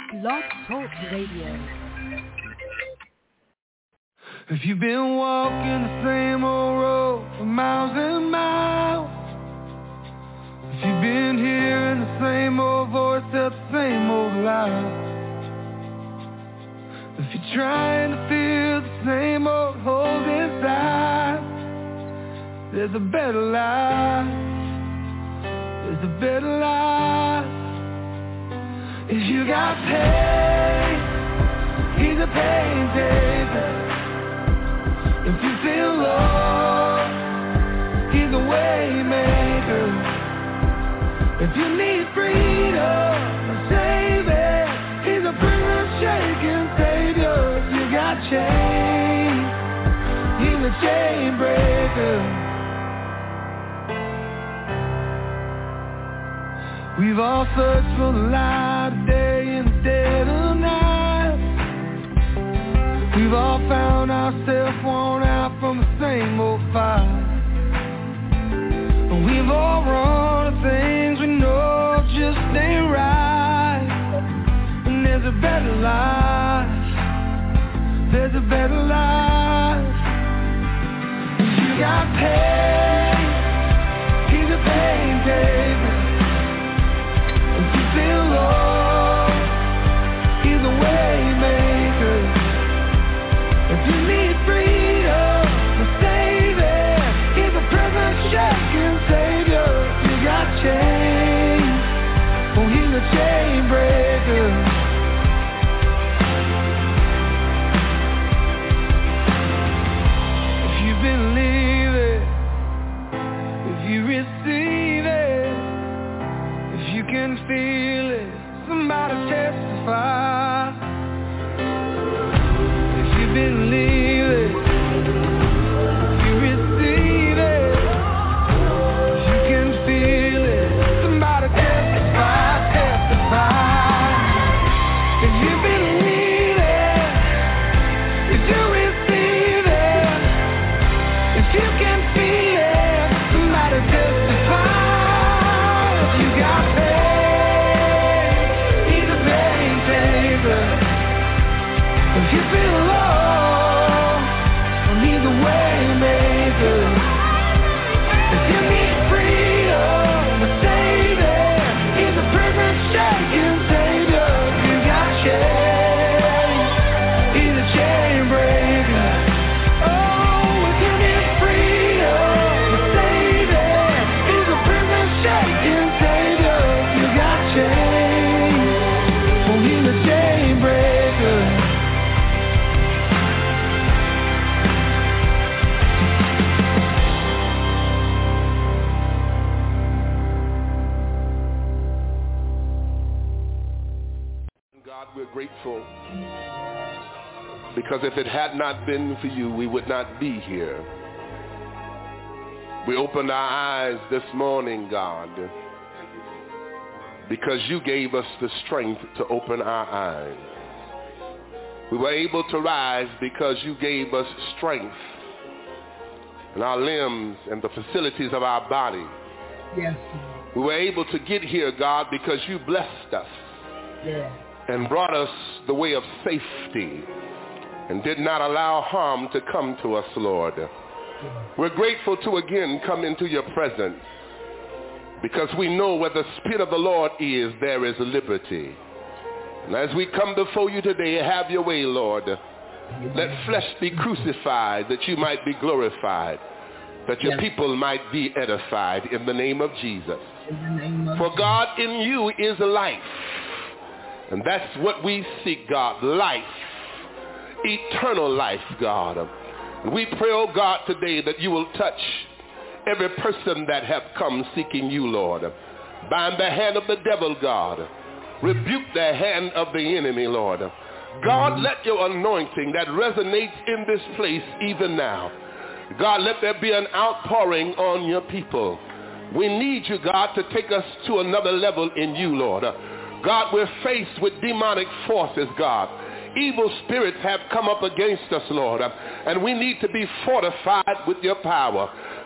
Blog Talk Radio. If you've been walking the same old road for miles and miles, if you've been hearing the same old voice at the same old lie, if you're trying to fill the same old holes inside, there's a better life, there's a better life. If you got pain, he's a pain taker. If you feel lost, he's a way maker. If you need freedom, save it. He's a prison shaking savior. If you got chains, he's a chain breaker. We've all searched for the light of day in the dead of night. We've all found ourselves worn out from the same old fight. We've all run to things we know just ain't right. And there's a better life, there's a better life. If you got pain, he's a pain taker. If you feel lost, he's a way maker. If you need freedom, save it. He's a prison shaking savior. If you got chains, oh, he's a chain breaker. If you believe it, if you receive it, if you can feel it, somebody testify. Believe it, if you receive it, if you can feel it, somebody testify, testify. If you believe it, if you receive it, if you can feel it, somebody testify. If you got pain, he's a pain taker. If you feel lost, he's a way maker. If you need freedom, save it. He's a prison shaking savior. If you got chains, he's a chain breaker. Oh, if you need freedom, save it. He's a prison shaking savior. If you got chains, oh, he's a chain breaker. We're grateful because if it had not been for you, we would not be here. We opened our eyes this morning, God, because you gave us the strength to open our eyes. We were able to rise because you gave us strength in our limbs and the facilities of our body. Yes. We were able to get here, God, because you blessed us. Yes. And brought us the way of safety and did not allow harm to come to us, Lord. We're grateful to again come into your presence because we know where the Spirit of the Lord is, there is liberty. And as we come before you today, have your way, Lord. Let flesh be crucified that you might be glorified, that your people might be edified in the name of Jesus. For God, in you is life. And that's what we seek, God, life, eternal life, God. And we pray, oh God, today that you will touch every person that have come seeking you, Lord. Bind the hand of the devil, God. Rebuke the hand of the enemy, Lord. God, let your anointing that resonates in this place even now. God, let there be an outpouring on your people. We need you, God, to take us to another level in you, Lord. God, we're faced with demonic forces, God. Evil spirits have come up against us, Lord, and we need to be fortified with your power.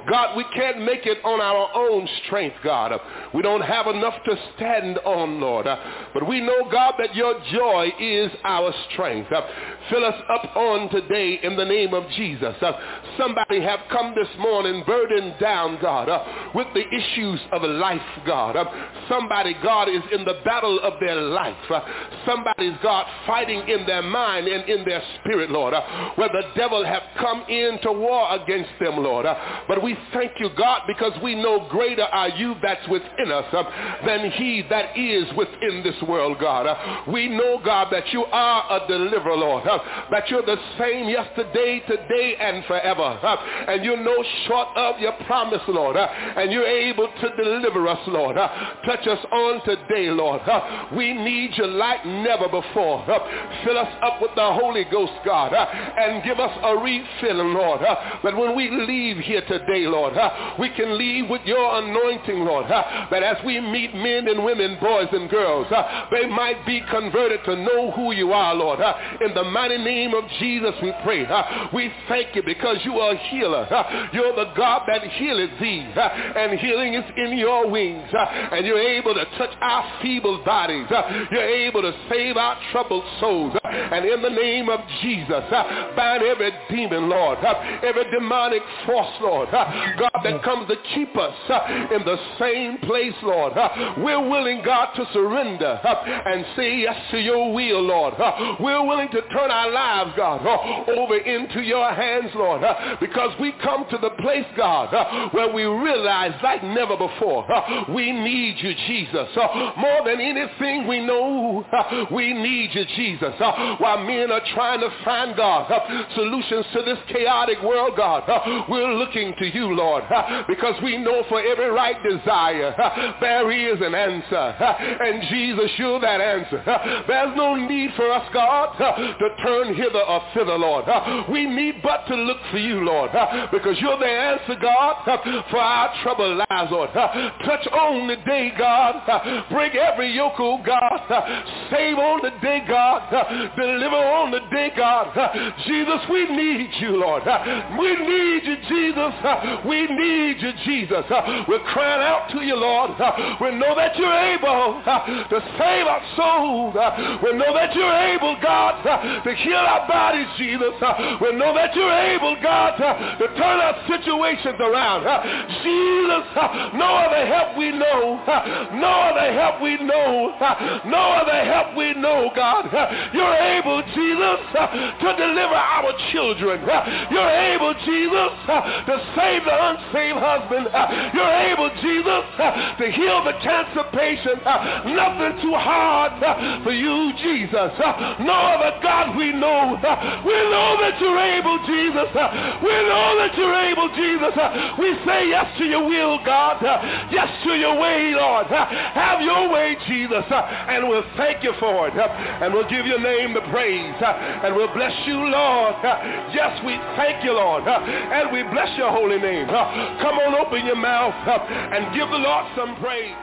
God, we can't make it on our own strength, God. We don't have enough to stand on, Lord. But we know, God, that your joy is our strength. Fill us up on today in the name of Jesus. Somebody have come this morning burdened down, God, with the issues of life, God. Somebody, God, is in the battle of their life. Somebody's, God, fighting in their mind and in their spirit, Lord, where the devil have come in to war against them, Lord. But we thank you, God, because we know greater are you that's within us than he that is within this world, God. We know, God, that you are a deliverer, Lord, that you're the same yesterday, today, and forever. And you're no short of your promise, Lord, and you're able to deliver us, Lord. Touch us on today, Lord. We need you like never before. Fill us up with the Holy Ghost, God, and give us a refilling, Lord, that when we leave here today, Lord, we can leave with your anointing, Lord, that as we meet men and women, boys and girls, they might be converted to know who you are, Lord. In the mighty name of Jesus we pray. We thank you because you are a healer. You're the God that healeth thee, and healing is in your wings, and you're able to touch our feeble bodies. You're able to save our troubled souls, and in the name of Jesus, bind every demon, Lord, every demonic force, Lord, God, that comes to keep us in the same place, Lord. We're willing, God, to surrender and say yes to your will, Lord. We're willing to turn our lives, God, over into your hands, Lord, because we come to the place, God, where we realize like never before, we need you, Jesus. More than anything we know, we need you, Jesus. While men are trying to find, God, solutions to this chaotic world, God, we're looking to you, Lord, because we know for every right desire, there is an answer. And Jesus, you're that answer. There's no need for us, God, to turn hither or thither, Lord. We need but to look for you, Lord, because you're the answer, God, for our troubled lives, Lord. Touch on the day, God. Break every yoke, oh God. Save on the day, God. Deliver on the day, God. Jesus, we need you, Lord. We need you, Jesus. We need you, Jesus. We're crying out to you, Lord. We know that you're able to save our souls. We know that you're able, God, to heal our bodies, Jesus. We know that you're able, God, to turn our situations around. Jesus, no other help we know. No other help we know. No other help we know, God. You're able, Jesus, to deliver our children. You're able, Jesus, to save the unsaved husband. You're able, Jesus, to heal the cancer patient. Nothing too hard for you, Jesus. No other God we know. We know that you're able, Jesus. We know that you're able, Jesus. We say yes to your will, God. Yes to your way, Lord. Have your way, Jesus. And we'll thank you for it. And we'll give your name the praise. And we'll bless you, Lord. Yes, we thank you, Lord. And we bless your holy name. Come on, open your mouth and give the Lord some praise.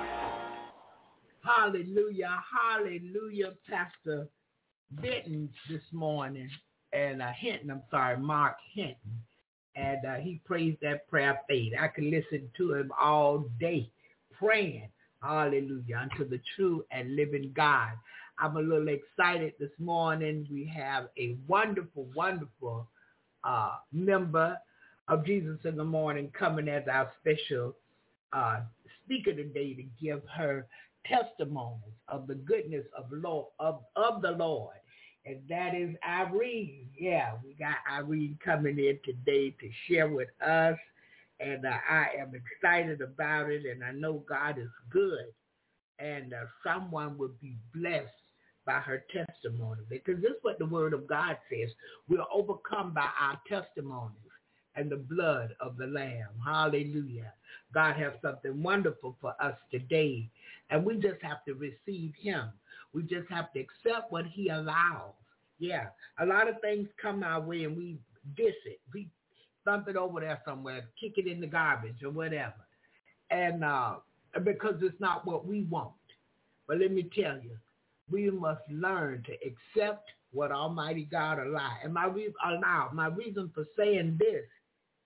Hallelujah. Hallelujah, Pastor Benton this morning. And Mark Hinton. And he prays that prayer of faith. I could listen to him all day praying, hallelujah, unto the true and living God. I'm a little excited this morning. We have a wonderful, wonderful member of Jesus in the Morning coming as our special speaker today to give her testimonies of the goodness of the Lord. And that is Irene. Yeah, we got Irene coming in today to share with us. And I am excited about it. And I know God is good. And someone will be blessed by her testimony. Because this is what the word of God says. We're overcome by our testimonies and the blood of the Lamb. Hallelujah. God has something wonderful for us today. And we just have to receive him. We just have to accept what he allows. Yeah, a lot of things come our way and we diss it. We thump it over there somewhere, kick it in the garbage or whatever. And because it's not what we want. But let me tell you, we must learn to accept what Almighty God allows. And my reason for saying this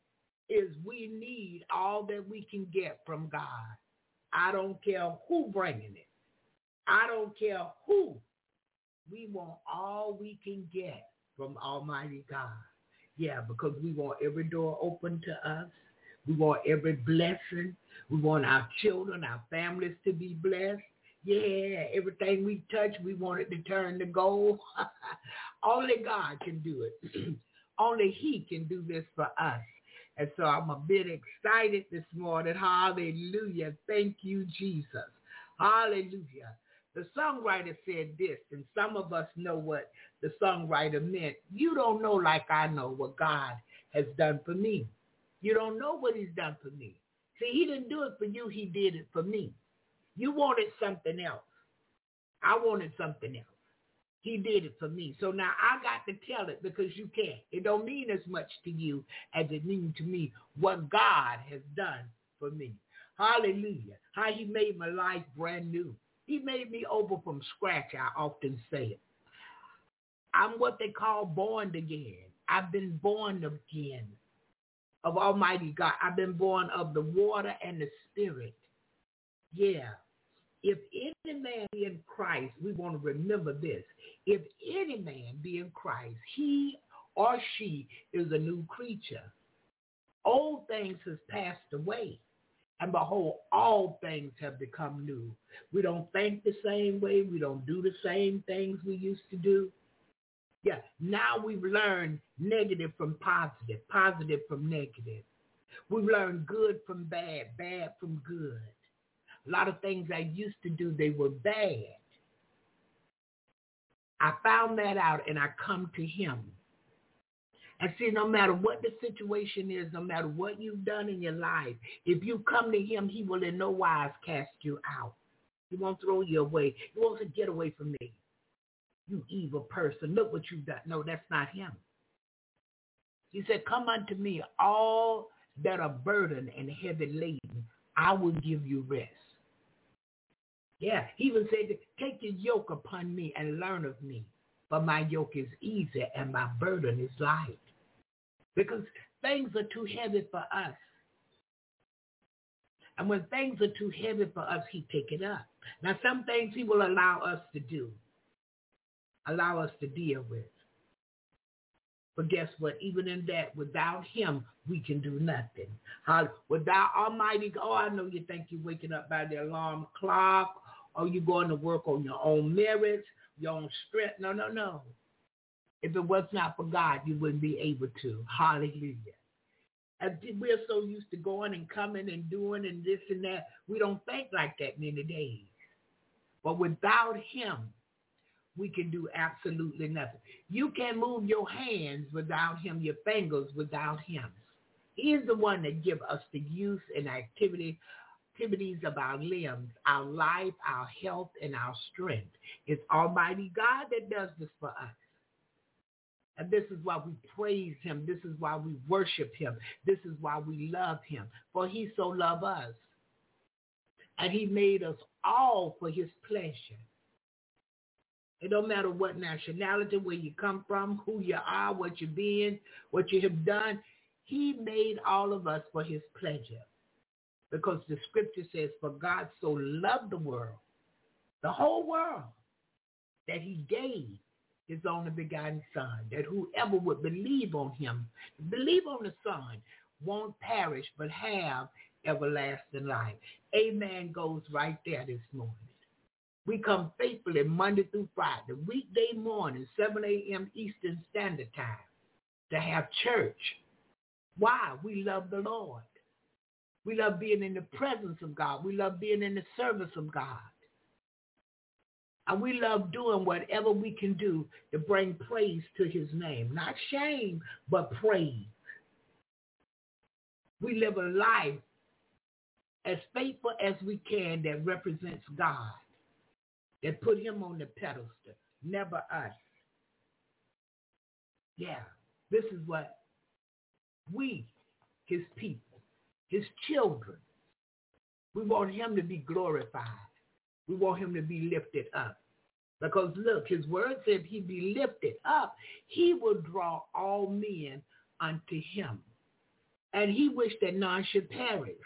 is we need all that we can get from God. I don't care who bringing it. I don't care who. We want all we can get from Almighty God. Yeah, because we want every door open to us. We want every blessing. We want our children, our families to be blessed. Yeah, everything we touch, we want it to turn to gold. Only God can do it. Only he can do this for us. And so I'm a bit excited this morning. Hallelujah. Thank you, Jesus. Hallelujah. The songwriter said this, and some of us know what the songwriter meant. You don't know like I know what God has done for me. You don't know what he's done for me. See, he didn't do it for you. He did it for me. You wanted something else. I wanted something else. He did it for me. So now I got to tell it because you can't. It don't mean as much to you as it means to me what God has done for me. Hallelujah. How he made my life brand new. He made me over from scratch, I often say it. I'm what they call born again. I've been born again of Almighty God. I've been born of the water and the Spirit. Yeah. If any man be in Christ, we want to remember this. If any man be in Christ, he or she is a new creature. Old things has passed away. And behold, all things have become new. We don't think the same way. We don't do the same things we used to do. Yeah, now we've learned negative from positive, positive from negative. We've learned good from bad, bad from good. A lot of things I used to do, they were bad. I found that out and I come to him. And see, no matter what the situation is, no matter what you've done in your life, if you come to him, he will in no wise cast you out. He won't throw you away. He won't say, get away from me. You evil person, look what you've done. No, that's not him. He said, come unto me, all that are burdened and heavy laden, I will give you rest. Yeah, he even said, take your yoke upon me and learn of me, for my yoke is easy and my burden is light. Because things are too heavy for us. And when things are too heavy for us, he take it up. Now, some things he will allow us to do, allow us to deal with. But guess what? Even in that, without him, we can do nothing. Without Almighty God, I know you think you're waking up by the alarm clock, or you're going to work on your own merits, your own strength. No, no, no. If it was not for God, you wouldn't be able to. Hallelujah. And we're so used to going and coming and doing and this and that. We don't think like that many days. But without him, we can do absolutely nothing. You can't move your hands without him, your fingers without him. He is the one that gives us the use and activities of our limbs, our life, our health, and our strength. It's Almighty God that does this for us. And this is why we praise him. This is why we worship him. This is why we love him. For he so loved us. And he made us all for his pleasure. It don't matter what nationality, where you come from, who you are, what you've been, what you have done. He made all of us for his pleasure. Because the scripture says, for God so loved the world, the whole world, that he gave his only begotten son, that whoever would believe on him, believe on the son, won't perish but have everlasting life. Amen goes right there this morning. We come faithfully Monday through Friday, weekday morning, 7 a.m. Eastern Standard Time, to have church. Why? We love the Lord. We love being in the presence of God. We love being in the service of God. And we love doing whatever we can do to bring praise to his name. Not shame, but praise. We live a life as faithful as we can that represents God, that put him on the pedestal, never us. Yeah, this is what we, his people, his children, we want him to be glorified. We want him to be lifted up. Because look, his word said if he be lifted up, he will draw all men unto him. And he wished that none should perish.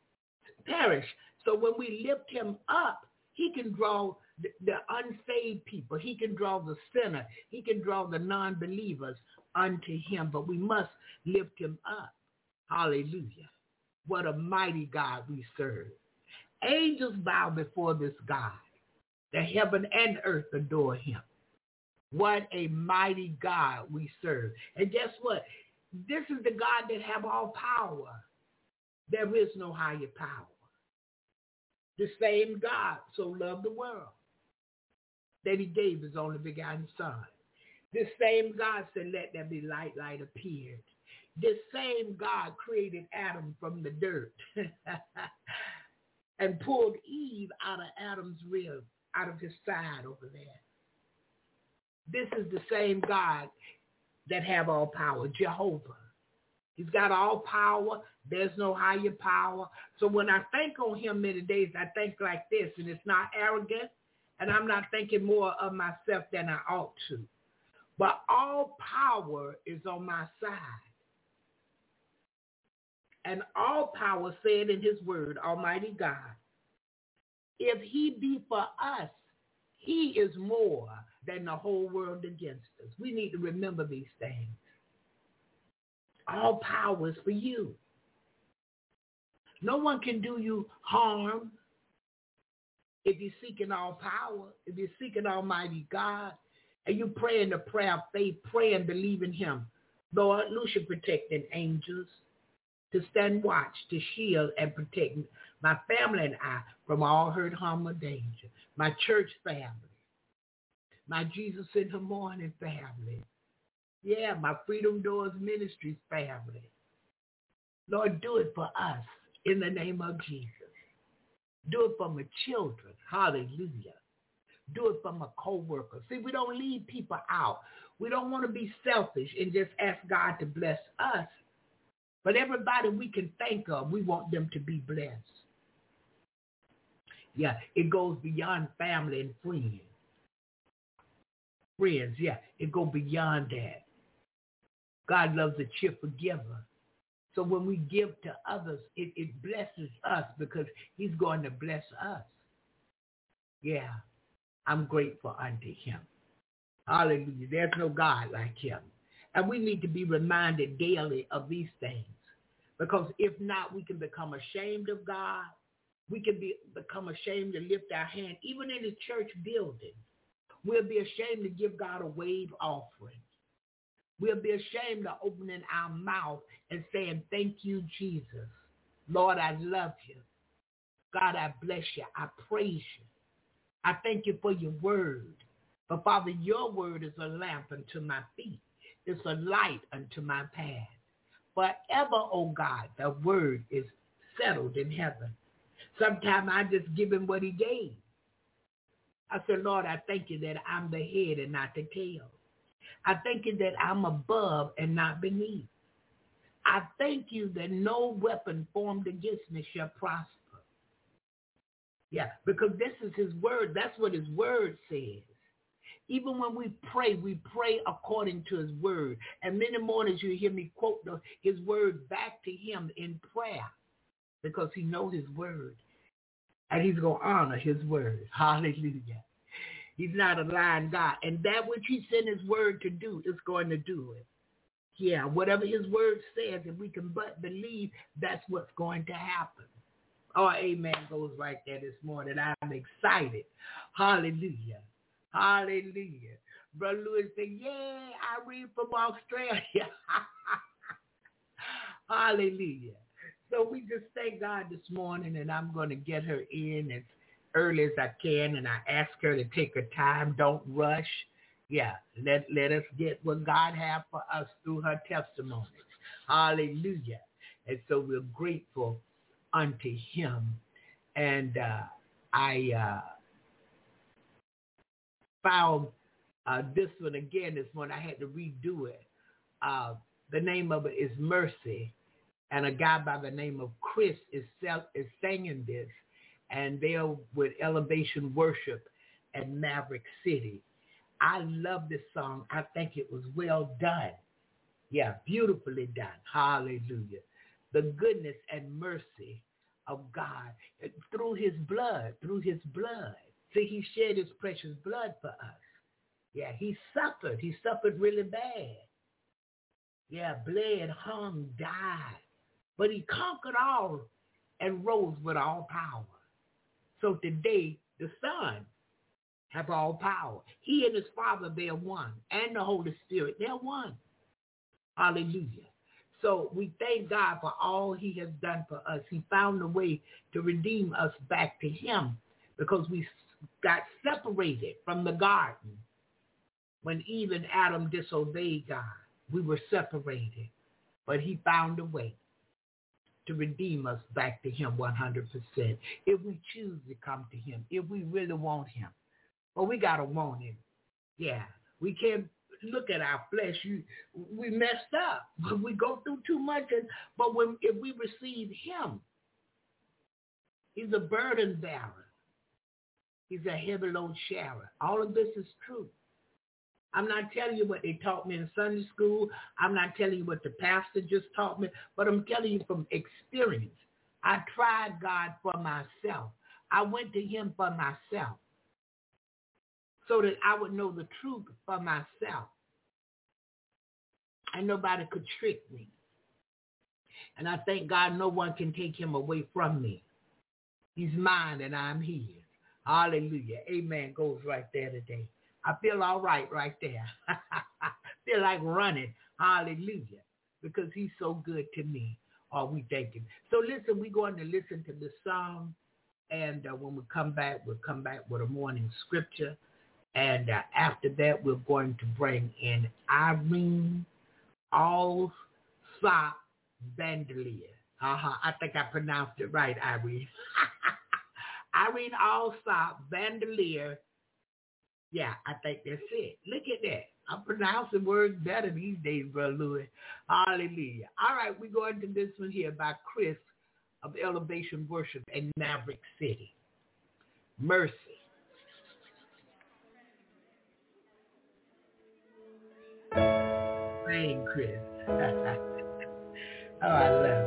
So when we lift him up, he can draw the unsaved people. He can draw the sinner. He can draw the non-believers unto him. But we must lift him up. Hallelujah. What a mighty God we serve. Angels bow before this God. The heaven and earth adore him. What a mighty God we serve. And guess what? This is the God that have all power. There is no higher power. The same God so loved the world that he gave his only begotten son. This same God said, let there be light, light appeared. This same God created Adam from the dirt and pulled Eve out of Adam's rib, out of his side over there. This is the same God that have all power, Jehovah. He's got all power. There's no higher power. So when I think on him many days, I think like this, and it's not arrogant, and I'm not thinking more of myself than I ought to. But all power is on my side. And all power said in his word, Almighty God, if he be for us, he is more than the whole world against us. We need to remember these things. All power is for you. No one can do you harm if you're seeking all power, if you're seeking Almighty God, and you pray in the prayer of faith, pray and believe in him. Lord, loose your protecting angels to stand watch, to shield and protect my family and I from all hurt, harm, or danger. My church family, my Jesus in the Morning family. Yeah, my Freedom Doors Ministries family. Lord, do it for us in the name of Jesus. Do it for my children. Hallelujah. Do it for my co-workers. See, we don't leave people out. We don't want to be selfish and just ask God to bless us. But everybody we can think of, we want them to be blessed. Yeah, it goes beyond family and friends. Friends, yeah, it goes beyond that. God loves a cheerful giver. So when we give to others, it blesses us because he's going to bless us. Yeah, I'm grateful unto him. Hallelujah. There's no God like him. And we need to be reminded daily of these things. Because if not, we can become ashamed of God. We can become ashamed to lift our hand, even in the church building. We'll be ashamed to give God a wave offering. We'll be ashamed of opening our mouth and saying, thank you, Jesus. Lord, I love you. God, I bless you. I praise you. I thank you for your word. But Father, your word is a lamp unto my feet. It's a light unto my path. Forever, oh God, the word is settled in heaven. Sometimes I just give him what he gave. I said, Lord, I thank you that I'm the head and not the tail. I thank you that I'm above and not beneath. I thank you that no weapon formed against me shall prosper. Yeah, because this is his word. That's what his word says. Even when we pray according to his word. And many mornings you hear me quote his word back to him in prayer because he knows his word. And he's going to honor his word. Hallelujah. He's not a lying God. And that which he sent his word to do is going to do it. Yeah, whatever his word says, if we can but believe, that's what's going to happen. Oh, amen goes right there this morning. I'm excited. Hallelujah. Hallelujah. Brother Lewis said, yeah, I read from Australia. Hallelujah. So we just thank God this morning, and I'm going to get her in as early as I can, and I ask her to take her time. Don't rush. Yeah, let us get what God has for us through her testimony. Hallelujah. And so we're grateful unto him. And I found this one again this morning. I had to redo it. The name of it is Mercy. And a guy by the name of Chris is singing this. And they're with Elevation Worship at Maverick City. I love this song. I think it was well done. Yeah, beautifully done. Hallelujah. the goodness and mercy of God through his blood. See, he shed his precious blood for us. Yeah, he suffered. He suffered really bad. Yeah, bled, hung, died. But he conquered all and rose with all power. So today, the Son have all power. He and his Father, they're one. And the Holy Spirit, they're one. Hallelujah. So we thank God for all he has done for us. He found a way to redeem us back to him because we got separated from the garden. When Eve and Adam disobeyed God, we were separated. But he found a way to redeem us back to him 100%. If we choose to come to him, if we really want him. Well, we got to want him. Yeah, we can't look at our flesh. We messed up. We go through too much. But if we receive him, he's a burden bearer. He's a heavy load sharer. All of this is true. I'm not telling you what they taught me in Sunday school. I'm not telling you what the pastor just taught me, but I'm telling you from experience. I tried God for myself. I went to him for myself so that I would know the truth for myself. And nobody could trick me. And I thank God no one can take him away from me. He's mine and I'm his. Hallelujah. Amen. Goes right there today. I feel all right there. Feel like running. Hallelujah. Because he's so good to me. Oh, we thank him. So listen, we're going to listen to the song. And when we come back, we'll come back with a morning scripture. And after that, we're going to bring in Irene Allsop Bandelier. I think I pronounced it right, Irene. Irene Allsop Bandelier. Yeah, I think that's it. Look at that. I'm pronouncing words better these days, Brother Louis. Hallelujah. All right, we're going to this one here by Chris of Elevation Worship in Maverick City. Mercy. Sing, Chris. Oh, I love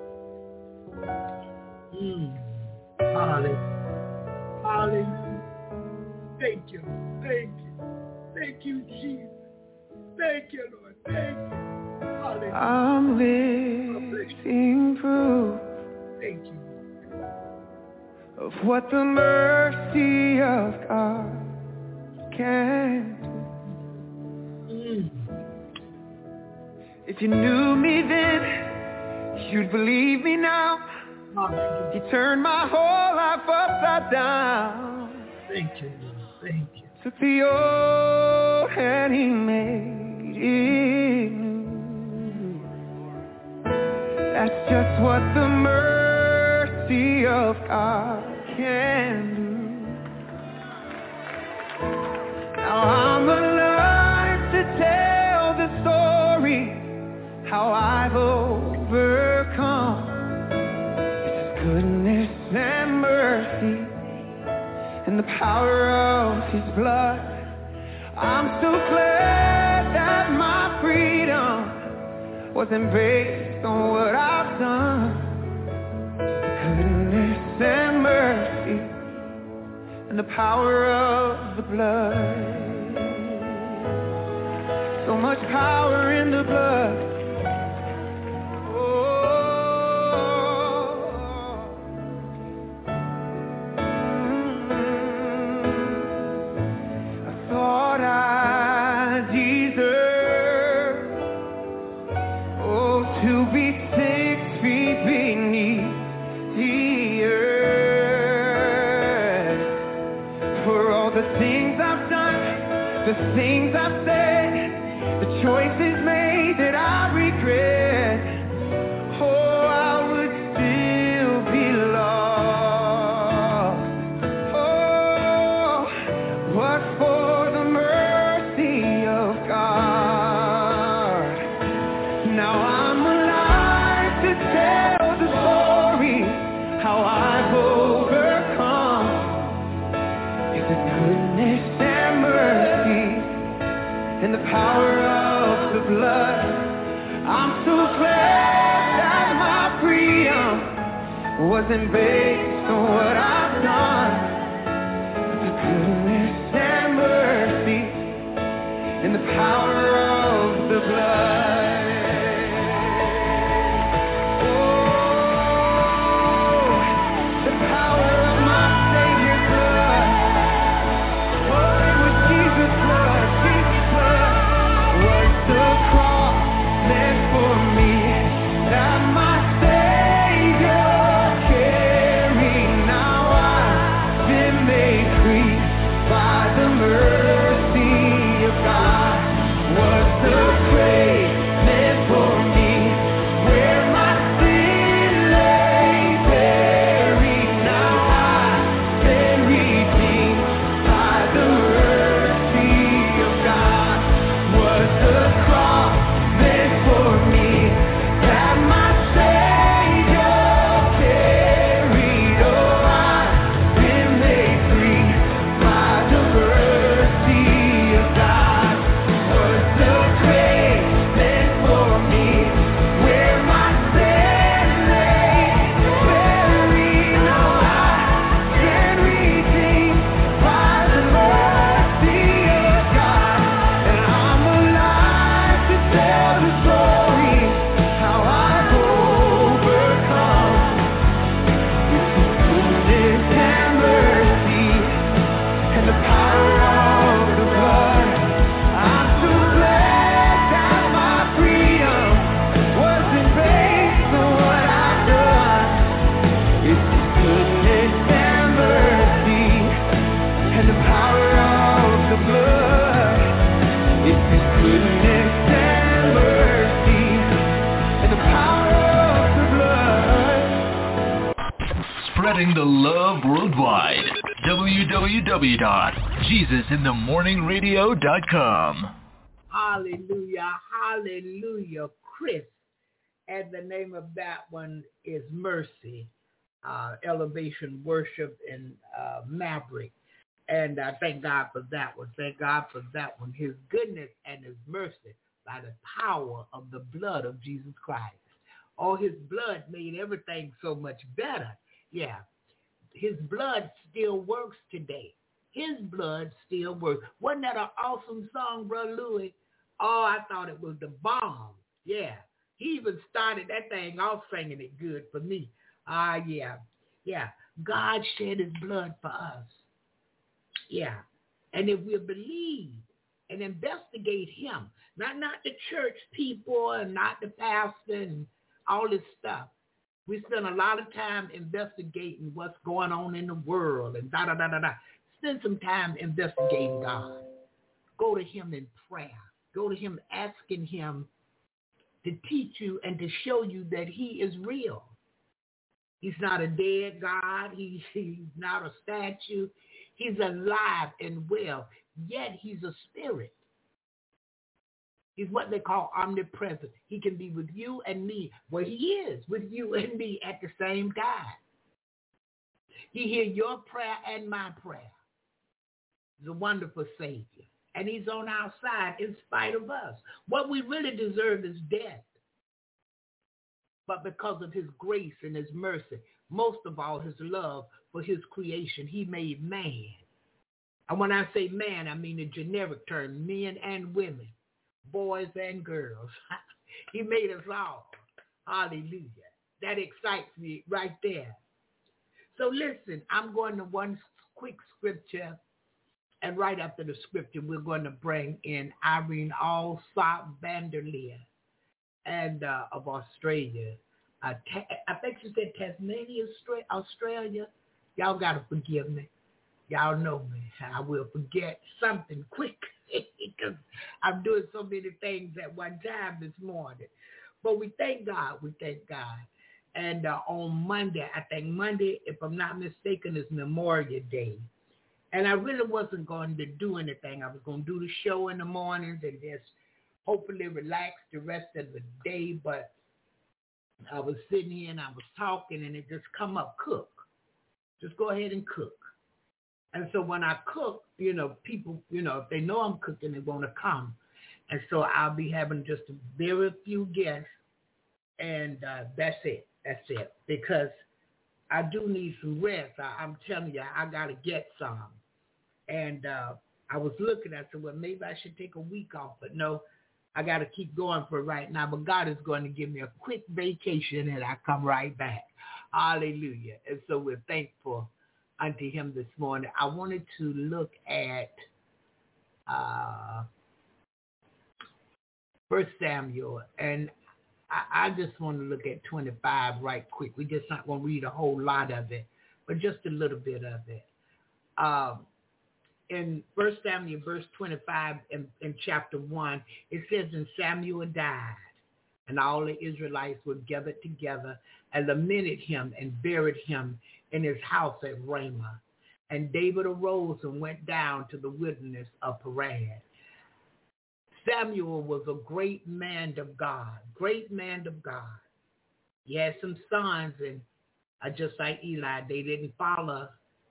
it. Hallelujah. Hallelujah. Thank you. Thank you. Thank you, Jesus. Thank you, Lord. Thank you. Hallelujah. I'm living proof. Thank you. Of what the mercy of God can do. If you knew me then, you'd believe me now. He turned my whole life upside down. Thank you, Lord. Thank you. Took the old and he made it new. That's just what the mercy of God can do. Now I'm alive to tell the story, how I've overcome. It's goodness and mercy and the power of his blood. I'm so glad that my freedom wasn't based on what I've done. Goodness and mercy and the power of the blood. So much power in the blood. The things I've said, the choices made that I regret. Oh, I would still be lost. Oh, but for the mercy of God. Now I'm alive to tell the story, how I've overcome. It's the goodness and mercy and the power of the blood. I'm so glad that my wasn't based on what I've done. The goodness and mercy and the power of the blood. Spreading the love worldwide. www.jesusinthemorningradio.com. Hallelujah, hallelujah, Chris. And the name of that one is Mercy, Elevation Worship and Maverick. And I thank God for that one. Thank God for that one. His goodness and his mercy by the power of the blood of Jesus Christ. Oh, his blood made everything so much better. Yeah, his blood still works today. His blood still works. Wasn't that an awesome song, Brother Louis? Oh, I thought it was the bomb. Yeah, he even started that thing off singing it good for me. Yeah. God shed his blood for us. Yeah, and if we believe and investigate him, not the church people and not the pastor and all this stuff. We spend a lot of time investigating what's going on in the world and da-da-da-da-da. Spend some time investigating God. Go to him in prayer. Go to him asking him to teach you and to show you that he is real. He's not a dead God. He's not a statue. He's alive and well, yet he's a spirit. He's what they call omnipresent. He can be with you and me. Well, he is with you and me at the same time. He hears your prayer and my prayer. He's a wonderful Savior. And he's on our side in spite of us. What we really deserve is death. But because of his grace and his mercy, most of all his love for his creation, he made man. And when I say man, I mean a generic term, men and women. Boys and girls. He made us all. Hallelujah. That excites me right there. So listen, I'm going to one quick scripture, and right after the scripture, we're going to bring in Irene Allsop Vanderleer and of Australia. I think she said Tasmania, Australia. Y'all got to forgive me. Y'all know me. I will forget something quick because I'm doing so many things at one time this morning. But we thank God. We thank God. And on Monday, I think Monday, if I'm not mistaken, is Memorial Day. And I really wasn't going to do anything. I was going to do the show in the mornings and just hopefully relax the rest of the day. But I was sitting here and I was talking and it just come up, cook. Just go ahead and cook. And so when I cook, people, if they know I'm cooking, they want to come. And so I'll be having just a very few guests. And that's it. Because I do need some rest. I'm telling you, I got to get some. And I was looking, I said, well, maybe I should take a week off. But no, I got to keep going for right now. But God is going to give me a quick vacation and I come right back. Hallelujah. And so we're thankful unto him this morning. I wanted to look at 1 Samuel, and I just want to look at 25 right quick. We're just not going to read a whole lot of it, but just a little bit of it. In 1 Samuel, verse 25, in chapter 1, it says, and Samuel died, and all the Israelites were gathered together and lamented him and buried him in his house at Ramah. And David arose and went down to the wilderness of Paran. Samuel was a great man of God, great man of God. He had some sons, and just like Eli, they didn't follow,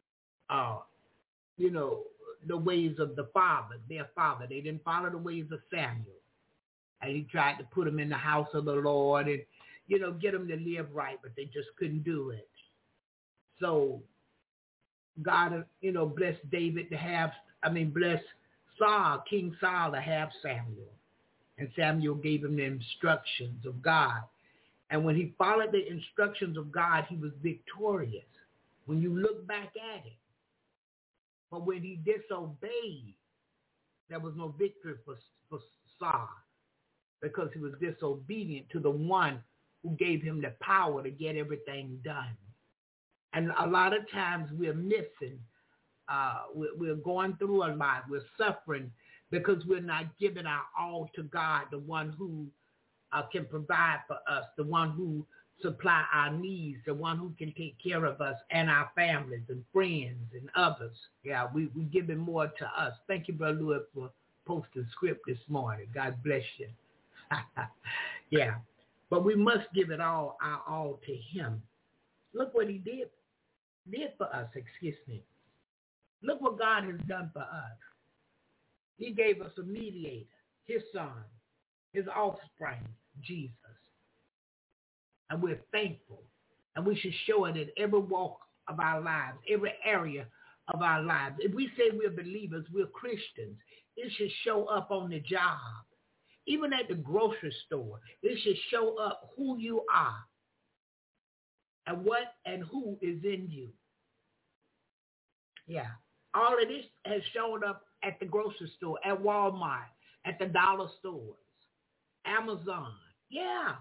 the ways of their father. They didn't follow the ways of Samuel. And he tried to put them in the house of the Lord and, get them to live right, but they just couldn't do it. So God, blessed David blessed Saul, King Saul, to have Samuel. And Samuel gave him the instructions of God. And when he followed the instructions of God, he was victorious. When you look back at it. But when he disobeyed, there was no victory for Saul because he was disobedient to the one who gave him the power to get everything done. And a lot of times we're missing. We're going through a lot. We're suffering because we're not giving our all to God, the one who can provide for us, the one who supply our needs, the one who can take care of us and our families and friends and others. Yeah, we give him more to us. Thank you, Brother Lewis, for posting script this morning. God bless you. Yeah, but we must give it all, our all to him. Look what he did for us, Look what God has done for us. He gave us a mediator, his son, his offspring, Jesus. And we're thankful. And we should show it in every walk of our lives, every area of our lives. If we say we're believers, we're Christians, it should show up on the job. Even at the grocery store, it should show up who you are and what and who is in you. Yeah. All of this has shown up at the grocery store, at Walmart, at the dollar stores, Amazon. Yeah.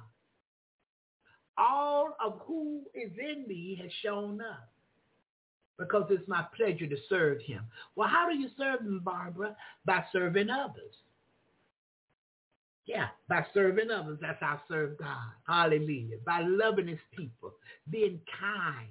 All of who is in me has shown up because it's my pleasure to serve him. Well, how do you serve him, Barbara? By serving others. Yeah, by serving others. That's how I serve God. Hallelujah. By loving his people, being kind.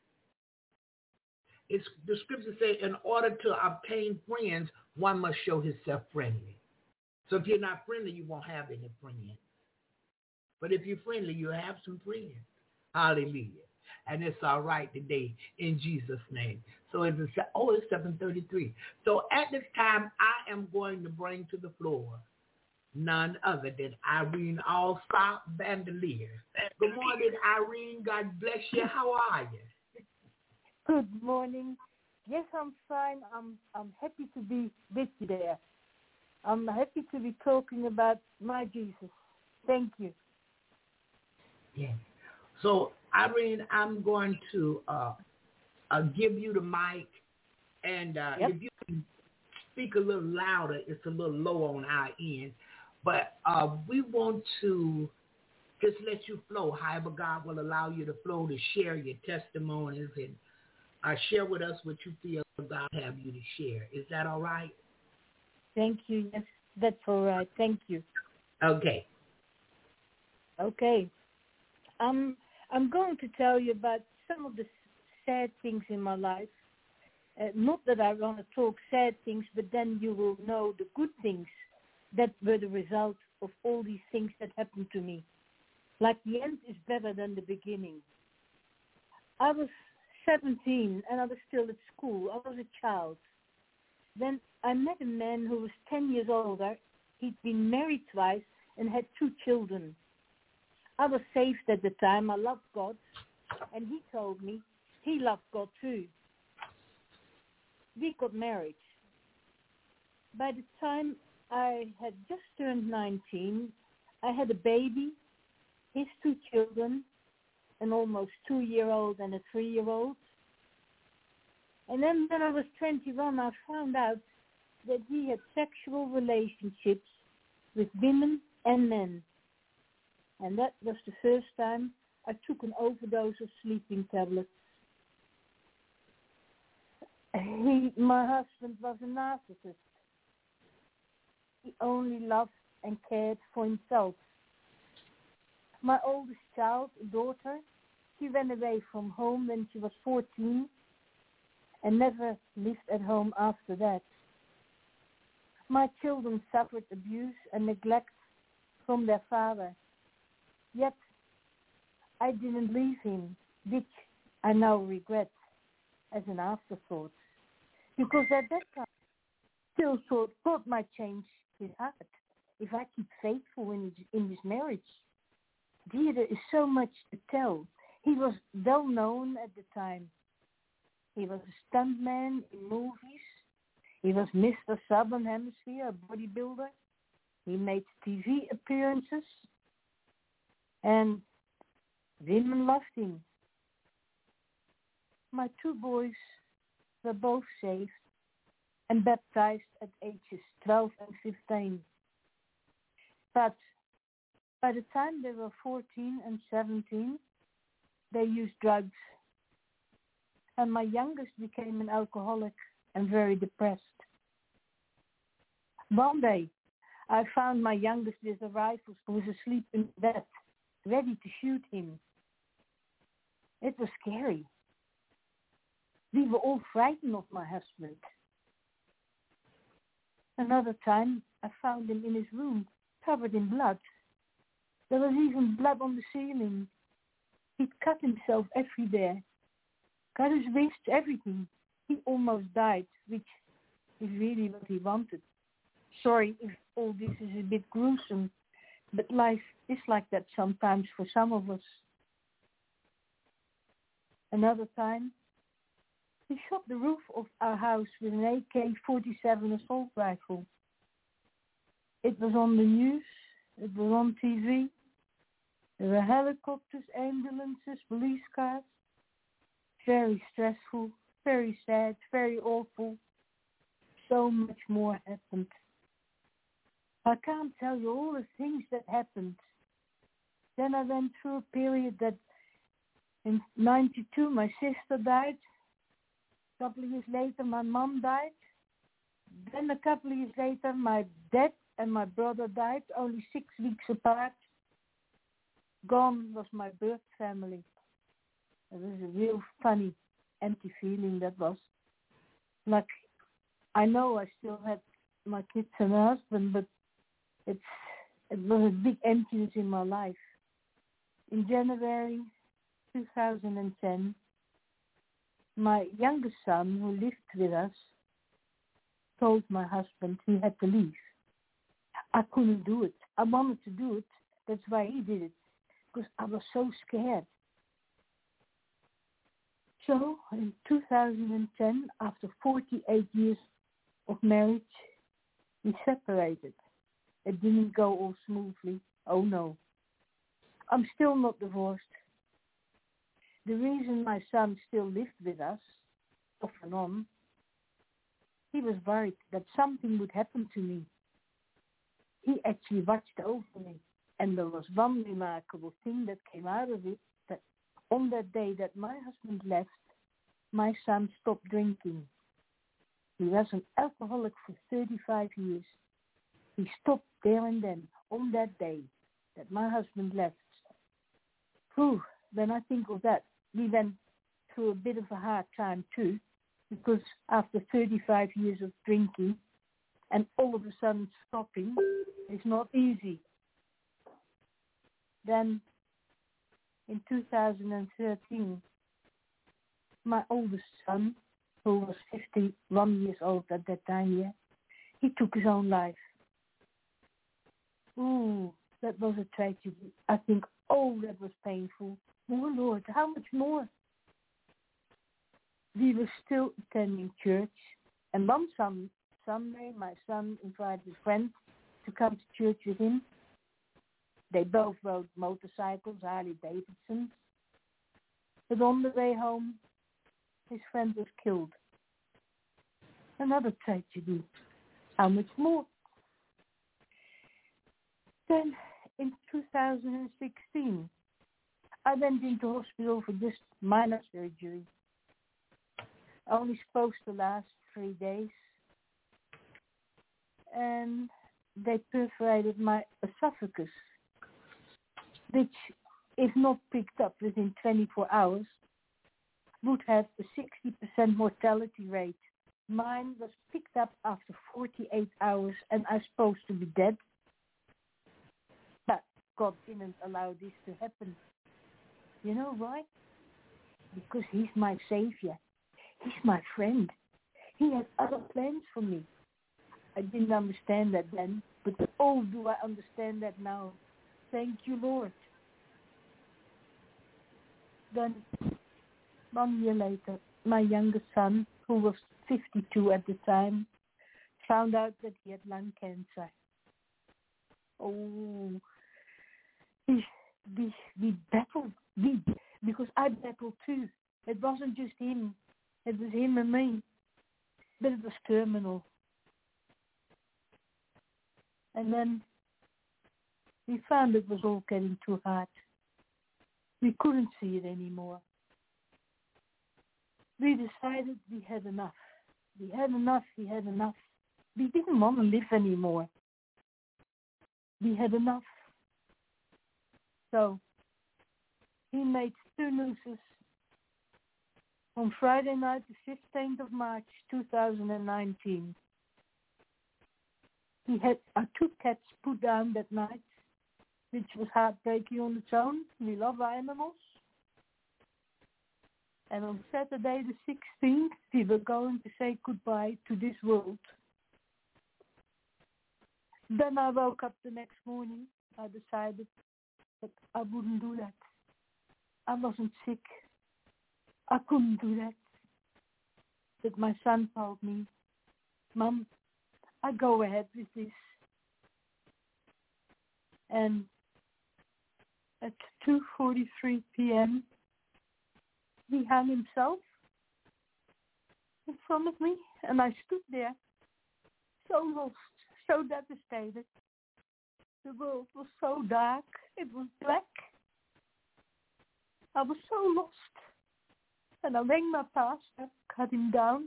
The scriptures say in order to obtain friends, one must show himself friendly. So if you're not friendly, you won't have any friends. But if you're friendly, you'll have some friends. Hallelujah. And it's all right today in Jesus' name. So it's 7:33. So at this time, I am going to bring to the floor none other than Irene Allstott Bandelier. Good morning, Irene. God bless you. How are you? Good morning. Yes, I'm fine. I'm happy to be with you there. I'm happy to be talking about my Jesus. Thank you. Yes. So, Irene, I'm going to give you the mic, and if you can speak a little louder, it's a little low on our end. But we want to just let you flow, however God will allow you to flow, to share your testimonies and share with us what you feel God have you to share. Is that all right? Thank you. Yes, that's all right. Thank you. Okay. Okay. I'm going to tell you about some of the sad things in my life. Not that I want to talk sad things, but then you will know the good things that were the result of all these things that happened to me. Like the end is better than the beginning. I was 17 and I was still at school. I was a child. Then I met a man who was 10 years older. He'd been married twice and had 2 children. I was saved at the time. I loved God. And he told me, he loved God too. We got married. By the time I had just turned 19, I had a baby, his 2 children, an almost 2-year-old and a 3-year-old. And then when I was 21, I found out that he had sexual relationships with women and men. And that was the first time I took an overdose of sleeping tablets. My husband was a narcissist. He only loved and cared for himself. My oldest child, a daughter, she ran away from home when she was 14 and never lived at home after that. My children suffered abuse and neglect from their father. Yet, I didn't leave him, which I now regret as an afterthought. Because at that time, I still thought God might change his heart if I keep faithful in his marriage. Dear, there is so much to tell. He was well known at the time. He was a stuntman in movies. He was Mr. Southern Hemisphere, a bodybuilder. He made TV appearances. And women loved him. My 2 boys were both saved and baptized at ages 12 and 15. But by the time they were 14 and 17, they used drugs. And my youngest became an alcoholic and very depressed. One day, I found my youngest with a rifle who was asleep in bed, ready to shoot him. It was scary. We were all frightened of my husband. Another time, I found him in his room, covered in blood. There was even blood on the ceiling. He'd cut himself everywhere, cut his wrists, everything. He almost died, which is really what he wanted. Sorry if all this is a bit gruesome, but life is like that sometimes for some of us. Another time, he shot the roof of our house with an AK-47 assault rifle. It was on the news, it was on TV. There were helicopters, ambulances, police cars. Very stressful, very sad, very awful. So much more happened. I can't tell you all the things that happened. Then I went through a period that in 92 my sister died. A couple of years later my mom died. Then a couple of years later my dad and my brother died, only 6 weeks apart. Gone was my birth family. It was a real funny, empty feeling that was. Like, I know I still had my kids and husband, but it was a big emptiness in my life. In January 2010, my youngest son, who lived with us, told my husband he had to leave. I couldn't do it. I wanted to do it. That's why he did it, because I was so scared. So in 2010, after 48 years of marriage, we separated. It didn't go all smoothly. Oh no. I'm still not divorced. The reason my son still lived with us, off and on, he was worried that something would happen to me. He actually watched over me. And there was one remarkable thing that came out of it, that on that day that my husband left, my son stopped drinking. He was an alcoholic for 35 years. He stopped there and then, on that day that my husband left. Whew, when I think of that, we went through a bit of a hard time too, because after 35 years of drinking and all of a sudden stopping, it's not easy. Then, in 2013, my oldest son, who was 51 years old at that time, he took his own life. Ooh, that was a tragedy. I think, oh, that was painful. Oh, Lord, how much more? we were still attending church. And one Sunday, my son invited a friend to come to church with him. They both rode motorcycles, Harley Davidsons. But on the way home, his friend was killed. Another tragedy. How much more? Then, in 2016, I went into hospital for just minor surgery. Only supposed to last 3 days. And they perforated my esophagus, which, if not picked up within 24 hours, would have a 60% mortality rate. Mine was picked up after 48 hours and I'm supposed to be dead. But God didn't allow this to happen. You know why? Because He's my Savior. He's my friend. He has other plans for me. I didn't understand that then, but oh, do I understand that now. Thank you, Lord. Then, 1 year later, my youngest son, who was 52 at the time, found out that he had lung cancer. Oh, we battled, because I battled too. It wasn't just him. It was him and me. But it was terminal. And then we found it was all getting too hard. We couldn't see it anymore. We decided we had enough. We had enough. We didn't want to live anymore. We had enough. So he made 2 nooses on Friday night, the 15th of March, 2019. He had our 2 cats put down that night, which was heartbreaking on its own. We love animals. And on Saturday the 16th, we were going to say goodbye to this world. Then I woke up the next morning. I decided that I wouldn't do that. I wasn't sick. I couldn't do that. But my son told me, Mom, I go ahead with this. And at 2:43 p.m., he hung himself in front of me, and I stood there, so lost, so devastated. The world was so dark, it was black. I was so lost. And I rang my pastor, cut him down,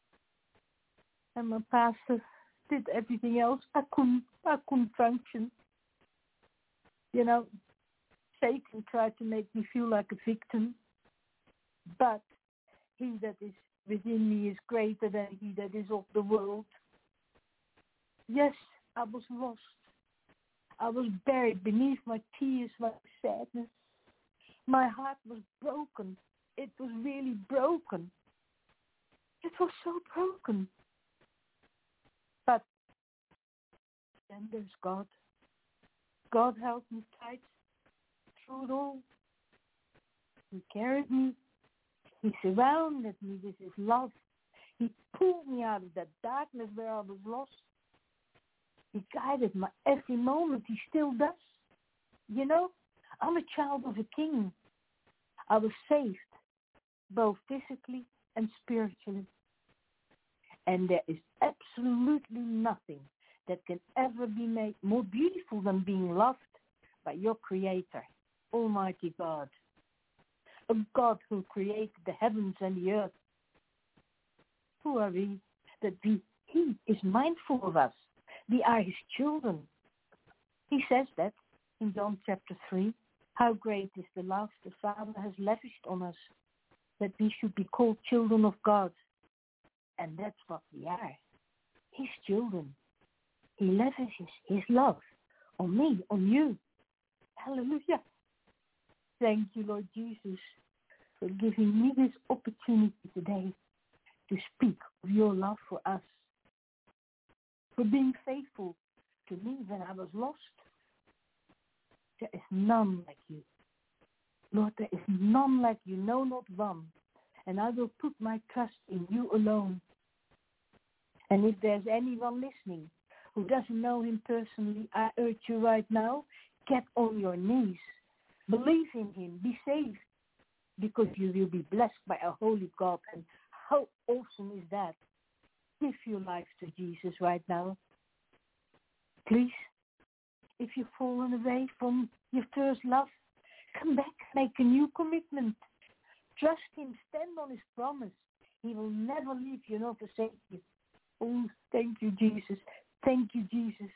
and my pastor did everything else. I couldn't function. You know, Satan tried to make me feel like a victim, but he that is within me is greater than he that is of the world. Yes, I was lost. I was buried beneath my tears, my sadness. My heart was broken. It was really broken. It was so broken. But then there's God. God held me tight through it all. He carried me. He surrounded me with His love. He pulled me out of that darkness where I was lost. He guided my every moment. He still does. You know, I'm a child of a king. I was saved, both physically and spiritually. And there is absolutely nothing that can ever be made more beautiful than being loved by your Creator, Almighty God. A God who created the heavens and the earth. Who are we that He is mindful of us? We are His children. He says that in John chapter 3. How great is the love the Father has lavished on us, that we should be called children of God. And that's what we are, His children. He lavishes His love on me, on you. Hallelujah. Thank you, Lord Jesus, for giving me this opportunity today to speak of your love for us, for being faithful to me when I was lost. There is none like you. Lord, there is none like you, no, not one. and I will put my trust in you alone. And if there's anyone listening who doesn't know him personally, I urge you right now, get on your knees. Believe in him. Be saved, because you will be blessed by a holy God. And how awesome is that? Give your life to Jesus right now. Please, if you've fallen away from your first love, come back, make a new commitment. Trust him, stand on his promise. He will never leave you nor forsake you. Oh, thank you, Jesus. Thank you, Jesus.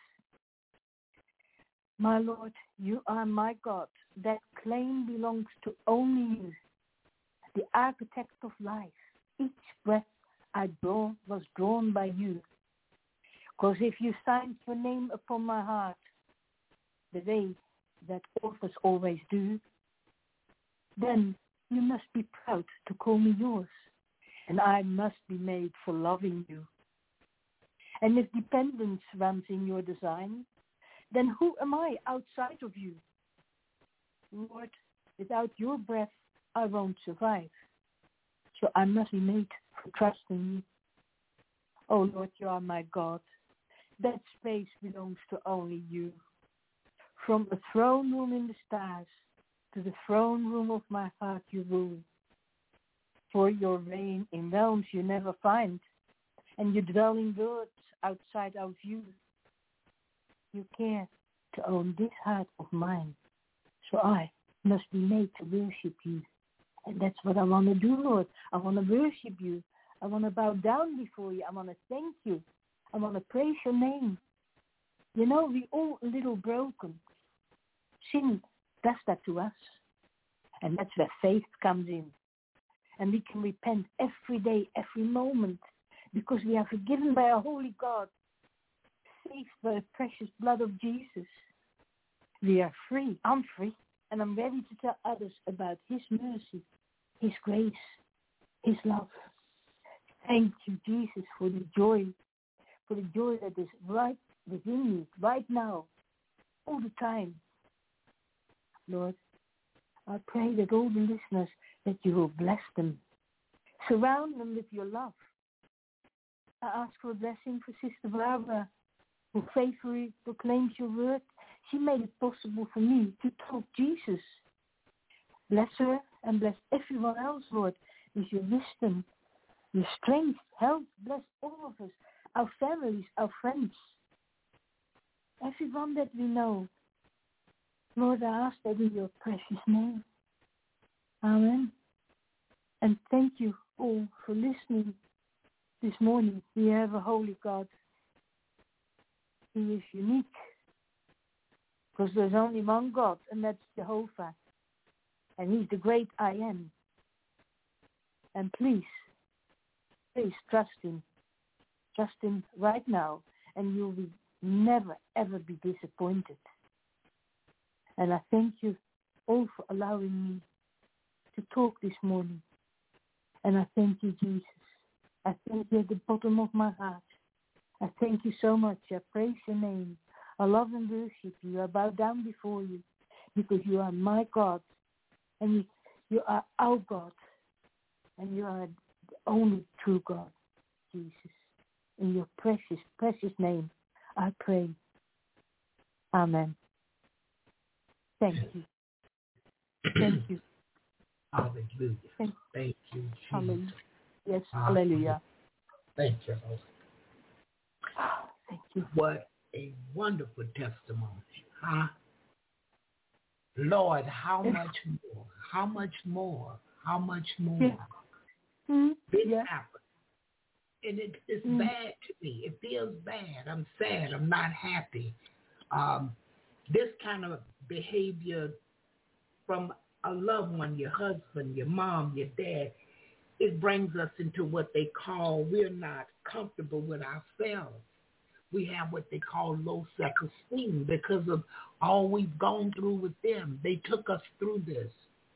My Lord, you are my God. That claim belongs to only you, the architect of life. Each breath I draw was drawn by you. Because if you signed your name upon my heart, the way that authors always do, then you must be proud to call me yours, and I must be made for loving you. And if dependence runs in your design, then who am I outside of you? Lord, without your breath, I won't survive. So I must be made for trusting you. Oh Lord, you are my God. That space belongs to only you. From the throne room in the stars to the throne room of my heart you rule. For your reign in realms you never find, and you dwell in worlds outside our view. You care to own this heart of mine, so I must be made to worship you. And that's what I want to do, Lord. I want to worship you. I want to bow down before you. I want to thank you. I want to praise your name. You know, we all a little broken. Sin does that to us. And that's where faith comes in. And we can repent every day, every moment, because we are forgiven by our holy God, saved by the precious blood of Jesus. We are free. I'm free. And I'm ready to tell others about his mercy, his grace, his love. Thank you, Jesus, for the joy that is right within me, right now, all the time. Lord, I pray that all the listeners, that you will bless them. Surround them with your love. I ask for a blessing for Sister Barbara, who faithfully proclaims your word. She made it possible for me to talk Jesus. Bless her and bless everyone else, Lord, with your wisdom, your strength, health. Bless all of us, our families, our friends, everyone that we know. Lord, I ask that in your precious name. Amen. And thank you all for listening this morning. We have a holy God. He is unique. Because there's only one God, and that's Jehovah. And he's the great I am. And please trust him. Trust him right now, and you'll never, ever be disappointed. And I thank you all for allowing me to talk this morning. And I thank you, Jesus. I thank you at the bottom of my heart. I thank you so much. I praise your name. I love and worship you. I bow down before you because you are my God. And you are our God. And you are the only true God, Jesus. In your precious, precious name, I pray. Amen. Thank you. Thank you. Hallelujah. Thank you, Jesus. Hallelujah. Yes, hallelujah. Thank you, Lord. Thank you. What a wonderful testimony, huh? Lord, how much more? How much more? How much more? Yeah. Mm-hmm. This happened. And it's bad to me. It feels bad. I'm sad. I'm not happy. This kind of behavior from a loved one, your husband, your mom, your dad, it brings us into what they call, we're not comfortable with ourselves. We have what they call low self-esteem because of all we've gone through with them. They took us through this.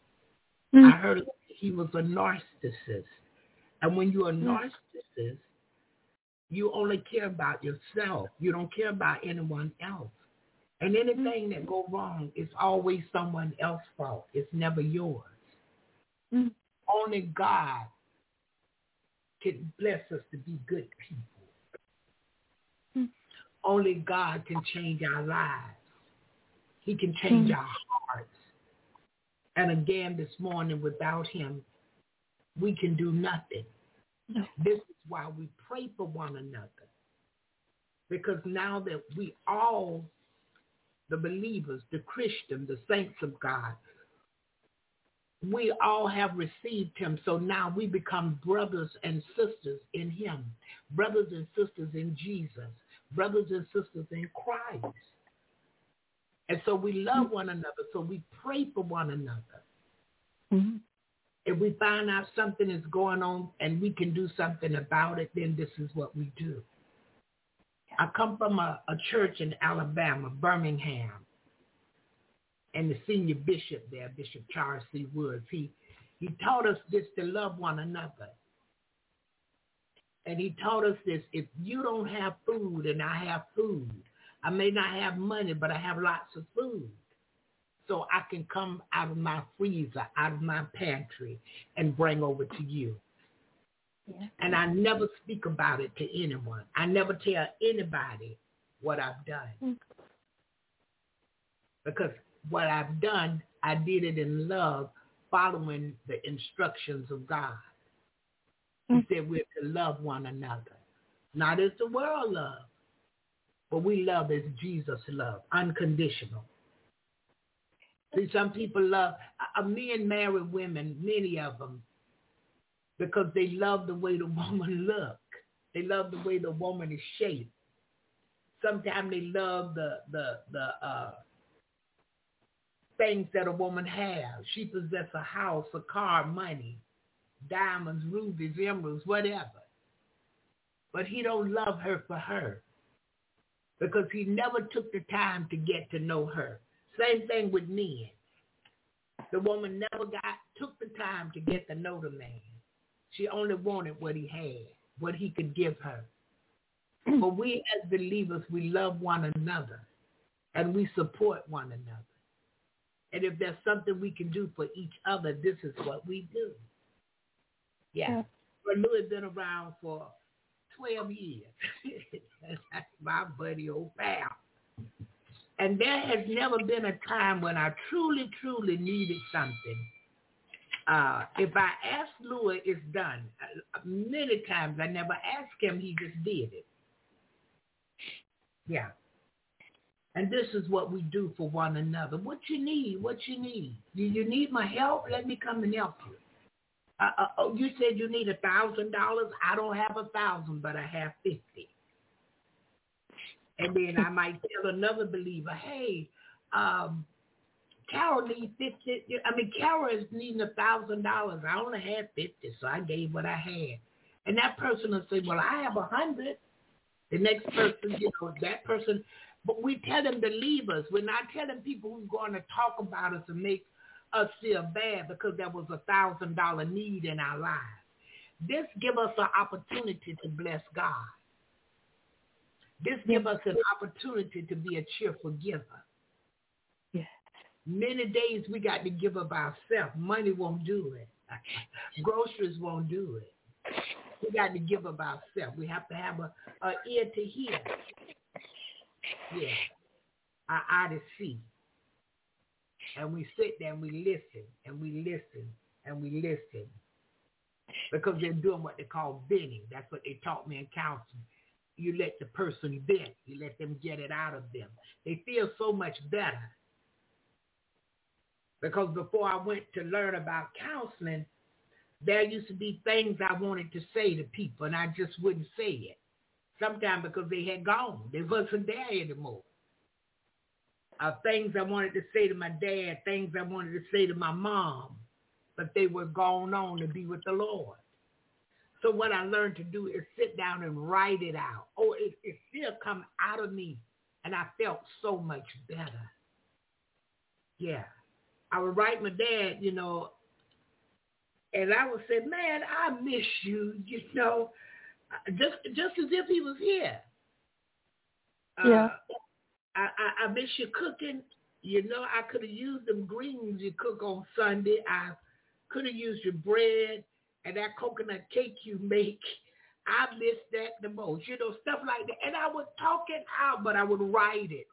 I heard he was a narcissist. And when you're a narcissist, you only care about yourself. You don't care about anyone else. And anything that go wrong is always someone else's fault. It's never yours. Only God can bless us to be good people. Only God can change our lives. He can change our hearts. And again, this morning, without him, we can do nothing. No. This is why we pray for one another. Because now that we all, the believers, the Christians, the saints of God, we all have received him. So now we become brothers and sisters in him, brothers and sisters in Jesus, brothers and sisters in Christ. And so we love one another. So we pray for one another. Mm-hmm. If we find out something is going on and we can do something about it, then this is what we do. I come from a church in Alabama, Birmingham, and the senior bishop there, Bishop Charles C. Woods, he taught us this, to love one another. And he taught us this: if you don't have food and I have food, I may not have money, but I have lots of food. So I can come out of my freezer, out of my pantry, and bring over to you. Yeah. And I never speak about it to anyone. I never tell anybody what I've done. Mm-hmm. Because what I've done, I did it in love, following the instructions of God. He said we're to love one another. Not as the world loves, but we love as Jesus loved, unconditional. See, some people love, men marry women, many of them, because they love the way the woman looks. They love the way the woman is shaped. Sometimes they love the things that a woman has. She possesses a house, a car, money, diamonds, rubies, emeralds, whatever. But he don't love her for her, because he never took the time to get to know her. Same thing with men. The woman never took the time to get to know the man. She only wanted what he had, what he could give her. But we as believers, we love one another, and we support one another. And if there's something we can do for each other, this is what we do. Yeah. Well, Louis been around for 12 years. That's my buddy, old pal. And there has never been a time when I truly, truly needed something. If I ask Louis, it's done. Many times I never asked him, he just did it. Yeah. And this is what we do for one another. What you need? What you need? Do you need my help? Let me come and help you. You said you need $1,000. I don't have 1,000, but I have 50. And then I might tell another believer, hey, Carol needs 50. Carol is needing $1,000. I only had 50, so I gave what I had. And that person will say, well, I have 100. The next person, that person. But we tell them to leave us. We're not telling people who's going to talk about us and make us feel bad because there was $1,000 need in our lives. This gives us an opportunity to bless God. This gives us an opportunity to be a cheerful giver. Yeah. Many days we got to give of ourselves. Money won't do it. Groceries won't do it. We got to give of ourselves. We have to have an ear to hear. Yeah. Our eye to see. And we sit there and we listen and we listen and we listen. Because they're doing what they call venting. That's what they taught me in counseling. You let the person vent. You let them get it out of them. They feel so much better. Because before I went to learn about counseling, there used to be things I wanted to say to people, and I just wouldn't say it. Sometimes because they had gone. They wasn't there anymore. Things I wanted to say to my dad, things I wanted to say to my mom, but they were gone on to be with the Lord. So what I learned to do is sit down and write it out. Oh, it still come out of me, and I felt so much better. Yeah. I would write my dad, and I would say, man, I miss you, just as if he was here. Yeah. I miss you cooking. I could have used them greens you cook on Sunday. I could have used your bread and that coconut cake you make, I miss that the most. You know, stuff like that. And I would talk it out, but I would write it.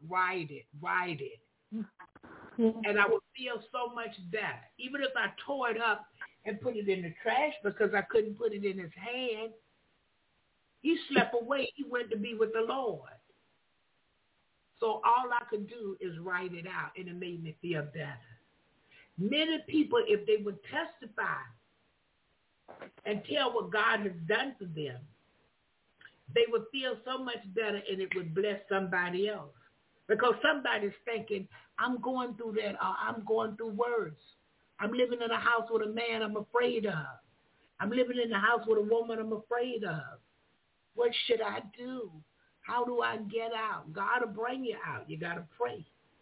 Yeah. And I would feel so much better. Even if I tore it up and put it in the trash because I couldn't put it in his hand, he slept away. He went to be with the Lord. So all I could do is write it out, and it made me feel better. Many people, if they would testify and tell what God has done for them, they would feel so much better, and it would bless somebody else. Because somebody's thinking, I'm going through that, or I'm going through worse. I'm living in a house with a man I'm afraid of. I'm living in a house with a woman I'm afraid of. What should I do? How do I get out? God will bring you out. You got to pray.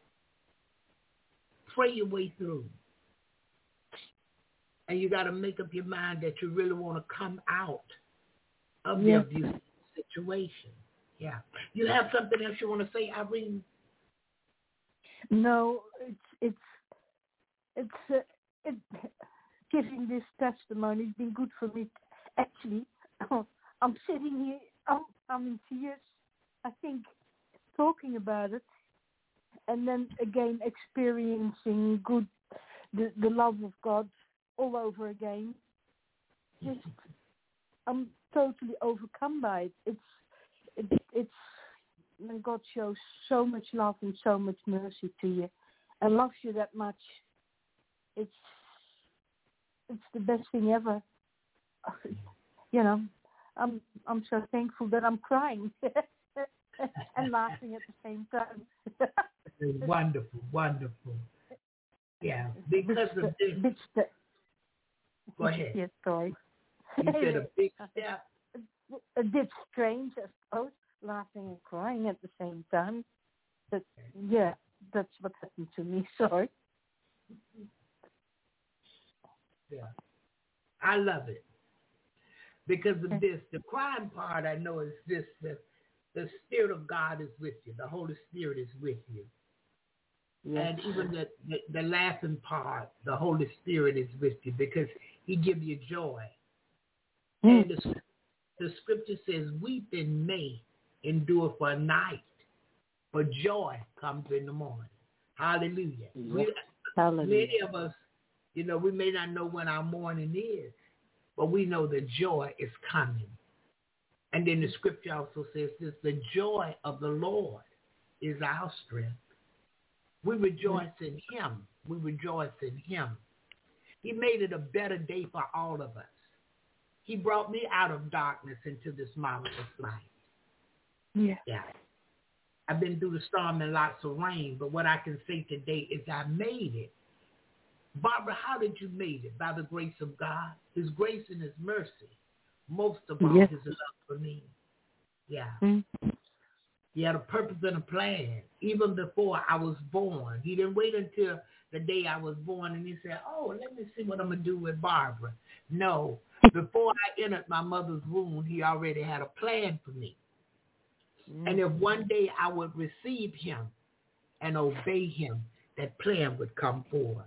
Pray your way through. And you got to make up your mind that you really want to come out of the abusive situation. Yeah. You have something else you want to say, Irene? No, it's giving this testimony has been good for me. Actually, I'm sitting here, I'm in tears, I think, talking about it, and then again experiencing the love of God all over again. Just, I'm totally overcome by it. It's when God shows so much love and so much mercy to you, and loves you that much. It's the best thing ever. You know, I'm so thankful that I'm crying and laughing at the same time. Wonderful, wonderful. Yeah, because of this. Go ahead. Yes, sorry. You said a big step. A bit strange, I suppose, laughing and crying at the same time. But yeah, that's what happened to me. Sorry. Yeah, I love it because of this. The crying part, I know, is this: the Spirit of God is with you. The Holy Spirit is with you. Yes. And even the laughing part, the Holy Spirit is with you because He gives you joy. And the Scripture says, "Weeping may endure for a night, but joy comes in the morning." Hallelujah. Yes. Hallelujah. Many of us, you know, we may not know when our morning is, but we know the joy is coming. And then the Scripture also says this: the joy of the Lord is our strength. We rejoice in Him. We rejoice in Him. He made it a better day for all of us. He brought me out of darkness into this marvelous light. Yeah. I've been through the storm and lots of rain, but what I can say today is I made it. Barbara, how did you make it? By the grace of God, His grace and His mercy. Most of all, His love for me. Yeah. Mm-hmm. He had a purpose and a plan. Even before I was born. He didn't wait until the day I was born and He said, oh, let me see what I'm going to do with Barbara. No. Before I entered my mother's womb, He already had a plan for me. Mm-hmm. And if one day I would receive Him and obey Him, that plan would come forward.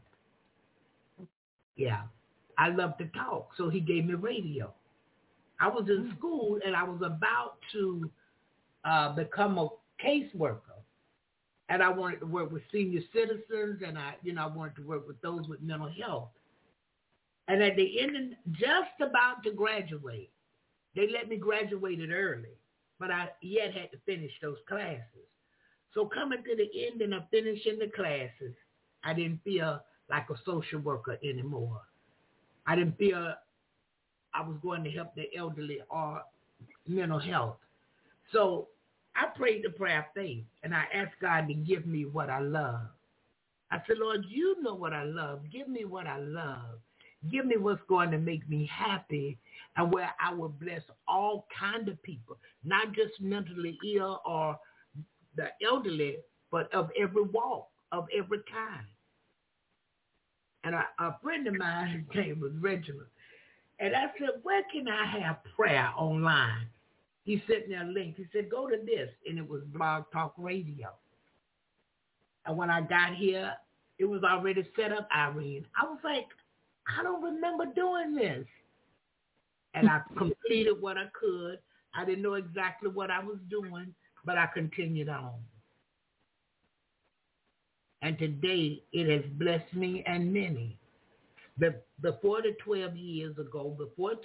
Yeah. I love to talk, so He gave me radio. I was in school and I was about to become a caseworker, and I wanted to work with senior citizens, and I wanted to work with those with mental health. And at the end, just about to graduate, they let me graduate early, but I yet had to finish those classes. So coming to the end and finishing the classes, I didn't feel like a social worker anymore. I didn't feel I was going to help the elderly or mental health. So I prayed the prayer of faith, and I asked God to give me what I love. I said, Lord, you know what I love. Give me what I love. Give me what's going to make me happy and where I will bless all kinds of people, not just mentally ill or the elderly, but of every walk, of every kind. And a friend of mine, his name was Reginald, and I said, where can I have prayer online? He sent me a link. He said, go to this. And it was Blog Talk Radio. And when I got here, it was already set up, Irene. I was like, I don't remember doing this. And I completed what I could. I didn't know exactly what I was doing, but I continued on. And today it has blessed me and many. Before 12 years ago,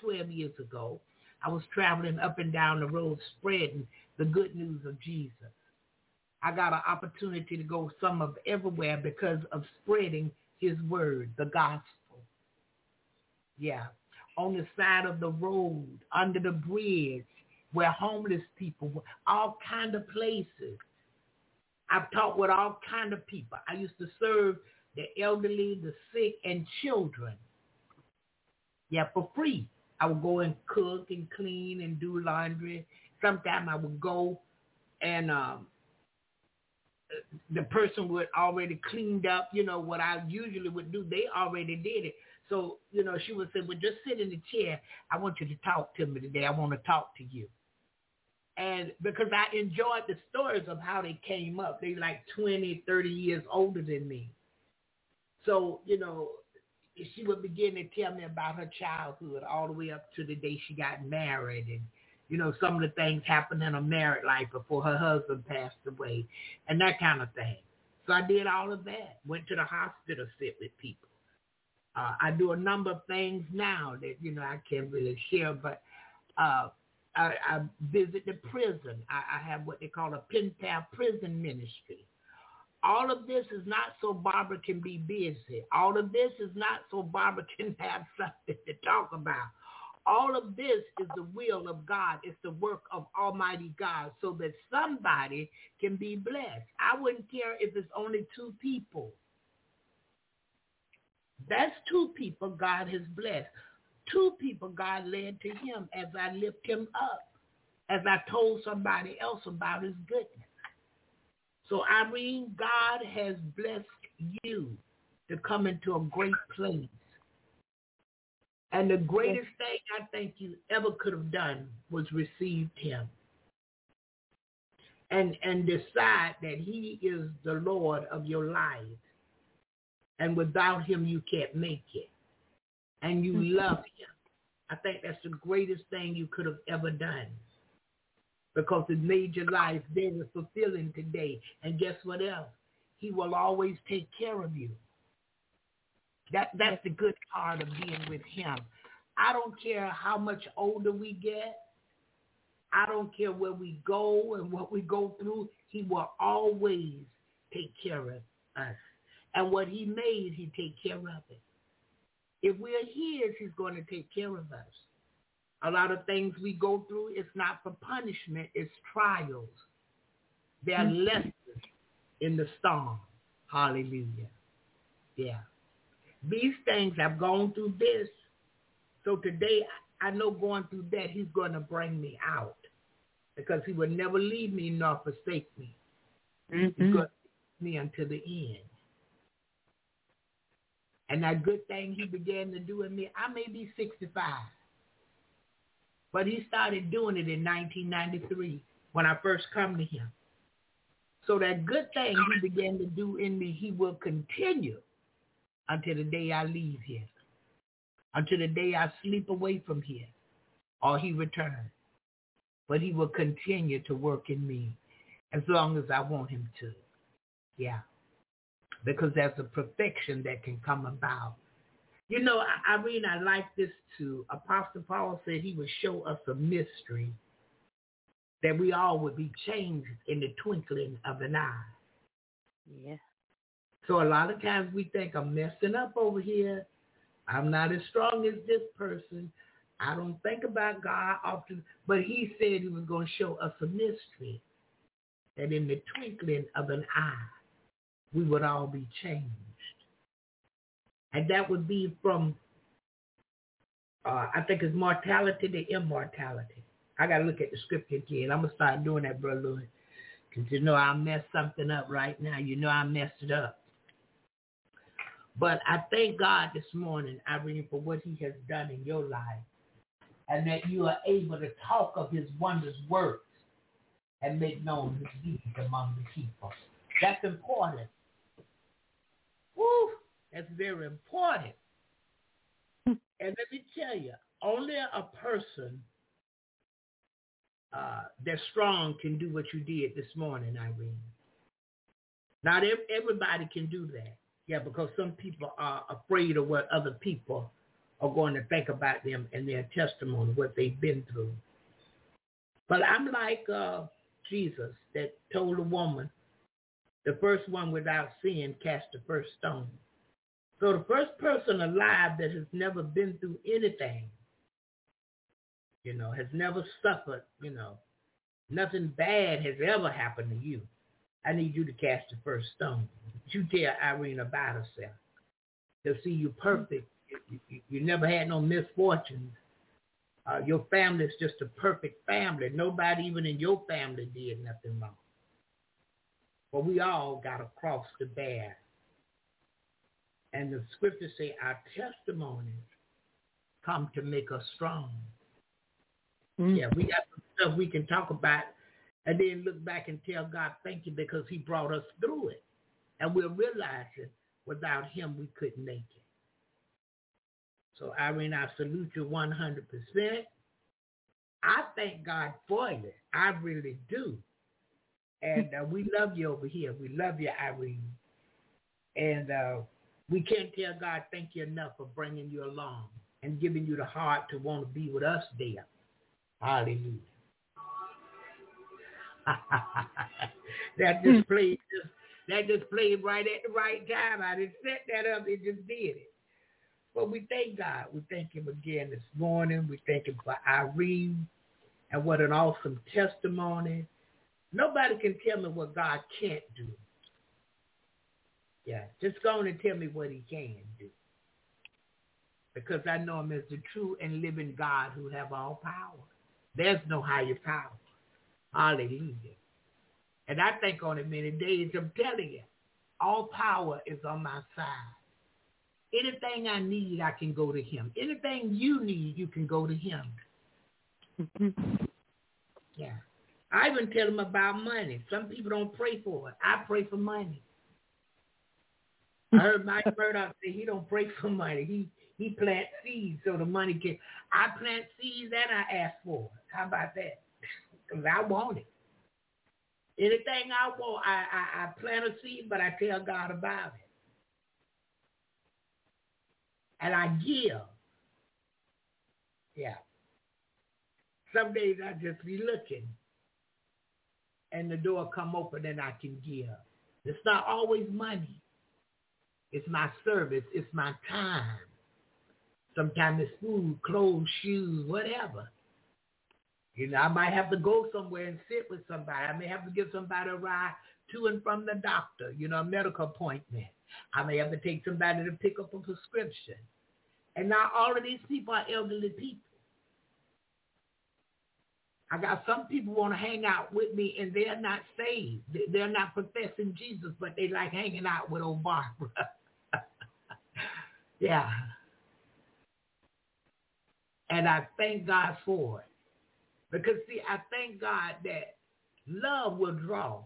I was traveling up and down the road spreading the good news of Jesus. I got an opportunity to go some of everywhere because of spreading his word, the gospel. Yeah. On the side of the road, under the bridge, where homeless people were, all kind of places. I've talked with all kind of people. I used to serve the elderly, the sick, and children. Yeah, for free. I would go and cook and clean and do laundry. Sometimes I would go and the person would already cleaned up, what I usually would do. They already did it. So, she would say, well, just sit in the chair. I want you to talk to me today. I want to talk to you. And because I enjoyed the stories of how they came up. They like 20, 30 years older than me. So, she would begin to tell me about her childhood all the way up to the day she got married. And, some of the things happened in her married life before her husband passed away and that kind of thing. So I did all of that. Went to the hospital, sit with people. I do a number of things now that, I can't really share, but I visit the prison. I have what they call a pen pal prison ministry. All of this is not so Barbara can be busy. All of this is not so Barbara can have something to talk about. All of this is the will of God. It's the work of Almighty God so that somebody can be blessed. I wouldn't care if it's only 2 people. That's 2 people God has blessed. 2 people God led to him as I lift him up, as I told somebody else about his goodness. So, Irene, God has blessed you to come into a great place. And the greatest thing I think you ever could have done was received him. And decide that he is the Lord of your life. And without him, you can't make it. And you love him. I think that's the greatest thing you could have ever done. Because it made your life very fulfilling today. And guess what else? He will always take care of you. That's the good part of being with him. I don't care how much older we get. I don't care where we go and what we go through. He will always take care of us. And what he made, he take care of it. If we're his, he's going to take care of us. A lot of things we go through, it's not for punishment, it's trials. There are lessons in the storm. Hallelujah. Yeah. These things, I've gone through this. So today, I know going through that, he's going to bring me out. Because he will never leave me nor forsake me. He's going to take me until the end. And that good thing he began to do in me, I may be 65. But he started doing it in 1993 when I first come to him. So that good thing he began to do in me, he will continue until the day I leave here, until the day I sleep away from here, or he returns. But he will continue to work in me as long as I want him to. Yeah. Because there's a perfection that can come about. You know, Irene, I like this too. Apostle Paul said he would show us a mystery that we all would be changed in the twinkling of an eye. Yeah. So a lot of times we think I'm messing up over here. I'm not as strong as this person. I don't think about God often. But he said he was going to show us a mystery that in the twinkling of an eye, we would all be changed. And that would be from, I think it's mortality to immortality. I got to look at the scripture again. I'm going to start doing that, Brother Louis. Because you know I messed something up right now. You know I messed it up. But I thank God this morning, Irene, for what he has done in your life. And that you are able to talk of his wondrous works and make known his deeds among the people. That's important. Woo! That's very important. And let me tell you, only a person that's strong can do what you did this morning, Irene. Not everybody can do that. Yeah, because some people are afraid of what other people are going to think about them and their testimony, what they've been through. But I'm like Jesus that told a woman, the first one without sin cast the first stone. So the first person alive that has never been through anything, has never suffered, nothing bad has ever happened to you. I need you to cast the first stone. You tell Irene about herself. They'll see you perfect. You never had no misfortunes. Your family is just a perfect family. Nobody even in your family did nothing wrong. But we all got a cross to bear. And the scriptures say our testimonies come to make us strong. Mm-hmm. Yeah, we got some stuff we can talk about and then look back and tell God, thank you, because he brought us through it. And we'll realize that without him, we couldn't make it. So, Irene, I salute you 100%. I thank God for you. I really do. And we love you over here. We love you, Irene. And we can't tell God thank you enough for bringing you along and giving you the heart to want to be with us there. Hallelujah. That just played right at the right time. I didn't set that up. It just did it. But we thank God. We thank him again this morning. We thank him for Irene and what an awesome testimony. Nobody can tell me what God can't do. Yeah, just go on and tell me what he can do. Because I know him as the true and living God who have all power. There's no higher power. Hallelujah. And I think on it many days, I'm telling you, all power is on my side. Anything I need, I can go to him. Anything you need, you can go to him. Mm-hmm. Yeah. I even tell them about money. Some people don't pray for it. I pray for money. I heard Mike Murdoch say he don't pray for money. He plants seeds so the money can. I plant seeds and I ask for it. How about that? Because I want it. Anything I want, I plant a seed, but I tell God about it. And I give. Yeah. Some days I just be looking and the door come open and I can give. It's not always money. It's my service. It's my time. Sometimes it's food, clothes, shoes, whatever. I might have to go somewhere and sit with somebody. I may have to give somebody a ride to and from the doctor, a medical appointment. I may have to take somebody to pick up a prescription. And now all of these people are elderly people. I got some people want to hang out with me and they're not saved. They're not professing Jesus, but they like hanging out with old Barbara. Yeah. And I thank God for it. Because, see, I thank God that love will draw.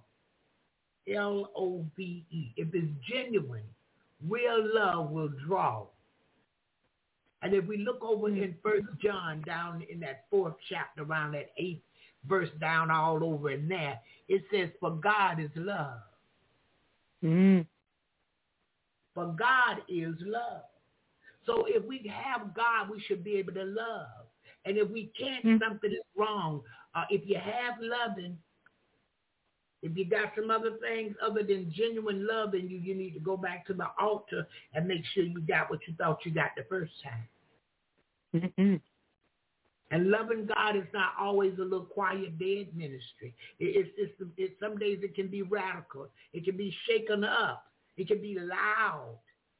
L-O-V-E. If it's genuine, real love will draw. And if we look over in 1 John down in that 4th chapter, around that 8th verse down all over in there, it says, for God is love. Mm. For God is love. So if we have God, we should be able to love. And if we can't, something is wrong. If you have loving, if you got some other things other than genuine love in you, you need to go back to the altar and make sure you got what you thought you got the first time. Mm-hmm. And loving God is not always a little quiet, dead ministry. It's some days it can be radical. It can be shaken up. It can be loud.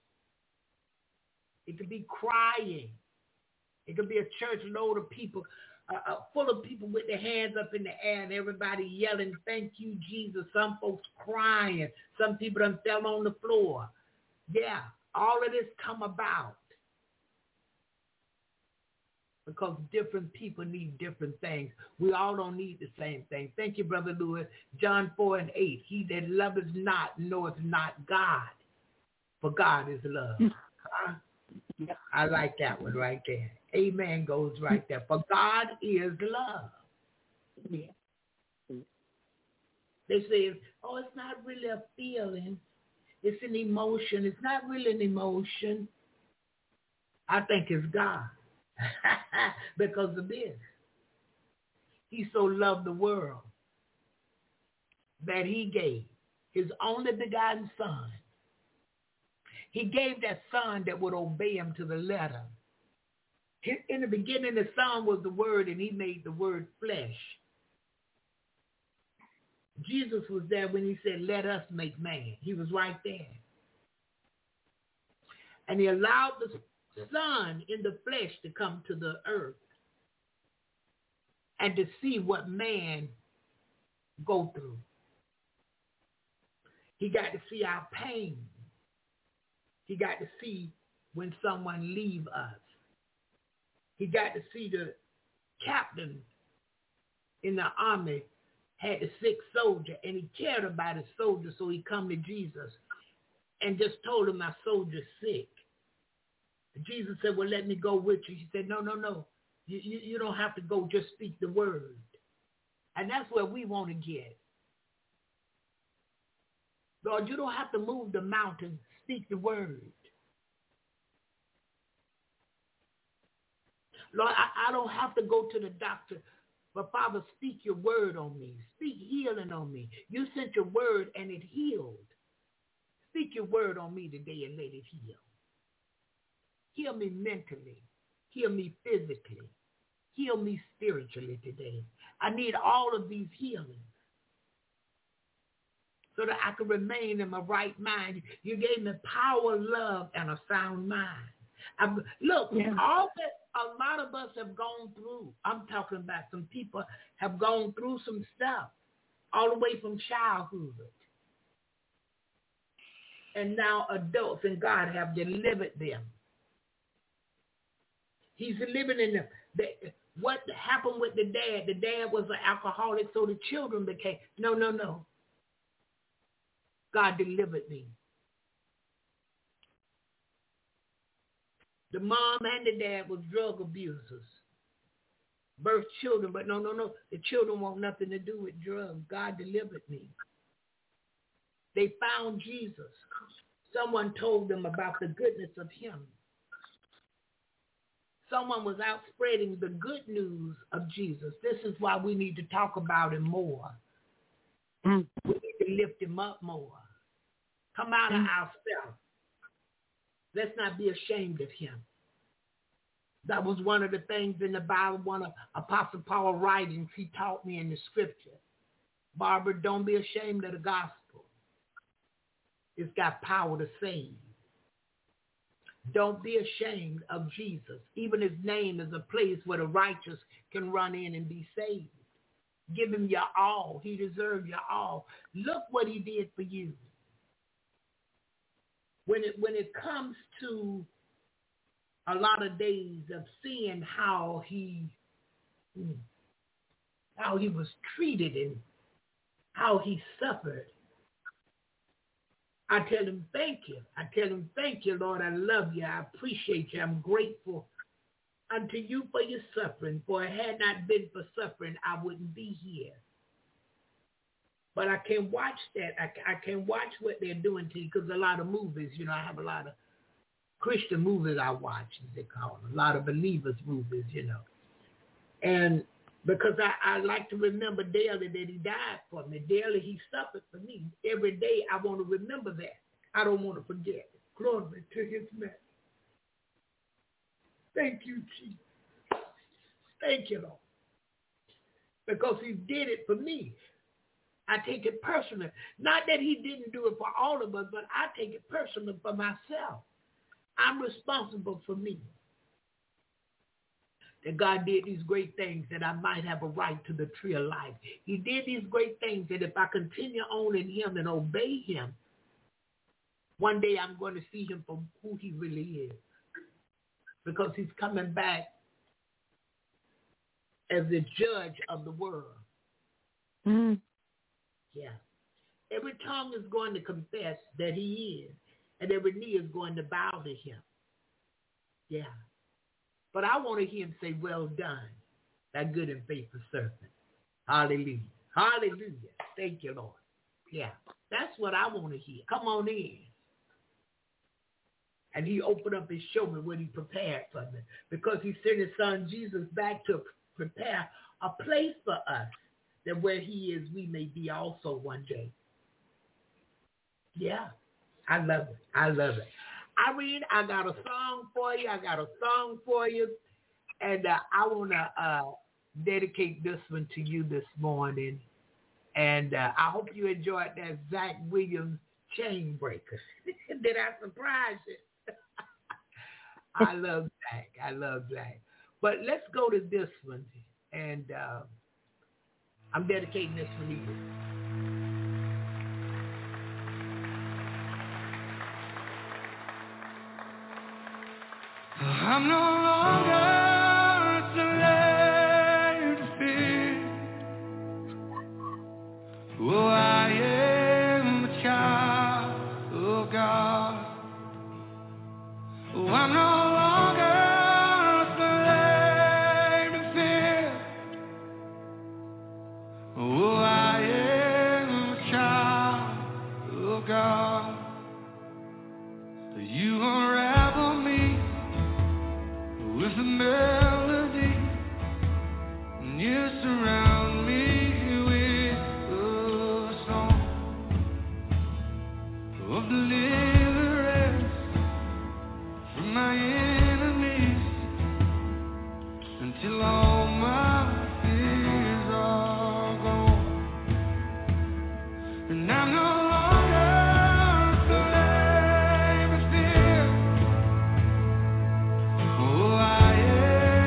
It can be crying. It could be a church load of people, full of people with their hands up in the air and everybody yelling, thank you, Jesus. Some folks crying. Some people done fell on the floor. Yeah, all of this come about because different people need different things. We all don't need the same thing. Thank you, Brother Lewis. John 4:8. He that loveth not knoweth not God, for God is love. I like that one right there. amen goes right there. For God is love. Yeah. They say, oh, it's not really a feeling. It's an emotion. It's not really an emotion. I think it's God. Because of this. He so loved the world that he gave his only begotten son. He gave that son that would obey him to the letter. In the beginning, the son was the word, and he made the word flesh. Jesus was there when he said, let us make man. He was right there. And he allowed the son in the flesh to come to the earth and to see what man go through. He got to see our pain. He got to see when someone leave us. He got to see the captain in the army had a sick soldier, and he cared about his soldier, so he come to Jesus and just told him, my soldier's sick. Jesus said, well, let me go with you. He said, no. You don't have to go, just speak the word. And that's where we want to get. Lord, you don't have to move the mountain, speak the word. Lord, I don't have to go to the doctor, but Father, speak your word on me. Speak healing on me. You sent your word and it healed. Speak your word on me today and let it heal. Heal me mentally. Heal me physically. Heal me spiritually today. I need all of these healings so that I can remain in my right mind. You gave me power, love, and a sound mind. All that a lot of us have gone through. I'm talking about some people have gone through some stuff all the way from childhood. And now adults and God have delivered them. He's living in them. What happened with the dad? The dad was an alcoholic, so the children became, no. God delivered me. The mom and the dad was drug abusers. Birthed children, but no. The children want nothing to do with drugs. God delivered me. They found Jesus. Someone told them about the goodness of him. Someone was out spreading the good news of Jesus. This is why we need to talk about him more. We need to lift him up more. Come out of ourselves. Let's not be ashamed of him. That was one of the things in the Bible, one of Apostle Paul's writings he taught me in the scripture. Barbara, don't be ashamed of the gospel. It's got power to save. Don't be ashamed of Jesus. Even his name is a place where the righteous can run in and be saved. Give him your all. He deserves your all. Look what he did for you. When it comes to a lot of days of seeing how he was treated and how he suffered, I tell him, thank you. I tell him, thank you, Lord. I love you. I appreciate you. I'm grateful unto you for your suffering. For it had not been for suffering, I wouldn't be here. But I can watch that. I can watch what they're doing to you because a lot of movies, I have a lot of Christian movies I watch, as they call them, a lot of believers movies, And because I like to remember daily that he died for me. Daily he suffered for me. Every day I want to remember that. I don't want to forget. Glory to his name. Thank you, Jesus. Thank you, Lord. Because he did it for me. I take it personal. Not that he didn't do it for all of us, but I take it personal for myself. I'm responsible for me. That God did these great things that I might have a right to the tree of life. He did these great things that if I continue on in him and obey him, one day I'm going to see him for who he really is. Because he's coming back as the judge of the world. Mm. Yeah. Every tongue is going to confess that he is, and every knee is going to bow to him. Yeah. But I want to hear him say, well done, that good and faithful servant. Hallelujah. Hallelujah. Thank you, Lord. Yeah, that's what I want to hear. Come on in. And he opened up and showed me what he prepared for me, because he sent his son Jesus back to prepare a place for us, that where he is, we may be also one day. Yeah, I love it. I love it. Irene, I got a song for you. And I want to dedicate this one to you this morning. And I hope you enjoyed that Zach Williams Chain Breaker. Did I surprise you? I love Zach. But let's go to this one. And I'm dedicating this one to you. I'm no longer a slave to fear. Oh, I am a child of God. Oh, I'm no longer a slave to fear. Oh, I am a child of God. You unravel me with a melody, and you surround me with a song of deliverance from my enemies, until all my fears are gone. And I'm no longer a slave to fear. Oh, I am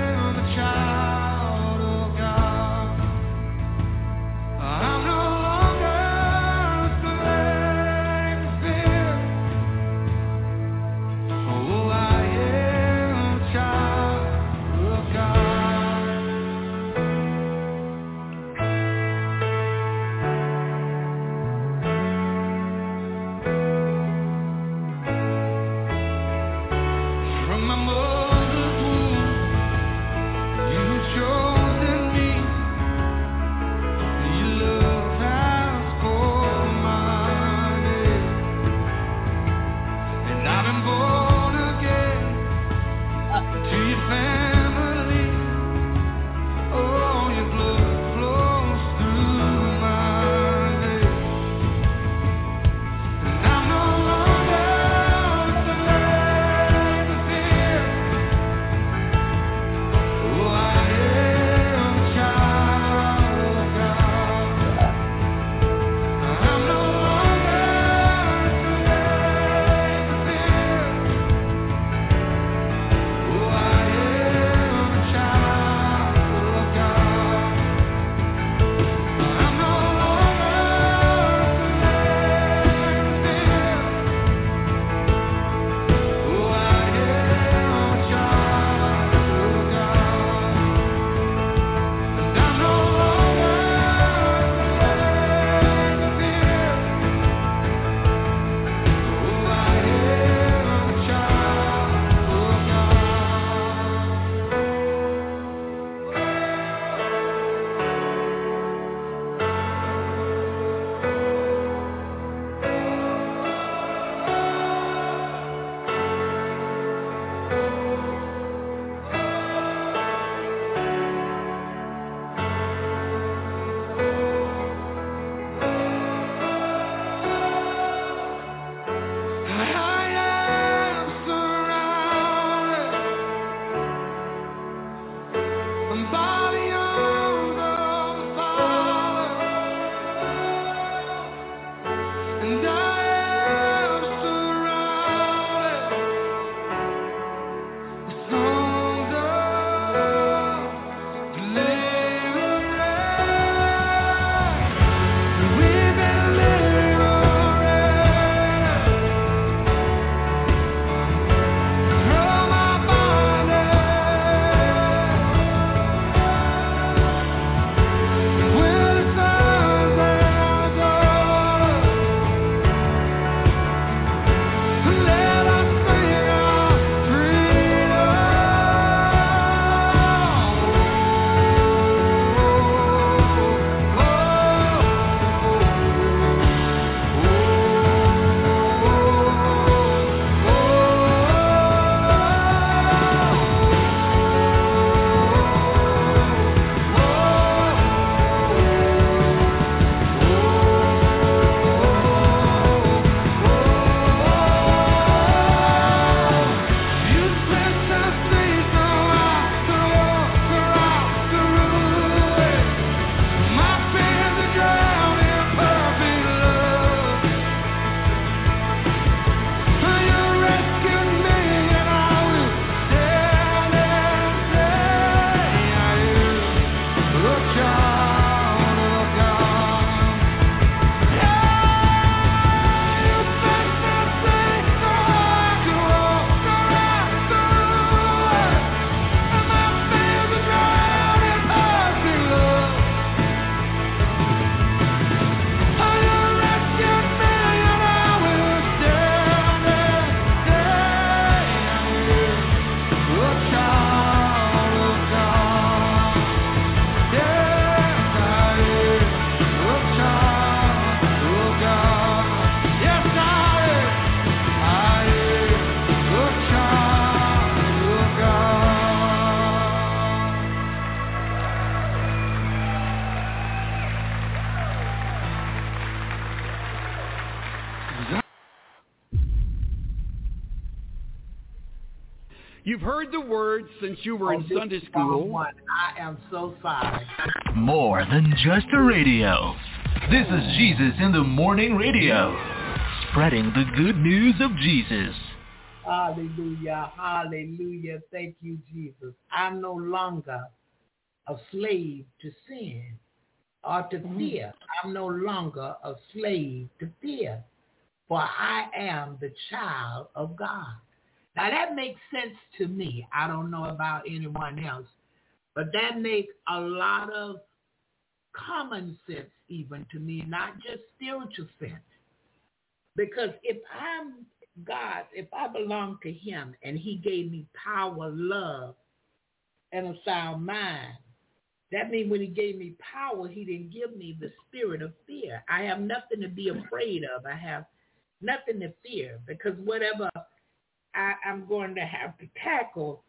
You've heard the word since you were in Sunday school. I am so sorry. More than just a radio. This is Jesus in the Morning Radio, spreading the good news of Jesus. Hallelujah, hallelujah. Thank you, Jesus. I'm no longer a slave to sin or to fear. I'm no longer a slave to fear, for I am the child of God. Now that makes sense to me. I don't know about anyone else, but that makes a lot of common sense even to me, not just spiritual sense. Because if I'm God, if I belong to him and he gave me power, love, and a sound mind, that means when he gave me power, he didn't give me the spirit of fear. I have nothing to be afraid of. I have nothing to fear, because whatever I'm going to have to tackle,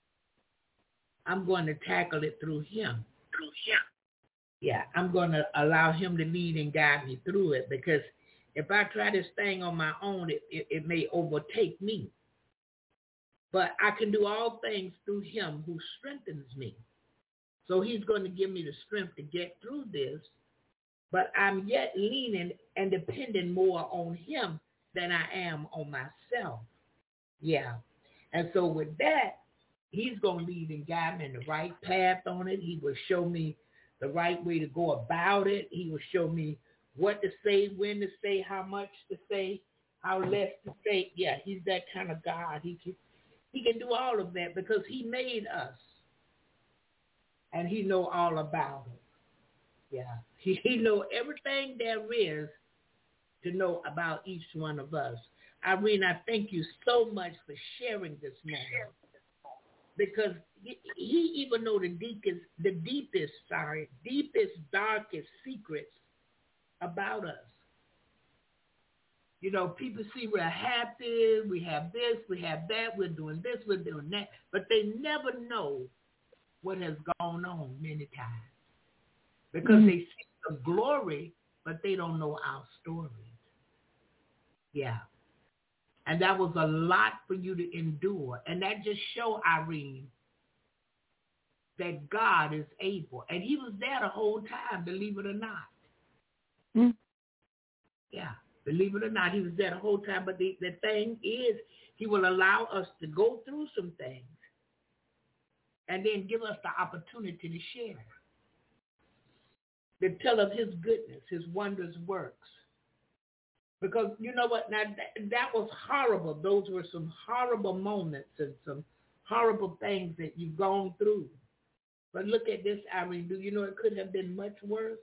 I'm going to tackle it through him. Yeah, I'm going to allow him to lead and guide me through it, because if I try this thing on my own, it may overtake me. But I can do all things through him who strengthens me. So he's going to give me the strength to get through this, but I'm yet leaning and depending more on him than I am on myself. Yeah. And so with that, he's going to lead and guide me in the right path on it. He will show me the right way to go about it. He will show me what to say, when to say, how much to say, how less to say. Yeah, he's that kind of God. He can do all of that because he made us. And he know all about it. Yeah. He know everything there is to know about each one of us. Irene, I thank you so much for sharing this morning. Because he even know the deepest, darkest secrets about us. You know, people see we're happy, we have this, we have that, we're doing this, we're doing that, but they never know what has gone on many times. Because they see the glory, but they don't know our stories. Yeah. And that was a lot for you to endure. And that just showed, Irene, that God is able. And he was there the whole time, believe it or not. Yeah, believe it or not, he was there the whole time. But the thing is, he will allow us to go through some things and then give us the opportunity to share, to tell of his goodness, his wondrous works. Because you know what, now that was horrible. Those were some horrible moments and some horrible things that you've gone through. But look at this, Irene. Do you know it could have been much worse?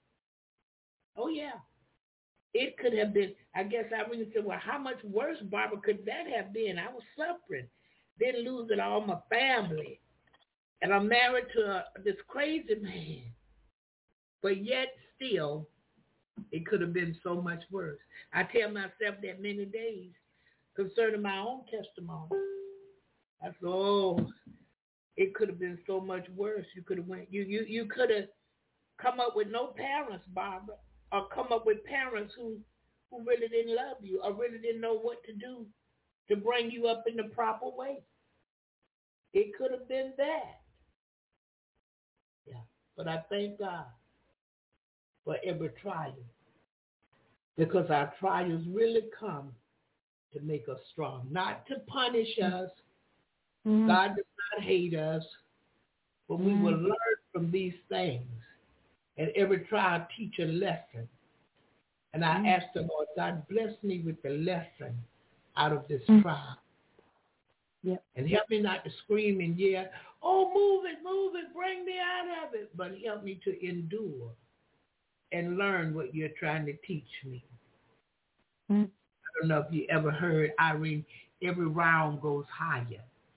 Oh, yeah. It could have been. I guess Irene said, well, how much worse, Barbara, could that have been? I was suffering, then losing all my family. And I'm married to this crazy man. But yet still, it could have been so much worse. I tell myself that many days concerning my own testimony. I said, oh, it could have been so much worse. You could have you could have come up with no parents, Barbara, or come up with parents who really didn't love you or really didn't know what to do to bring you up in the proper way. It could have been that. Yeah, but I thank God for every trial, because our trials really come to make us strong, not to punish us. God does not hate us, but we will learn from these things, and every trial teach a lesson. And I ask the Lord, God, bless me with the lesson out of this trial. Yep. And help me not to scream and yell, oh, move it, bring me out of it, but help me to endure and learn what you're trying to teach me. I don't know if you ever heard, Irene, every round goes higher.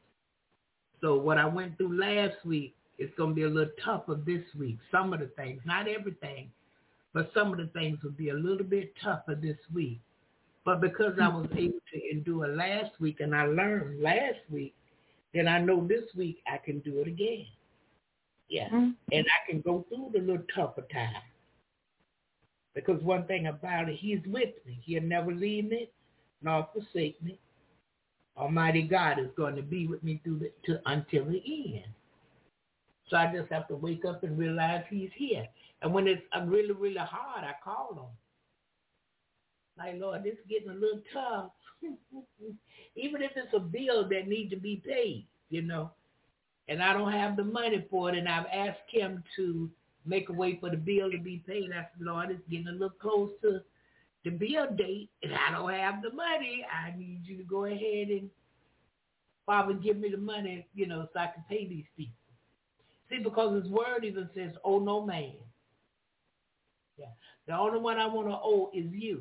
So what I went through last week is going to be a little tougher this week. Some of the things, not everything, but some of the things will be a little bit tougher this week. But because I was able to endure last week and I learned last week, then I know this week I can do it again. Yeah. And I can go through the little tougher time. Because one thing about it, he's with me. He'll never leave me nor forsake me. Almighty God is going to be with me until the end. So I just have to wake up and realize he's here. And when it's really, really hard, I call him. Like, Lord, this is getting a little tough. Even if it's a bill that needs to be paid, and I don't have the money for it, and I've asked him to make a way for the bill to be paid. I said, Lord, it's getting a little close to the bill date, and I don't have the money. I need you to go ahead and, Father, give me the money, so I can pay these people. See, because his word even says, owe no man. Yeah. The only one I want to owe is you.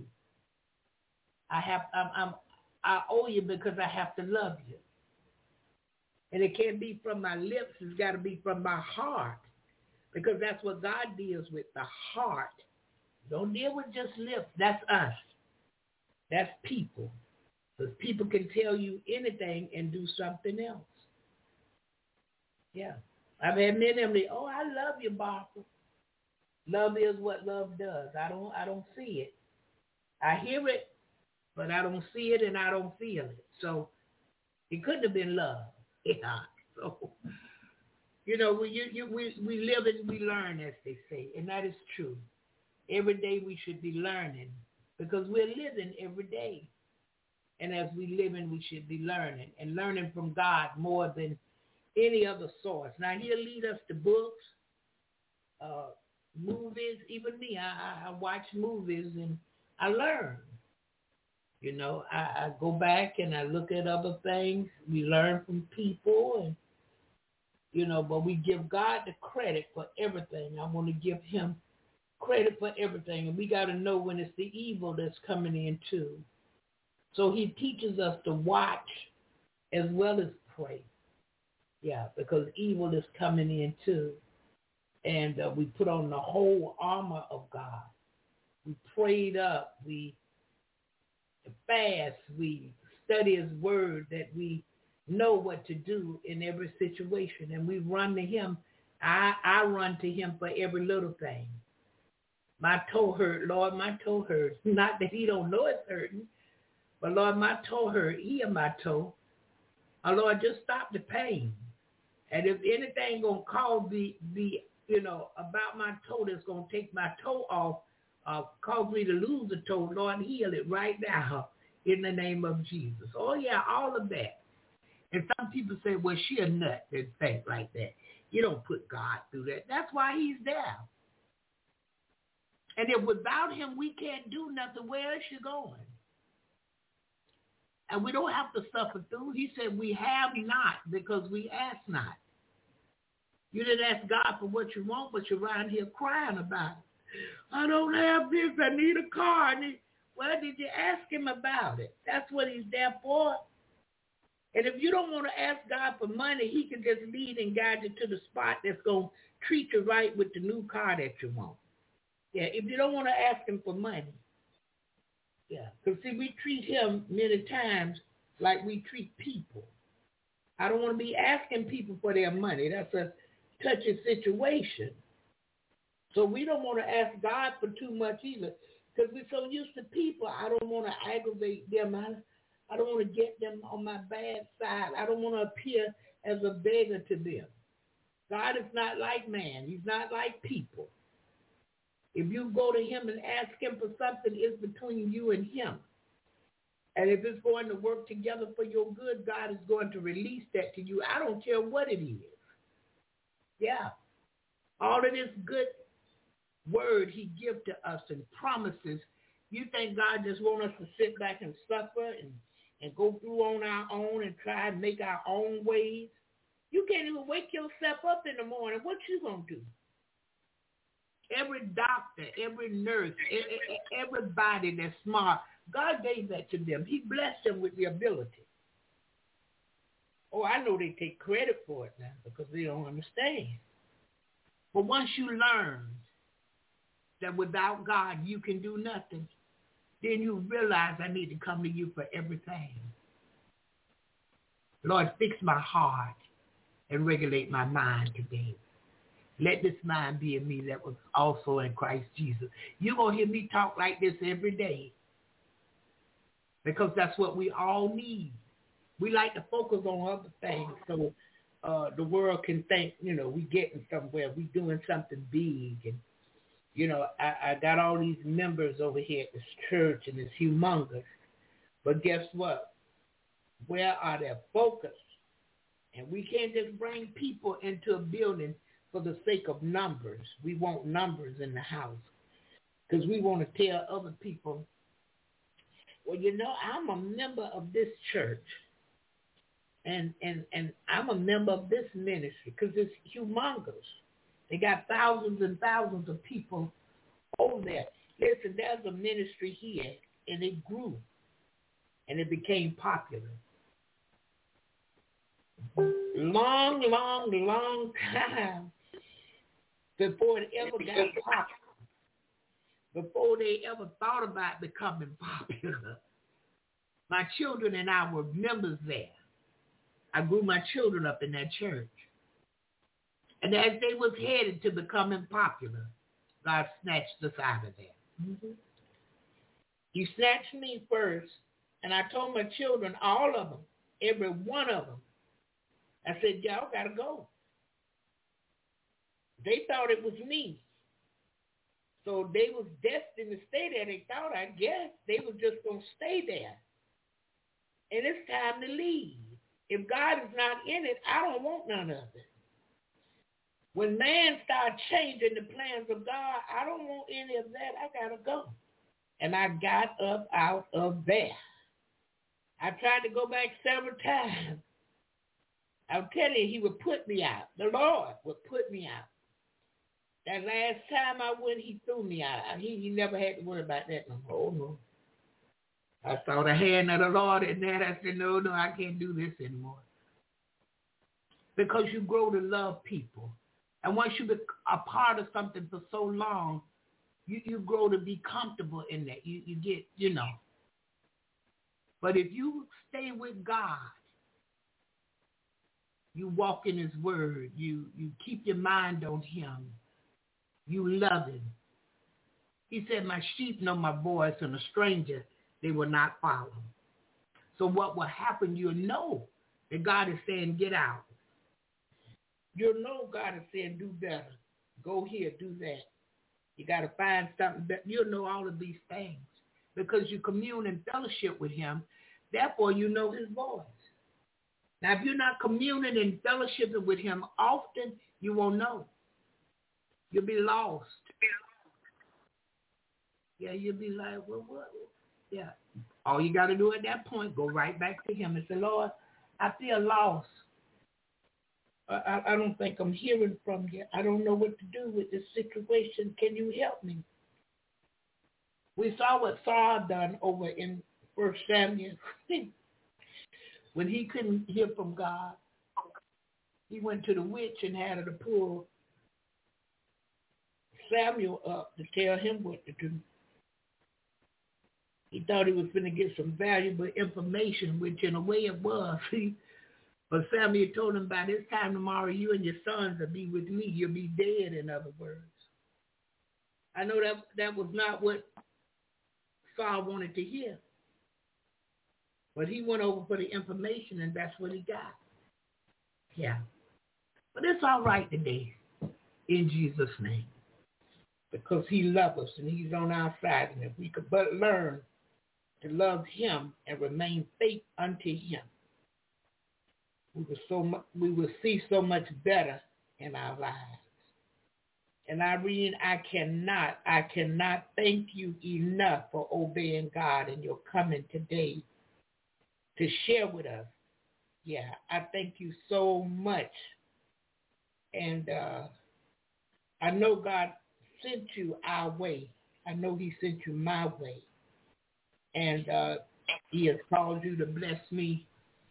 I owe you because I have to love you. And it can't be from my lips. It's got to be from my heart. Because that's what God deals with, the heart. Don't deal with just lips. That's us. That's people. Because people can tell you anything and do something else. Yeah. I've had many of them say, oh, I love you, Barbara. Love is what love does. I don't see it. I hear it, but I don't see it and I don't feel it. So it couldn't have been love. Yeah. So, we live and we learn, as they say, and that is true. Every day we should be learning because we're living every day. And as we live in, we should be learning and learning from God more than any other source. Now, he'll lead us to books, movies. Even me, I watch movies and I learn. I go back and I look at other things. We learn from people, and but we give God the credit for everything. I want to give him credit for everything, and we got to know when it's the evil that's coming in too. So he teaches us to watch as well as pray. Yeah, because evil is coming in too. And we put on the whole armor of God. We prayed up. We fast. We study his word that we know what to do in every situation. And we run to him. I run to him for every little thing. My toe hurt, Lord, my toe hurts. Not that he don't know it's hurting, but Lord, my toe hurt. Heal my toe. Lord, just stop the pain. And if anything going to cause the about my toe that's going to take my toe off, cause me to lose a toe, Lord, heal it right now in the name of Jesus. Oh, yeah, all of that. And some people say, well, she a nut that think like that. You don't put God through that. That's why he's there. And if without him we can't do nothing, where is she going? And we don't have to suffer through. He said we have not because we ask not. You didn't ask God for what you want, but you're around here crying about it. I don't have this. I need a car. Well, did you ask him about it? That's what he's there for. And if you don't want to ask God for money, he can just lead and guide you to the spot that's going to treat you right with the new car that you want. Yeah, if you don't want to ask him for money. Yeah, because see, we treat him many times like we treat people. I don't want to be asking people for their money. That's a touchy situation. So we don't want to ask God for too much either because we're so used to people. I don't want to aggravate them. I don't want to get them on my bad side. I don't want to appear as a beggar to them. God is not like man. He's not like people. If you go to him and ask him for something, it's between you and him. And if it's going to work together for your good, God is going to release that to you. I don't care what it is. Yeah. All of this good word he gives to us and promises, you think God just wants us to sit back and suffer and go through on our own and try and make our own ways? You can't even wake yourself up in the morning. What you going to do? Every doctor, every nurse, everybody that's smart, God gave that to them. He blessed them with the ability. Oh, I know they take credit for it now because they don't understand. But once you learn that without God you can do nothing, then you realize I need to come to you for everything. Lord, fix my heart and regulate my mind today. Let this mind be in me that was also in Christ Jesus. You're going to hear me talk like this every day because that's what we all need. We like to focus on other things so the world can think, we getting somewhere, we doing something big. And, I got all these members over here at this church, and it's humongous. But guess what? Where are their focus? And we can't just bring people into a building for the sake of numbers. We want numbers in the house because we want to tell other people, well, I'm a member of this church. And I'm a member of this ministry because it's humongous. They got thousands and thousands of people over there. Listen, there's a ministry here, and it grew, and it became popular. Long time before it ever got popular, before they ever thought about becoming popular. My children and I were members there. I grew my children up in that church. And as they was headed to becoming popular, God snatched us out of there. Mm-hmm. He snatched me first, and I told my children, all of them, every one of them, I said, y'all got to go. They thought it was me. So they was destined to stay there. They thought, I guess, they was just going to stay there. And it's time to leave. If God is not in it, I don't want none of it. When man starts changing the plans of God, I don't want any of that. I got to go. And I got up out of there. I tried to go back several times. I'll tell you, he would put me out. The Lord would put me out. That last time I went, he threw me out. He never had to worry about that no more. Oh, no. I saw the hand of the Lord in that. I said, no, I can't do this anymore. Because you grow to love people. And once you become a part of something for so long, you grow to be comfortable in that. You get, But if you stay with God, you walk in his word, you keep your mind on him, you love him. He said, my sheep know my voice, and a stranger they will not follow. So what will happen, you'll know that God is saying, get out. You'll know God is saying, do better. Go here, do that. You got to find something better. You'll know all of these things because you commune and fellowship with him. Therefore, you know his voice. Now, if you're not communing and fellowshipping with him often, you won't know. You'll be lost. Yeah, you'll be like, well, what? Yeah. All you got to do at that point, go right back to him and say, Lord, I feel lost. I don't think I'm hearing from you. I don't know what to do with this situation. Can you help me? We saw what Saul done over in 1 Samuel. When he couldn't hear from God, he went to the witch and had her to pull Samuel up to tell him what to do. He thought he was going to get some valuable information, which in a way it was. But Samuel told him, by this time tomorrow, you and your sons will be with me. You'll be dead, in other words. I know that was not what Saul wanted to hear. But he went over for the information, and that's what he got. Yeah. But it's all right today, in Jesus' name. Because he loves us, and he's on our side. And if we could but learn to love him and remain faithful unto him, we will see so much better in our lives. And Irene, I cannot thank you enough for obeying God and your coming today to share with us. Yeah, I thank you so much. And I know God sent you our way. I know he sent you my way. And he has called you to bless me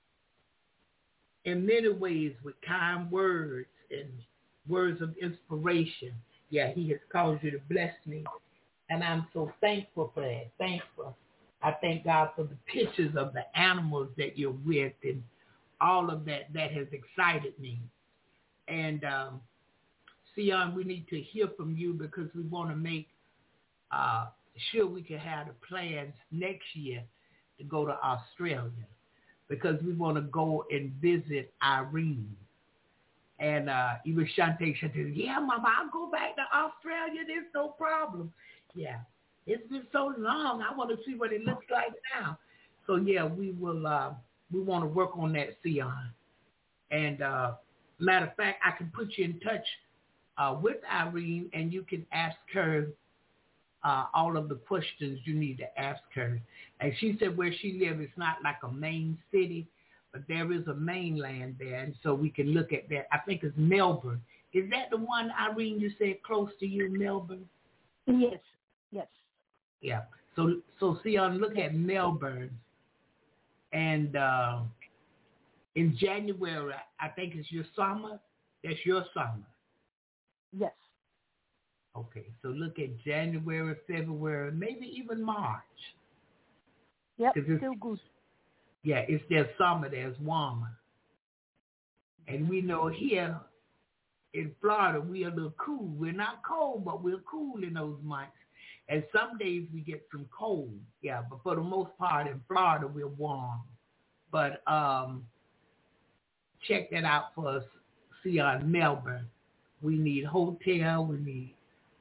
in many ways with kind words and words of inspiration. Yeah, he has called you to bless me. And I'm so thankful for that. Thankful. I thank God for the pictures of the animals that you're with and all of that has excited me. And Sion, we need to hear from you because we want to make sure we can have the plans next year to go to Australia. because we want to go and visit Irene. And even Shantae said, yeah, Mama, I'll go back to Australia. There's no problem. Yeah, it's been so long. I want to see what it looks like now. So, yeah, we will. We want to work on that, Sion. And matter of fact, I can put you in touch with Irene, and you can ask her all of the questions you need to ask her. And she said where she lives, it's not like a main city, but there is a mainland there, and so we can look at that. I think it's Melbourne. Is that the one, Irene, you said close to you, Melbourne? Yes. Yeah. So Sion, look at Melbourne. And in January, I think it's your summer. That's your summer. Yes. Okay, so look at January, February, maybe even March. Yep, still good. Yeah, it's their summer that's warmer. And we know here in Florida, we're a little cool. We're not cold, but we're cool in those months. And some days we get some cold. Yeah, but for the most part in Florida, we're warm. But check that out for us. See on Melbourne. We need hotel. We need,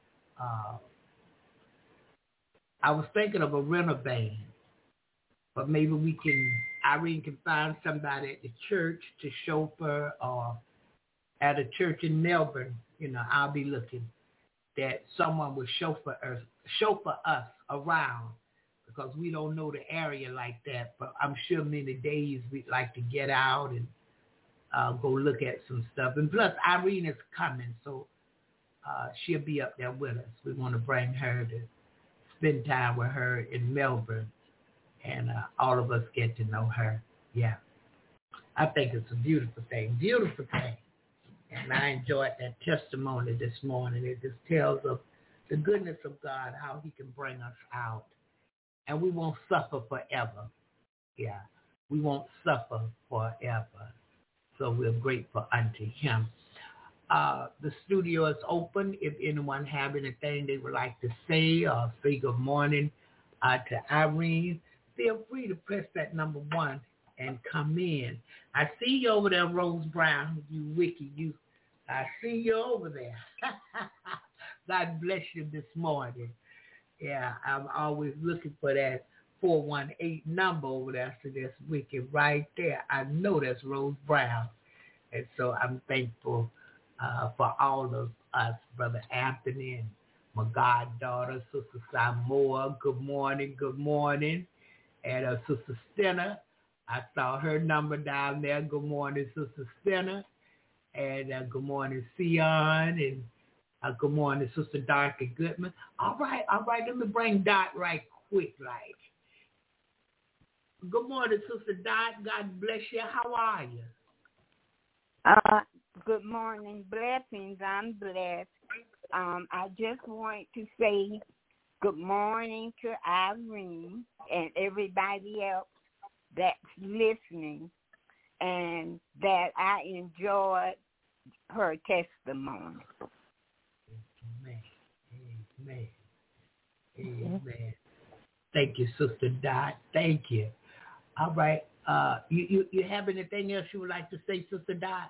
I was thinking of a rental van. But maybe Irene can find somebody at the church to chauffeur, or at a church in Melbourne. You know, I'll be looking that someone will chauffeur us around, because we don't know the area like that. But I'm sure many days we'd like to get out and go look at some stuff. And plus, Irene is coming, so she'll be up there with us. We want to bring her to spend time with her in Melbourne. And all of us get to know her. Yeah. I think it's a beautiful thing. Beautiful thing. And I enjoyed that testimony this morning. It just tells of the goodness of God, how he can bring us out. And we won't suffer forever. Yeah. We won't suffer forever. So we're grateful unto him. The studio is open. If anyone have anything they would like to say, or say good morning to Irene, feel free to press that number 1 and come in. I see you over there, Rose Brown, you wiki, you. I see you over there. God bless you this morning. Yeah, I'm always looking for that 418 number over there. So that's wiki right there. I know that's Rose Brown. And so I'm thankful for all of us, Brother Anthony and my goddaughter, Sister Samoa. Good morning, good morning. And Sister Stenner, I saw her number down there. Good morning, Sister Stenner. And good morning, Sion. And good morning, Sister Dorothy Goodman. All right. Let me bring Dot right quick, like. Good morning, Sister Dot. God bless you. How are you? Good morning. Blessings. I'm blessed. I just want to say good morning to Irene and everybody else that's listening, and that I enjoyed her testimony. Amen. Thank you, Sister Dot. Thank you. All right. You have anything else you would like to say, Sister Dot?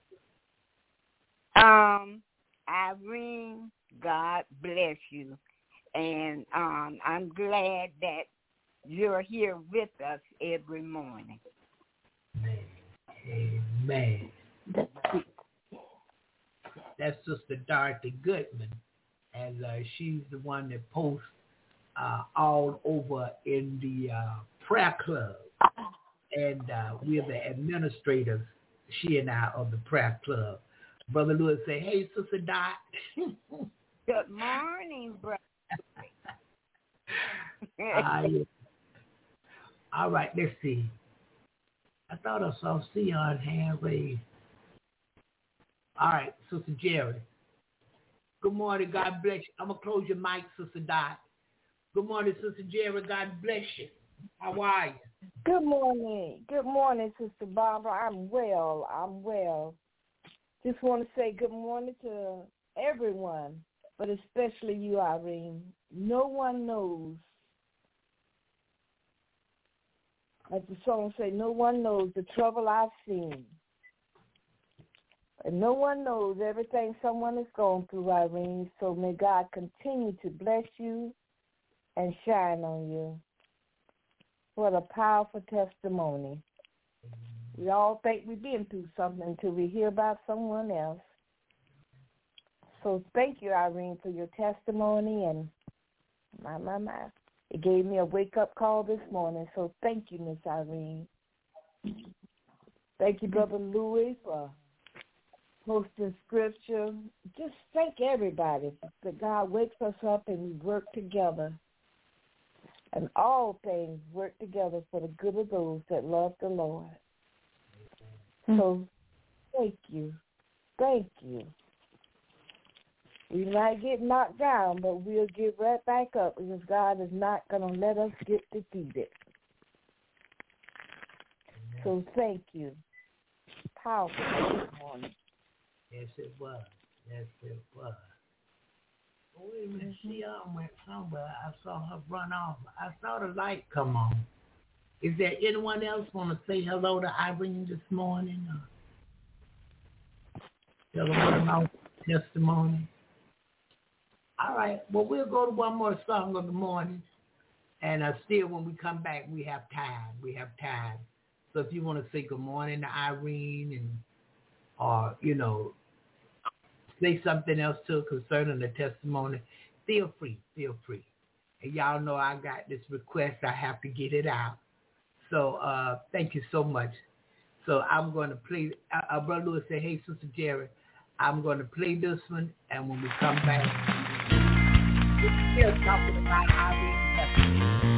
Irene, God bless you. And I'm glad that you're here with us every morning. Amen. That's Sister Dorothy Goodman. And she's the one that posts all over in the prayer club. And we're the administrators, she and I, of the prayer club. Brother Lewis say, hey, Sister Dot. Good morning, brother. All right, let's see. I thought I saw Sion hand raised. All right, Sister Jerry. Good morning, God bless you. I'm going to close your mic, Sister Dot. Good morning, Sister Jerry. God bless you. How are you? Good morning. Good morning, Sister Barbara. I'm well. Just want to say good morning to everyone, but especially you, Irene. No one knows As the song say, no one knows the trouble I've seen. And no one knows everything someone has gone through, Irene. So may God continue to bless you and shine on you. What a powerful testimony. We all think we've been through something until we hear about someone else. So thank you, Irene, for your testimony. And my. It gave me a wake-up call this morning. So thank you, Miss Irene. Thank you, Brother Louis, for posting scripture. Just thank everybody that God wakes us up and we work together. And all things work together for the good of those that love the Lord. So thank you. Thank you. We might get knocked down, but we'll get right back up because God is not going to let us get defeated. So thank you. Powerful this morning. Yes, it was. Yes, it was. Wait a minute. She went somewhere. I saw her run off. I saw the light come on. Is there anyone else want to say hello to Irene this morning? Tell her about testimony. All right. Well, we'll go to one more song of the morning. And still, when we come back, we have time. We have time. So if you want to say good morning to Irene or, say something else to her concerning the testimony, feel free. Feel free. And y'all know I got this request. I have to get it out. So thank you so much. So I'm going to play. Brother Lewis said, hey, Sister Jerry, I'm going to play this one. And when we come back, we're still talking about Irene's testimony.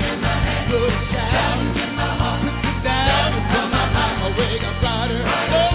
Down in my heart, put you down, come on, away, got brighter.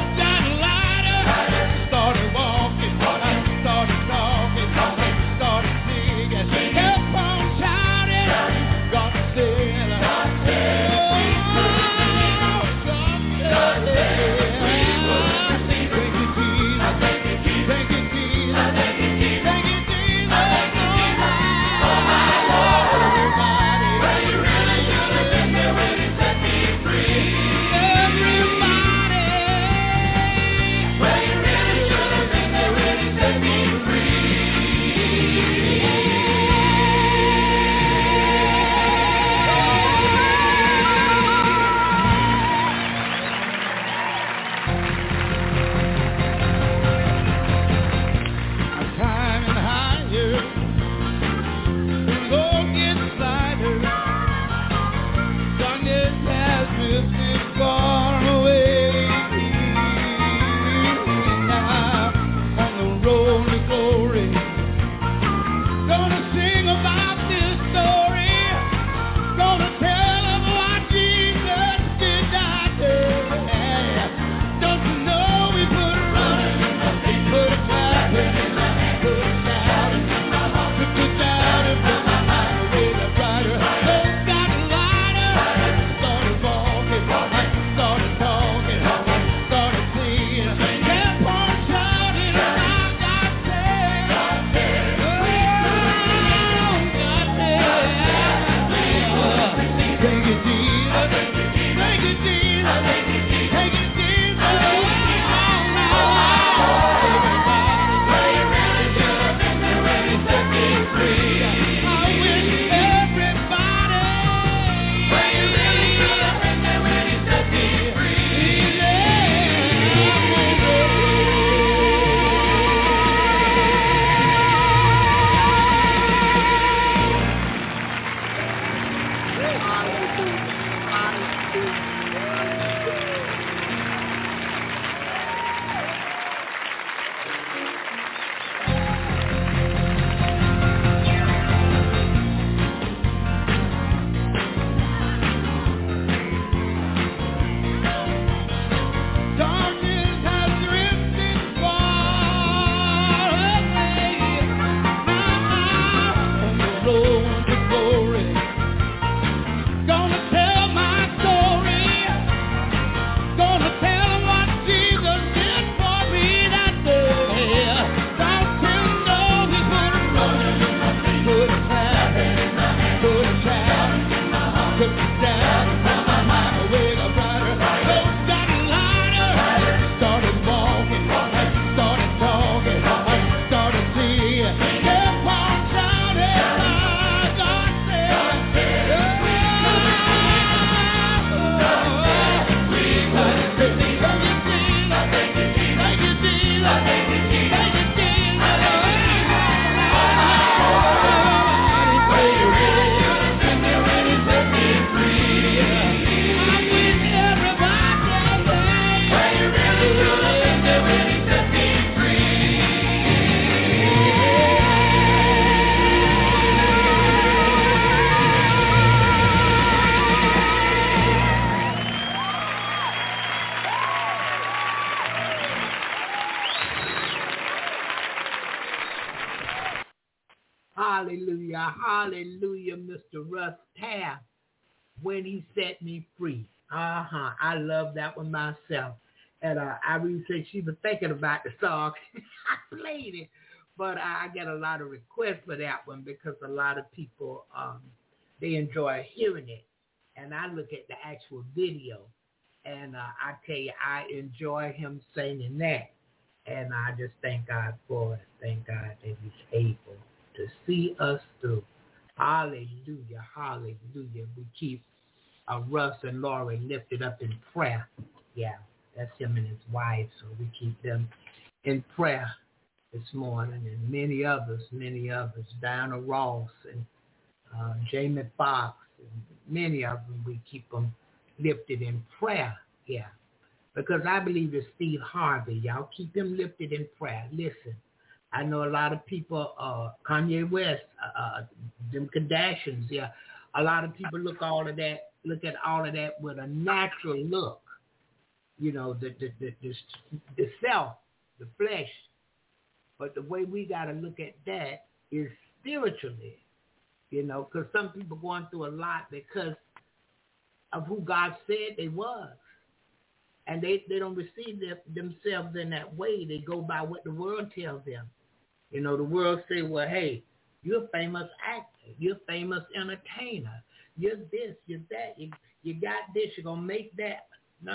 Hallelujah. Hallelujah, Mr. Russ Taff, When He Set Me Free. I love that one myself. And Irene said she was thinking about the song. I played it. But I get a lot of requests for that one because a lot of people, they enjoy hearing it. And I look at the actual video. And I tell you, I enjoy him singing that. And I just thank God for it. Thank God that He's able to see us through. Hallelujah, hallelujah. We keep Russ and Laurie lifted up in prayer. Yeah, that's him and his wife. So we keep them in prayer this morning. And many others, Diana Ross and Jamie Foxx, and many of them, we keep them lifted in prayer. Yeah, because I believe it's Steve Harvey. Y'all keep him lifted in prayer. Listen, I know a lot of people, Kanye West, them Kardashians, yeah. A lot of people look at all of that with a natural look. You know, the self, the flesh. But the way we got to look at that is spiritually, you know, because some people going through a lot because of who God said they was. And they don't receive themselves in that way. They go by what the world tells them. You know, the world say, well, hey, you're a famous actor. You're a famous entertainer. You're this, you're that. You got this, you're going to make that. No.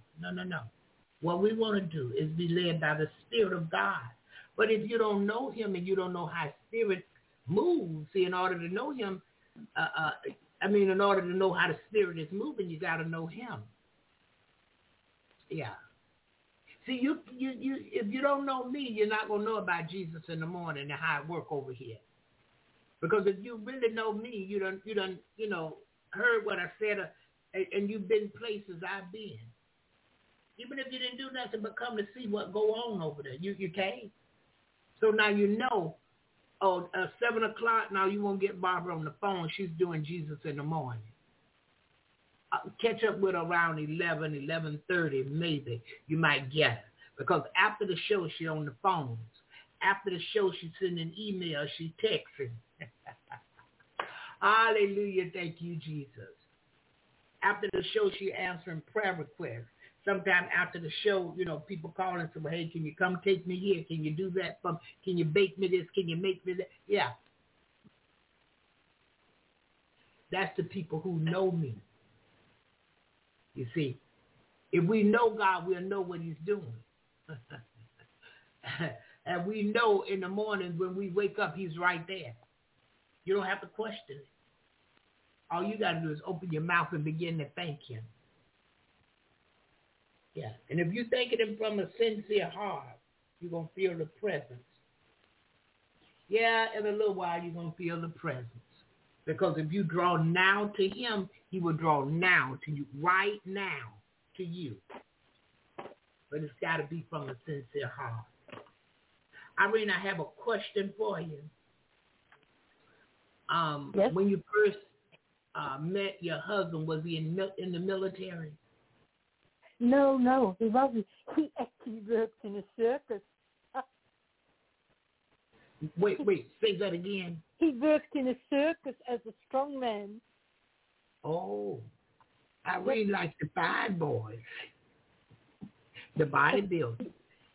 What we want to do is be led by the Spirit of God. But if you don't know Him and you don't know how Spirit moves, see, in order to know Him, in order to know how the Spirit is moving, you got to know Him. Yeah. See, you if you don't know me, you're not going to know about Jesus in the morning and how it work over here. Because if you really know me, you done heard what I said, and you've been places I've been. Even if you didn't do nothing but come to see what go on over there, you came. So now you know, 7 o'clock, now you won't get Barbara on the phone. She's doing Jesus in the morning. Catch up with her around 11, 11:30, maybe. You might get her. Because after the show, she's on the phones. After the show, she's sending emails. She's texting. Hallelujah. Thank you, Jesus. After the show, she's answering prayer requests. Sometime after the show, people call and say, well, hey, can you come take me here? Can you do that for me? Can you bake me this? Can you make me that? Yeah. That's the people who know me. You see, if we know God, we'll know what He's doing. And we know in the morning when we wake up, He's right there. You don't have to question it. All you got to do is open your mouth and begin to thank Him. Yeah, and if you're thanking Him from a sincere heart, you're going to feel the presence. Yeah, in a little while, you're going to feel the presence. Because if you draw now to Him, He will draw now to you, right now to you. But it's got to be from a sincere heart. Irene, I have a question for you. Yes? When you first met your husband, was he in the military? No, he wasn't. He actually worked in a circus. Wait, say that again. He worked in a circus as a strongman. Oh, I really like the fine boys, the bodybuilders.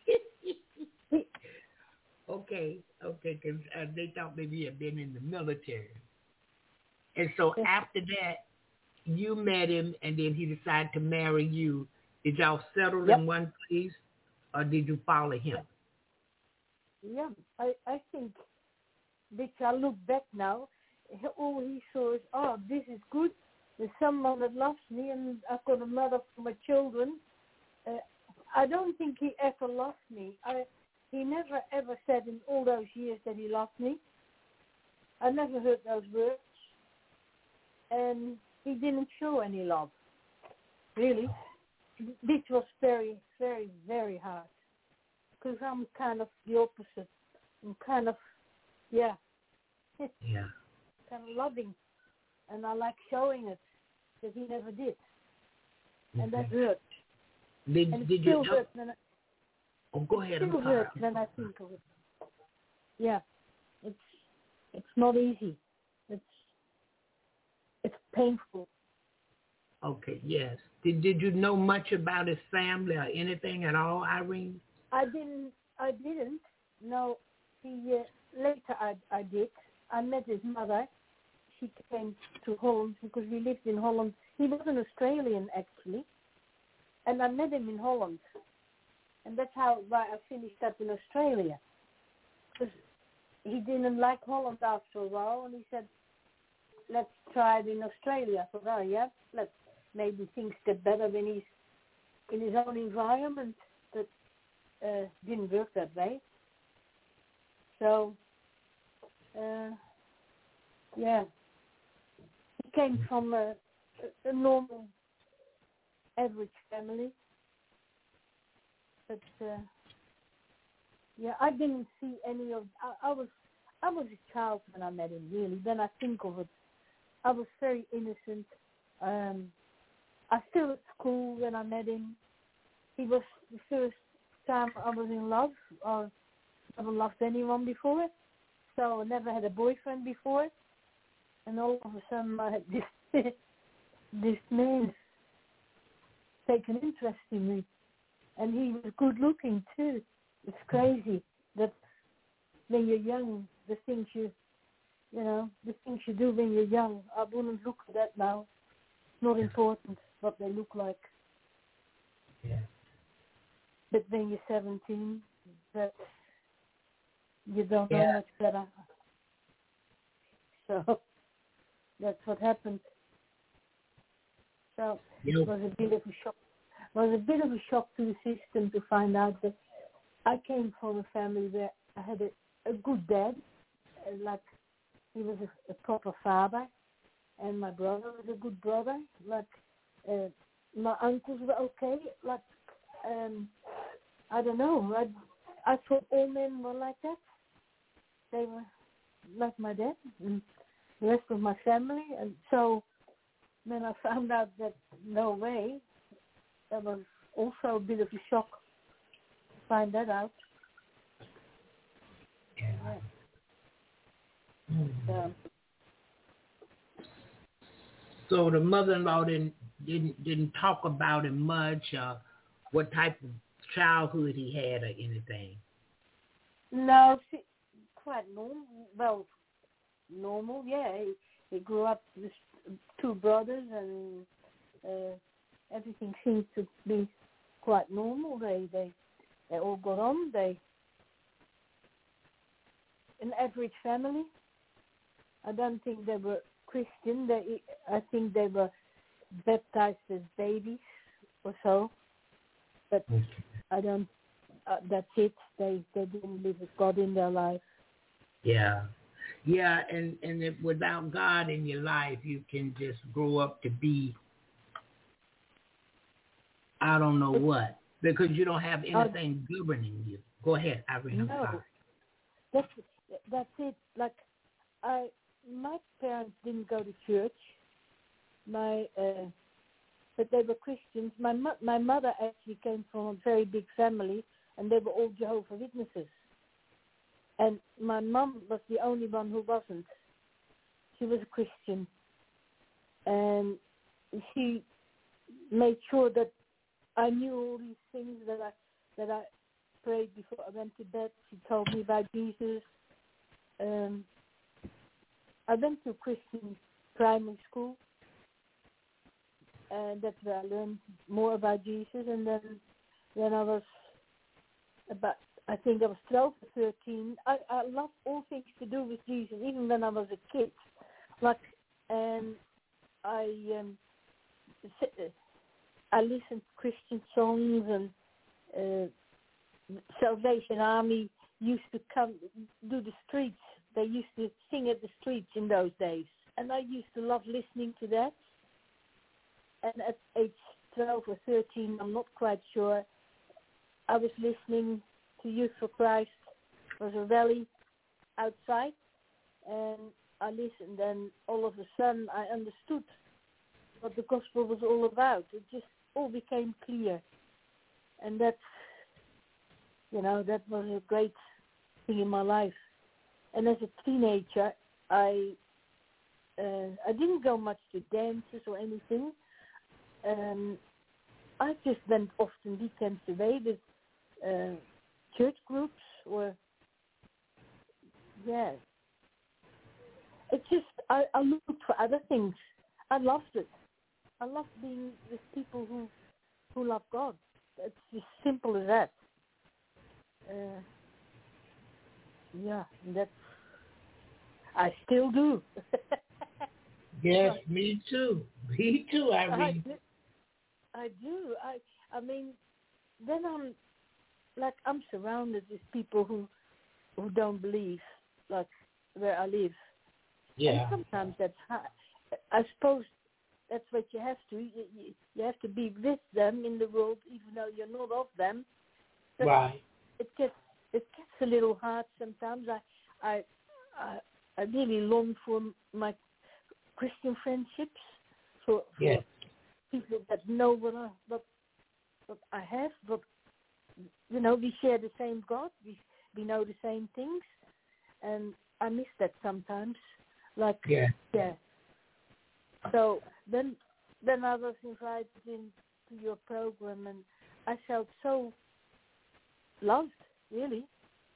Okay, because they thought maybe he had been in the military. And so after that, you met him, and then he decided to marry you. Did y'all settle in one place, or did you follow him? Yeah, I think, which I look back now, all he saw is, this is good. There's someone that loves me, and I've got a mother for my children. I don't think he ever lost me. He never ever said in all those years that he loved me. I never heard those words. And he didn't show any love, really. This was very, very, very hard. Because I'm kind of the opposite. I'm kind of, kind of loving. And I like showing it, that he never did. And that hurt. Did you hurt go ahead. It still hurts when I think of it. Yeah. it's not easy. It's painful. Okay, yes. Did you know much about his family or anything at all, Irene? I didn't. No, later I did. I met his mother. She came to Holland because we lived in Holland. He was an Australian, actually. And I met him in Holland. And that's why I finished up in Australia. Because he didn't like Holland after a while. And he said, let's try it in Australia. I thought, oh, yeah, maybe things get better when he's in his own environment. But didn't work that way. So, yeah. He came from a normal, average family. But, yeah, I didn't see any of... I was a child when I met him, really. Then I think of it. I was very innocent. I still at school when I met him. He was the first time I was in love. I never loved anyone before. So I never had a boyfriend before. And all of a sudden I had this man taken interest in me. And he was good looking too. It's crazy that when you're young, the things you do when you're young, I wouldn't look at that now. It's not important what they look like. Yeah. But when you're 17, you don't know much better. So that's what happened. So it was a bit of a shock. It was a bit of a shock to the system to find out that I came from a family where I had a good dad, like he was a proper father, and my brother was a good brother. Like my uncles were okay. Like I don't know. I thought all men were like that. They were like my dad and the rest of my family. And so when I found out that no way, that was also a bit of a shock to find that out. Yeah. So the mother-in-law didn't talk about him much, what type of childhood he had or anything. No, quite normal. Well, normal, yeah. He grew up with two brothers, and everything seemed to be quite normal. They all got on. An average family. I don't think they were Christian. I think they were baptized as babies or so. But I don't. That's it. They didn't live with God in their life. Yeah, and if without God in your life, you can just grow up to be I don't know what, because you don't have anything governing you. Go ahead, Irene. No, that's it. Like my parents didn't go to church. But they were Christians. My mother actually came from a very big family, and they were all Jehovah's Witnesses. And my mom was the only one who wasn't. She was a Christian, and she made sure that I knew all these things that I prayed before I went to bed. She told me about Jesus. I went to Christian primary school, and that's where I learned more about Jesus. And then when I was I think I was 12 or 13, I loved all things to do with Jesus, even when I was a kid. And I listened to Christian songs, and Salvation Army used to come do the streets. They used to sing at the streets in those days. And I used to love listening to that. And at age 12 or 13, I'm not quite sure, I was listening to Youth for Christ. It was a rally outside. And I listened, and all of a sudden I understood what the gospel was all about. It just all became clear. And that was a great thing in my life. And as a teenager, I didn't go much to dances or anything. I just went often weekends away with church groups or It's just I looked for other things. I loved it. I loved being with people who love God. It's as simple as that. That's I still do. Yes, me too. Me too, Irene. I do. I mean, then I'm surrounded with people who don't believe, like where I live. Yeah. And sometimes that's hard. I suppose that's what you have to. You have to be with them in the world, even though you're not of them. But right. It gets a little hard sometimes. I really long for my Christian friendships, for people that know what I have. But we share the same God. We know the same things, and I miss that sometimes. So then I was invited into your program, and I felt so loved, really.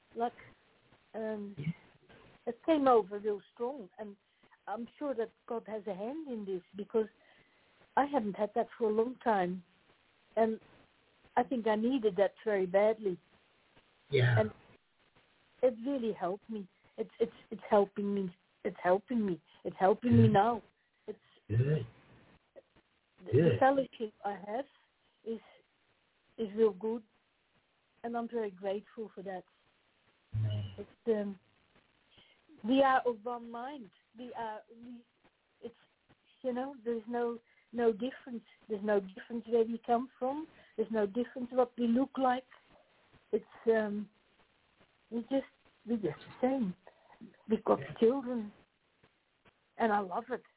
It came over real strong, and I'm sure that God has a hand in this, because I haven't had that for a long time, and I think I needed that very badly. Yeah. And it really helped me. It's helping me. It's helping me. It's helping me now. It's good. The fellowship I have is real good, and I'm very grateful for that. It's we are of one mind. It's there's no difference. There's no difference where we come from. There's no difference what we look like. It's we're just the same. We've got children, and I love it.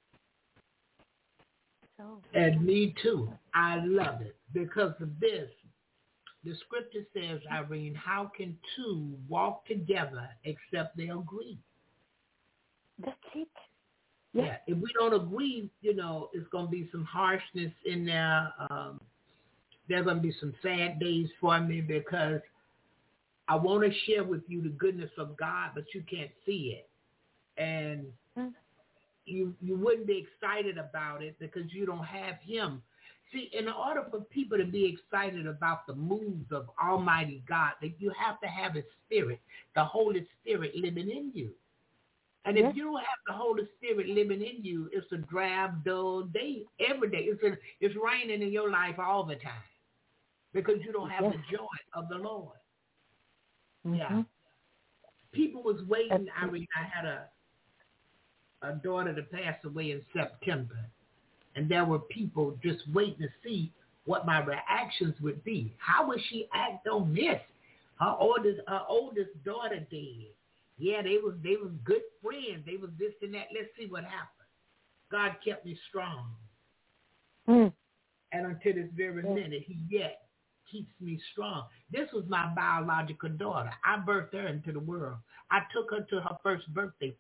So. And me too. I love it because of this. The scripture says, Irene, how can two walk together except they agree? That's it. Yeah. If we don't agree, it's going to be some harshness in there. There are going to be some sad days for me because I want to share with you the goodness of God, but you can't see it. And you wouldn't be excited about it because you don't have him. See, in order for people to be excited about the moves of Almighty God, that you have to have his spirit, the Holy Spirit living in you. And if you don't have the Holy Spirit living in you, it's a drab, dull day every day. It's raining in your life all the time because you don't have the joy of the Lord. Yeah. People was waiting. I had a daughter that passed away in September, and there were people just waiting to see what my reactions would be. How would she act on this? Her oldest daughter dead. Yeah, they was good friends. They was this and that. Let's see what happened. God kept me strong. And until this very minute, he yet keeps me strong. This was my biological daughter. I birthed her into the world. I took her to her first birthday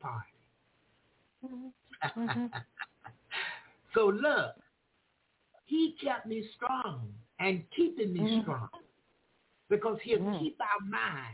party. So look, he kept me strong and keeping me strong because he'll keep our minds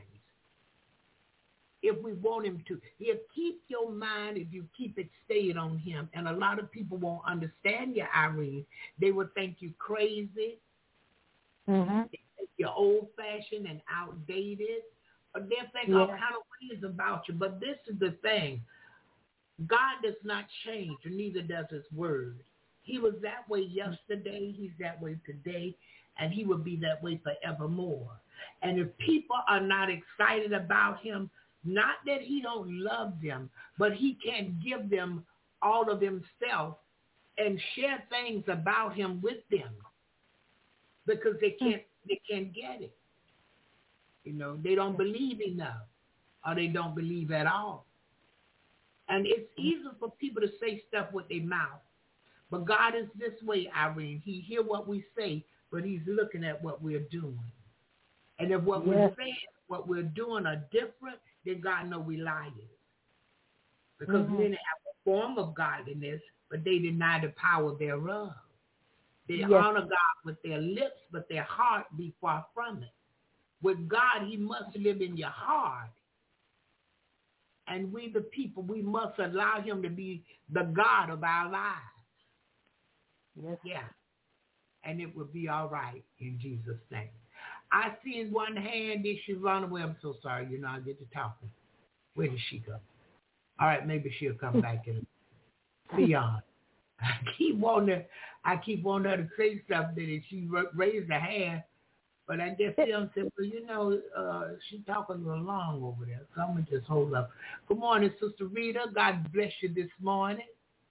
if we want him to. He'll keep your mind if you keep it stayed on him. And a lot of people won't understand you, Irene. They will think you crazy. They think you're old-fashioned and outdated. Or they'll think all kind of ways about you. But this is the thing. God does not change, and neither does his word. He was that way yesterday. He's that way today. And he will be that way forevermore. And if people are not excited about him, not that he don't love them, but he can't give them all of himself and share things about him with them because they can't get it. They don't believe enough or they don't believe at all. And it's easy for people to say stuff with their mouth. But God is this way, Irene. He hear what we say, but he's looking at what we're doing. And if what we're saying, what we're doing are different, then God know we liars. Because many have a form of godliness, but they deny the power thereof. They honor God with their lips, but their heart be far from it. With God, he must live in your heart. And we, the people, we must allow him to be the God of our lives. Yes. Yeah. And it will be all right in Jesus' name. I see in one hand, did she run away? I'm so sorry. You know, I get to talking. Where did she go? All right, maybe she'll come back and beyond. I keep wanting her to say something, and she raised her hand. But I guess Tim said, well, you know, she's talking along over there. So I'm going to just hold up. Good morning, Sister Rita. God bless you this morning.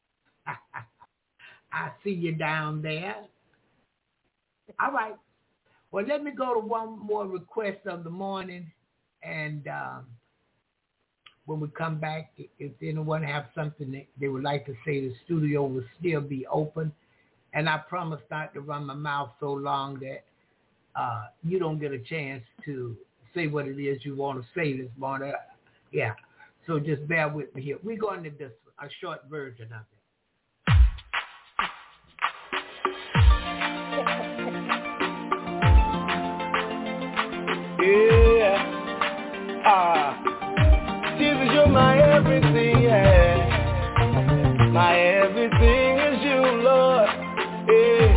I see you down there. All right. Well, let me go to one more request of the morning. And when we come back, if anyone have something that they would like to say, the studio will still be open. And I promise not to run my mouth so long that you don't get a chance to say what it is you want to say this morning. Yeah. So just bear with me here. We're going to do a short version of it. Yeah. Jesus, you're my everything, yeah. My everything is you, Lord. Yeah.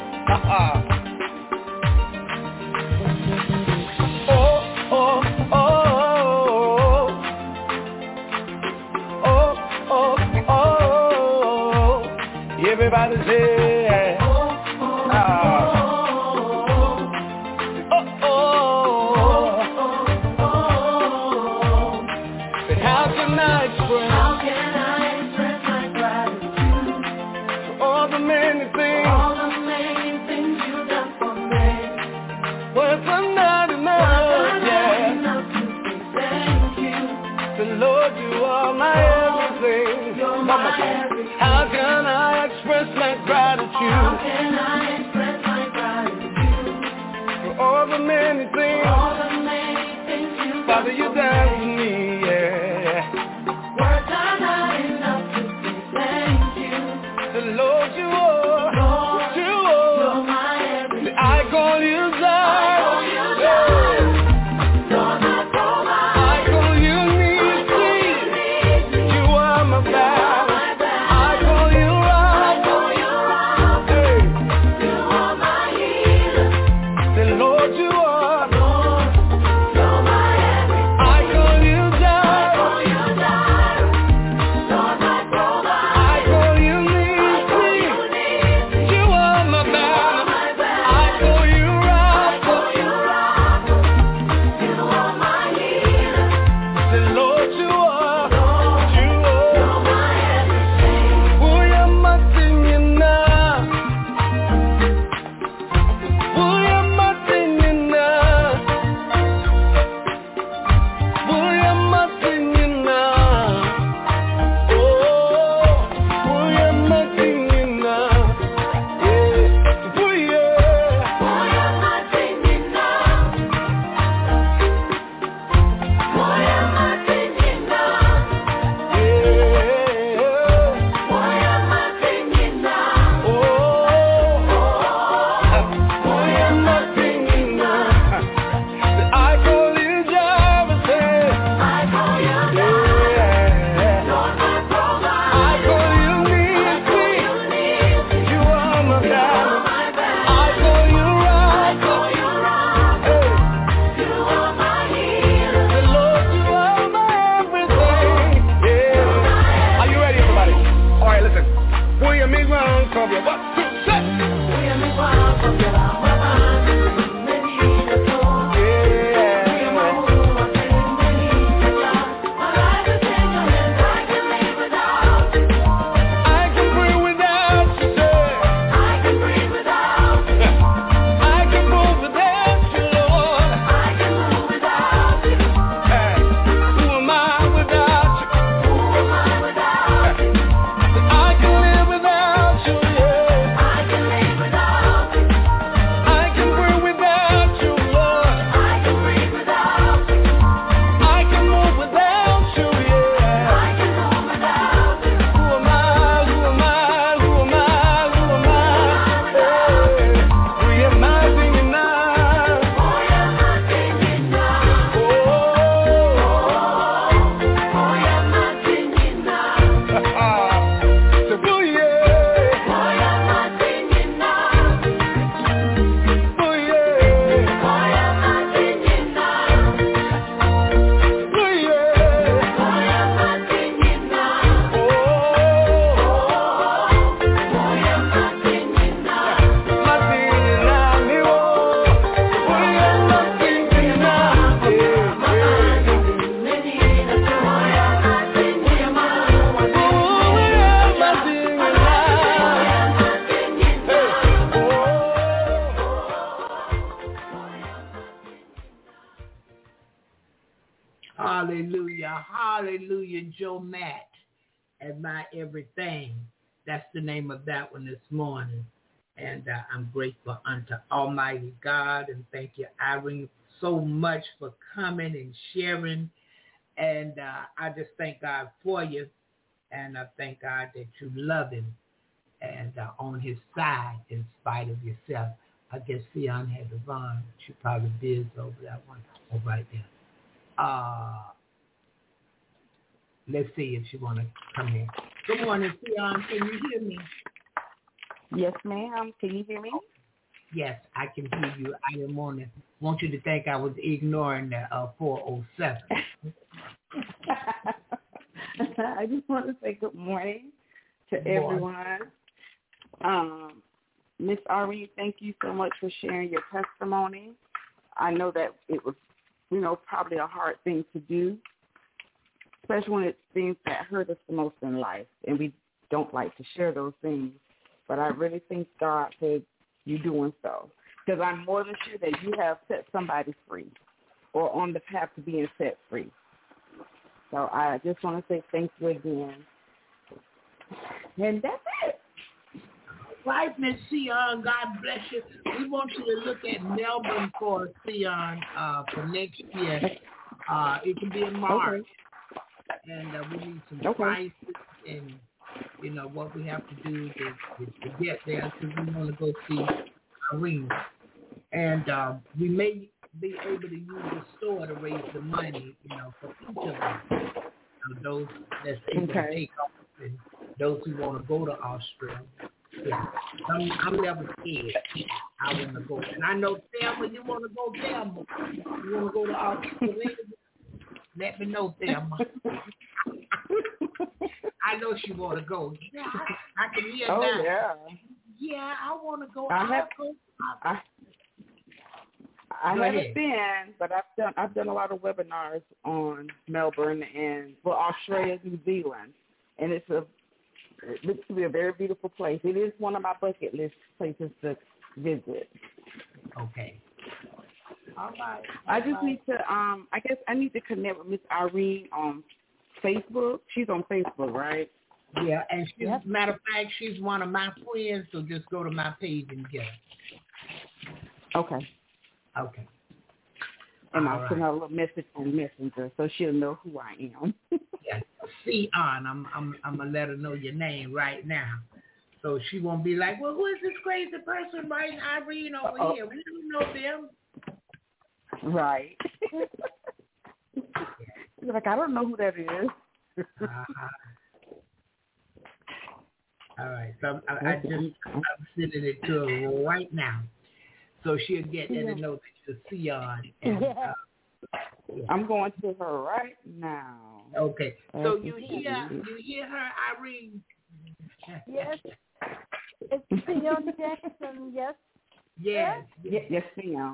Everybody say, how can I express my gratitude for all the many things you've done for me? Words are not enough, to say thank you. The Lord, you are my everything. You're my everything. How can I express my gratitude? How can I express my gratitude for all the many things you've Father, you done for me, yeah. Words are not enough to say thank you. The Lord, you are. Lord, you're my everything. I call you Lord. Lord, I call you Nisi. You are my God. Lord, you are. Lord, you're my everything. I call you Hallelujah. Hallelujah, Joe Matt and My Everything. That's the name of that one this morning. And I'm grateful unto Almighty God. And thank you, Irene, so much for coming and sharing. And I just thank God for you. And I thank God that you love him and on his side in spite of yourself. I guess Sion had to run. She probably busy over that one. Oh, right there. Let's see if she want to come in. Good morning, Sion. Can you hear me? Yes, ma'am. Can you hear me? Yes, I can hear you. I didn't want you to think I was ignoring the 407. I just want to say good morning to everyone. Miss Irene, thank you so much for sharing your testimony. I know that it was, probably a hard thing to do, especially when it's things that hurt us the most in life, and we don't like to share those things. But I really thank God for you doing so, because I'm more than sure that you have set somebody free or on the path to being set free. So I just want to say thank you again. And that's it. Right, Miss Sion, God bless you. We want you to look at Melbourne for Sion for next year. It can be in March. Okay. And we need some prices and, what we have to do to get there, because we want to go see Irene. And we may be able to use the store to raise the money, for each of us. Those that's able to take off and those who want to go to Australia. Yeah, I'm never scared. I want to go. And I know, Thelma, you want to go, Thelma. You want to go to Australia? Let me know, Thelma. I know she want to go. Yeah, I can hear that. Oh, yeah. Yeah, I want to go. I haven't been, but I've done a lot of webinars on Melbourne and Australia, New Zealand, and it looks to be a very beautiful place. It is one of my bucket list places to visit. Okay. All right. I just need to, I guess I need to connect with Miss Irene on Facebook. She's on Facebook, right? Yeah, and matter of fact, she's one of my friends, so just go to my page and get her. Okay. Okay. And I'll send her a little message on Messenger so she'll know who I am. Yeah. Sion, I'm gonna let her know your name right now, so she won't be like, well, who is this crazy person writing Irene over here? We don't know them. Right. You're like, I don't know who that is. All right. So I'm sending it to her right now, so she'll get there to know that you're Sion. And, I'm going to her right now. Okay. So you hear her, Irene? Yes. It's Sion Jackson, yes. Yes. Yes, ma'am.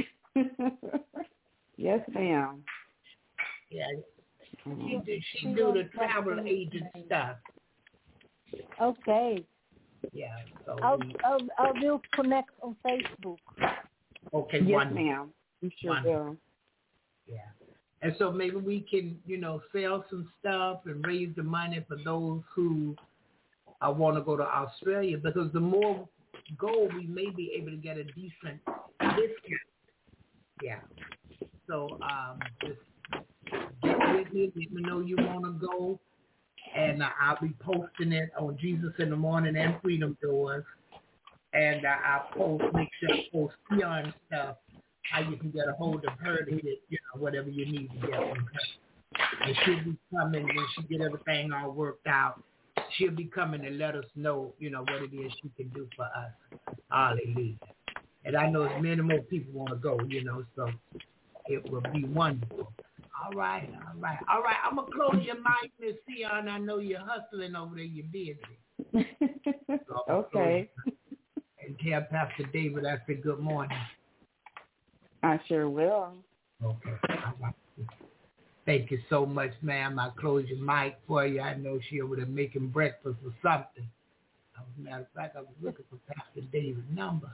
Yes, ma'am. Yeah. She do the travel agent stuff. Okay. Yeah. So I will connect on Facebook. Okay. Yes, wonderful. ma'am. You sure will. Yeah. And so maybe we can, sell some stuff and raise the money for those who want to go to Australia, because the more go, we may be able to get a decent discount. Yeah. So just get with me, let me know you want to go, and I'll be posting it on Jesus in the Morning and Freedom Doors, and I'll make sure I post Sion stuff, how you can get a hold of her to get, whatever you need to get from her. And she'll be coming when she get everything all worked out. She'll be coming to let us know, what it is she can do for us. Hallelujah. And I know as many more people want to go, so it will be wonderful. All right. I'm going to close your mic, Miss Sion. I know you're hustling over there. You're busy. So okay. And tell Pastor David I said good morning. I sure will. Okay. All right. Thank you so much, ma'am. I'll close your mic for you. I know she over there making breakfast or something. As a matter of fact, I was looking for Pastor David's number.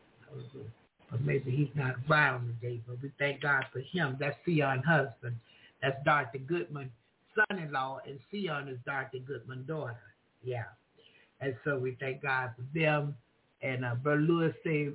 But maybe he's not around today, but we thank God for him. That's Sion's husband. That's Dorothy Goodman's son-in-law, and Sion is Dorothy Goodman's daughter. Yeah. And so we thank God for them. And Brother Lewis said,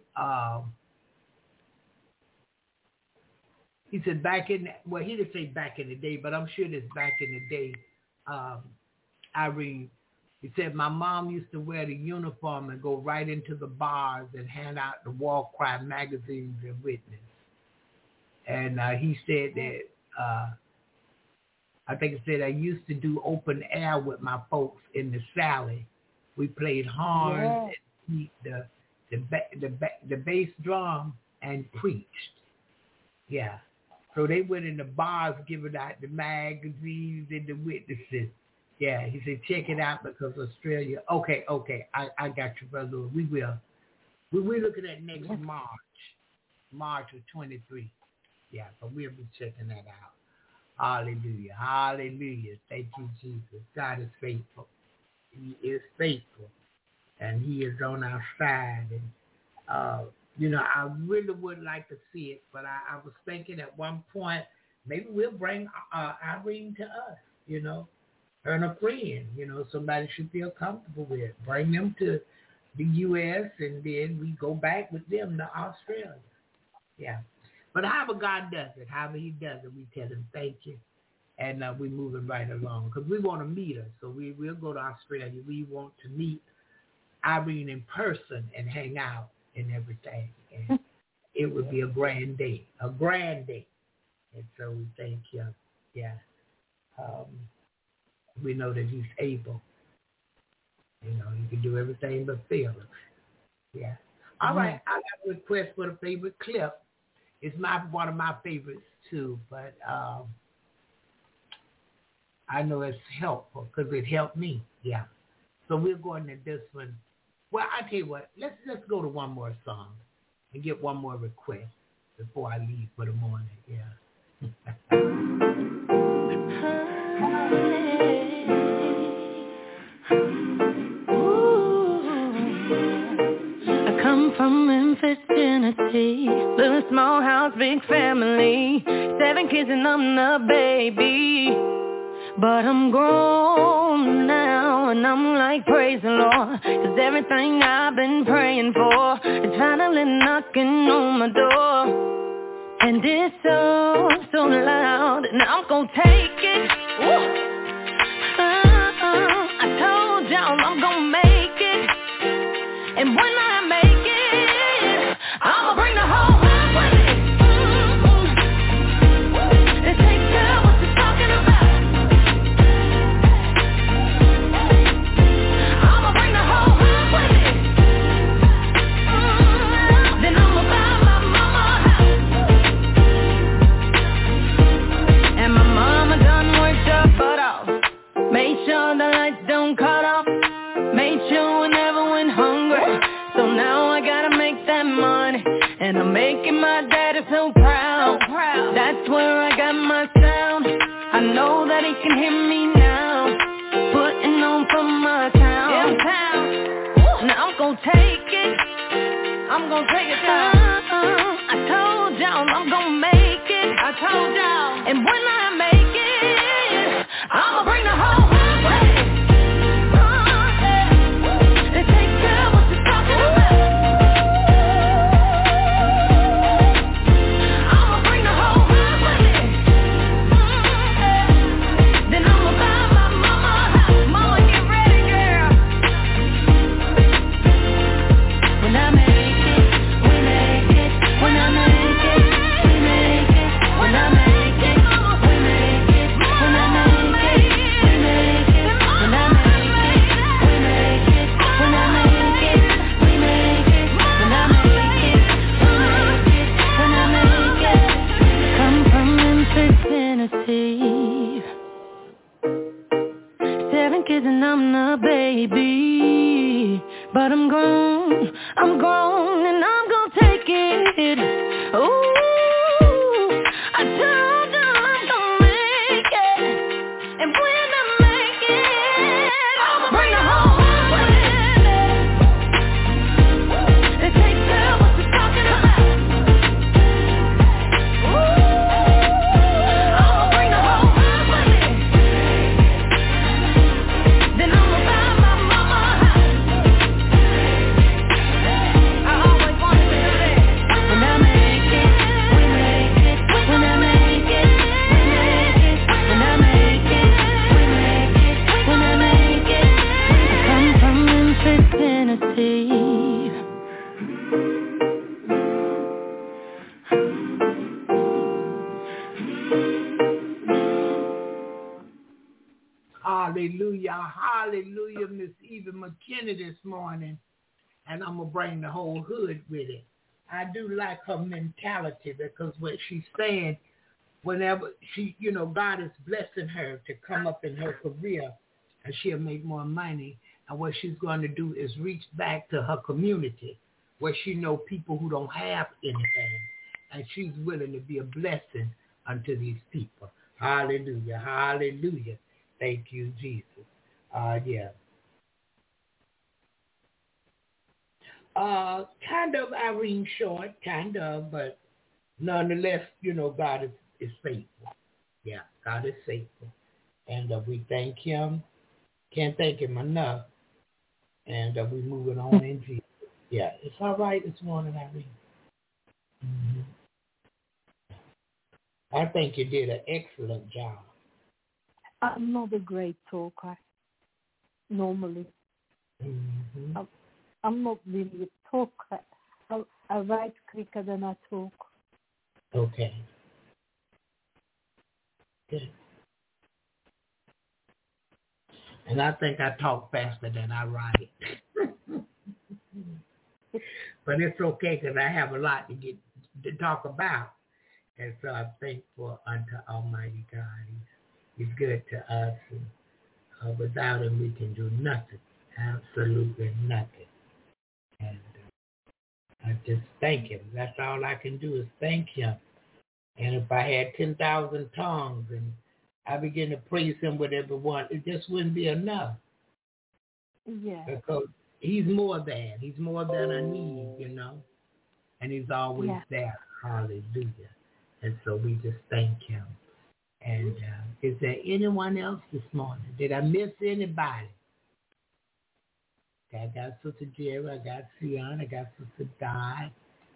he said he didn't say back in the day, but I'm sure it's back in the day, Irene. He said, my mom used to wear the uniform and go right into the bars and hand out the war cry magazines and witness. And he said that, I think he said, I used to do open air with my folks in the Sally. We played horns and the bass drum and preached. Yeah. So they went in the bars giving out the magazines and the witnesses. Yeah, he said, check it out because Australia. Okay, I got you, brother. We will. We're looking at next March of 23. Yeah, but we'll be checking that out. Hallelujah, hallelujah. Thank you, Jesus. God is faithful. He is faithful, and he is on our side. And, I really would like to see it, but I was thinking at one point, maybe we'll bring Irene to us, her and a friend, somebody should feel comfortable with. Bring them to the U.S., and then we go back with them to Australia. Yeah. But however God does it, however he does it, we tell him thank you. And we're moving right along because we want to meet her. So we'll go to Australia. We want to meet Irene in person and hang out and everything. And it would be a grand day. And so we thank you. Yeah. We know that he's able. He can do everything but fail us. Yeah. All right. I got a request for the favorite clip. It's one of my favorites too, but I know it's helpful because it helped me. Yeah. So we're going to this one. Well, I tell you what, let's go to one more song and get one more request before I leave for the morning. Yeah. I come from Memphis, Tennessee. Little small house, big family. 7 kids and I'm the baby. But I'm grown now and I'm like, praise the Lord, 'cause everything I've been praying for is finally knocking on my door. And it's so loud, and I'm gonna take it. I told y'all I'm gonna make it. And when I make it, I'ma bring the whole world with me. Let's take care of what you're talking about. Made sure the lights don't cut off. Made sure we never went hungry. So now I gotta make that money. And I'm making my daddy so proud. That's where I got my sound. I know that he can hear me now. Putting on for my town. Now I'm gonna take it. I'm gonna take it down. I told y'all I'm gonna make it. I told y'all. And when I make it, I'ma bring the whole world with me. Let's take care of what you're talking about. I'ma bring the whole world with me. Then I'ma buy my mama a house. Mama, get ready, girl. When I make it, we make it. When I make it, we make it. When I make it, we make it. Hallelujah, hallelujah, Miss Eva McKinney this morning. And I'm going to bring the whole hood with it. I do like her mentality because what she's saying, whenever she, God is blessing her to come up in her career and she'll make more money. And what she's going to do is reach back to her community where she know people who don't have anything. And she's willing to be a blessing unto these people. Hallelujah, hallelujah. Thank you, Jesus. Yeah. Kind of Irene Short, kind of, but nonetheless, God is faithful. Yeah, God is faithful. And we thank him. Can't thank him enough. And we're moving on in Jesus. Yeah, it's all right this morning, Irene. Mm-hmm. I think you did an excellent job. I'm not a great talker, normally. Mm-hmm. I'm not really a talker. I write quicker than I talk. Okay. Good. And I think I talk faster than I write. But it's okay because I have a lot to talk about. And so I'm thankful unto Almighty God. He's good to us. And without him, we can do nothing. Absolutely nothing. And I just thank him. That's all I can do is thank him. And if I had 10,000 tongues and I begin to praise him with everyone, it just wouldn't be enough. Yeah. Because he's more than. He's more than I need, And he's always there. Hallelujah. And so we just thank him. And is there anyone else this morning? Did I miss anybody? I got Sister Jerry. I got Sion. I got Sister Di.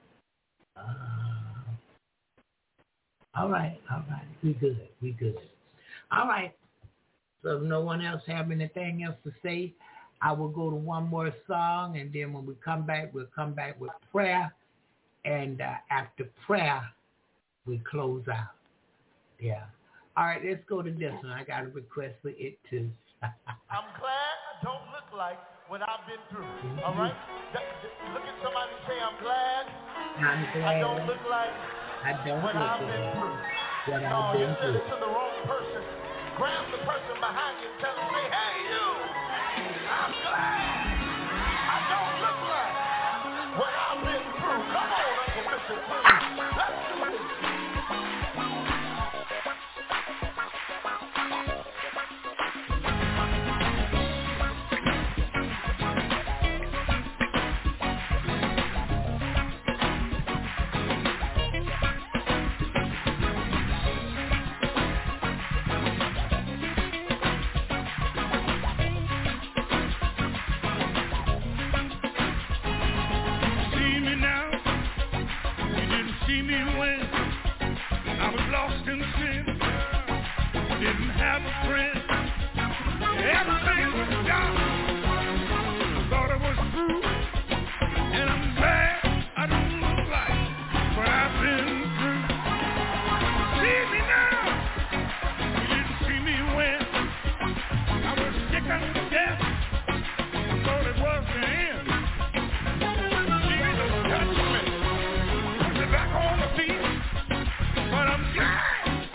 All right. We good. All right. So if no one else have anything else to say, I will go to one more song, and then when we come back, we'll come back with prayer. And after prayer, we close out. Yeah. All right, let's go to this one. I got a request for it too. I'm glad I don't look like what I've been through. All right? Look at somebody and say, I'm glad I don't look like what I've been through. No, you said it to the wrong person. Grab the person behind you and tell them, say, hey, you, I'm glad I don't look like what I've been through. Come on, Uncle Richard, please. Let's do this.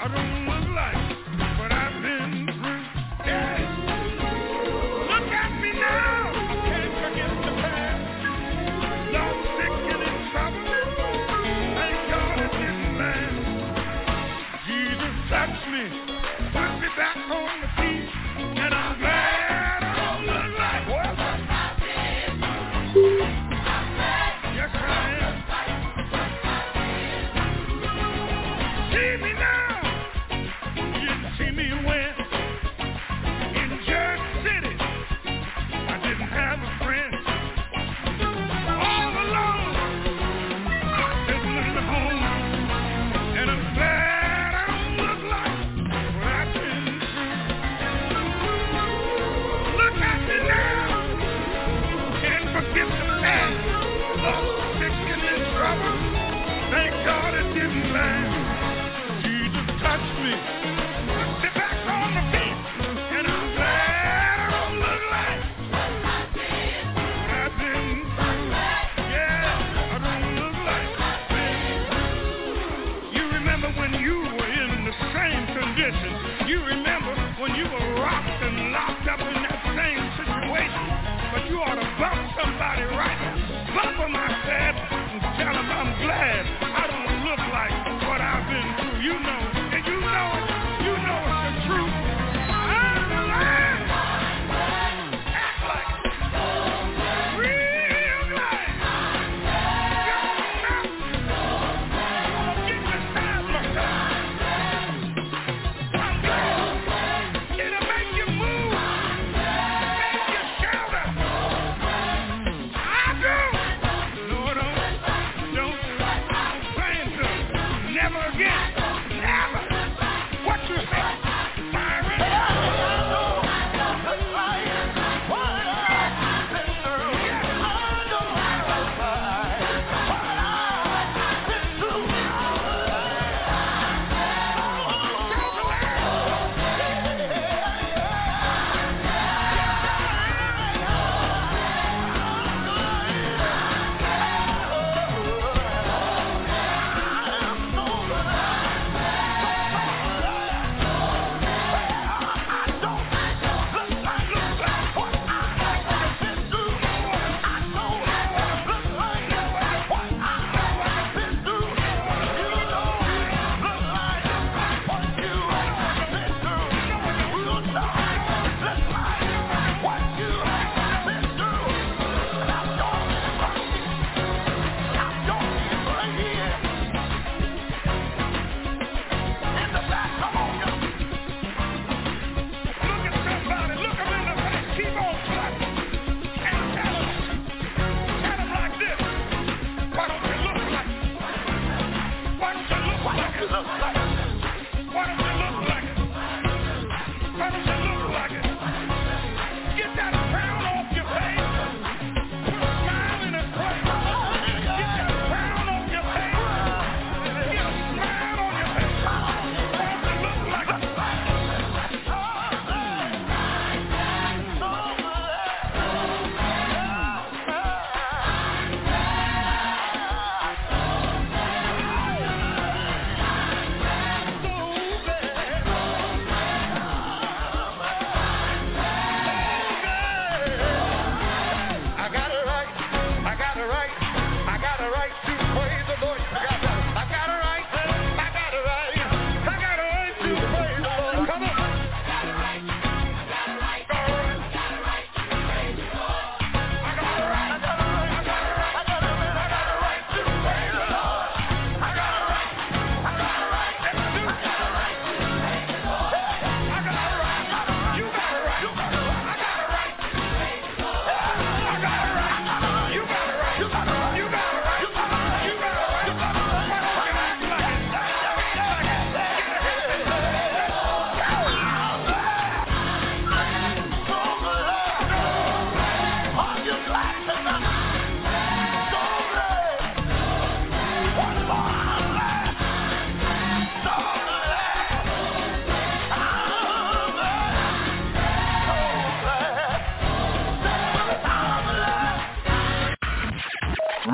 Look at me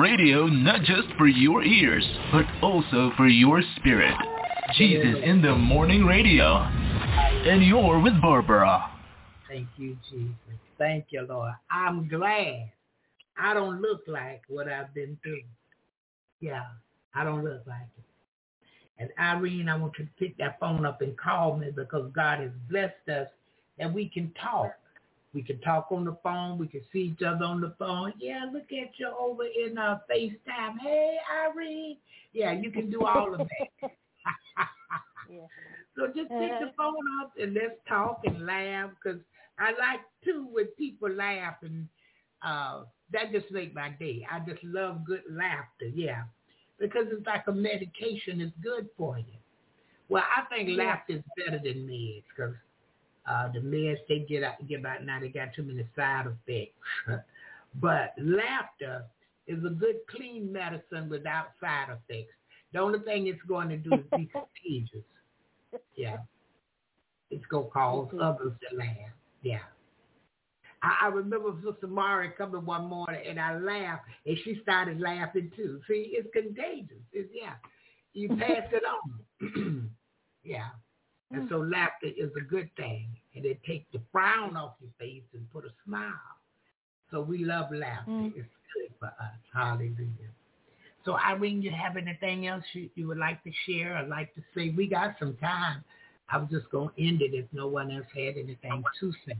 radio not just for your ears, but also for your spirit. Jesus in the Morning Radio. And you're with Barbara. Thank you, Jesus. Thank you, Lord. I'm glad I don't look like what I've been through. Yeah, I don't look like it. And Irene, I want you to pick that phone up and call me because God has blessed us and we can talk. We can talk on the phone. We can see each other on the phone. Yeah, look at you over in FaceTime. Hey, Irene. Yeah, you can do all of that. Yeah. So just pick the phone up and let's talk and laugh because I like, too, when people laugh and that just makes my day. I just love good laughter, yeah, because it's like a medication. It's good for you. Well, I think laughter is better than meds because the meds they get out now, they got too many side effects. But laughter is a good, clean medicine without side effects. The only thing it's going to do is be contagious. Yeah. It's going to cause others to laugh. Yeah. I remember Sister Mari coming one morning and I laughed and she started laughing too. See, it's contagious. You pass it on. Yeah. And so laughter is a good thing. And it takes the frown off your face and put a smile. So we love laughter. It's good for us. Hallelujah. So Irene, you have anything else you would like to share or like to say? We got some time. I was just going to end it if no one else had anything to say.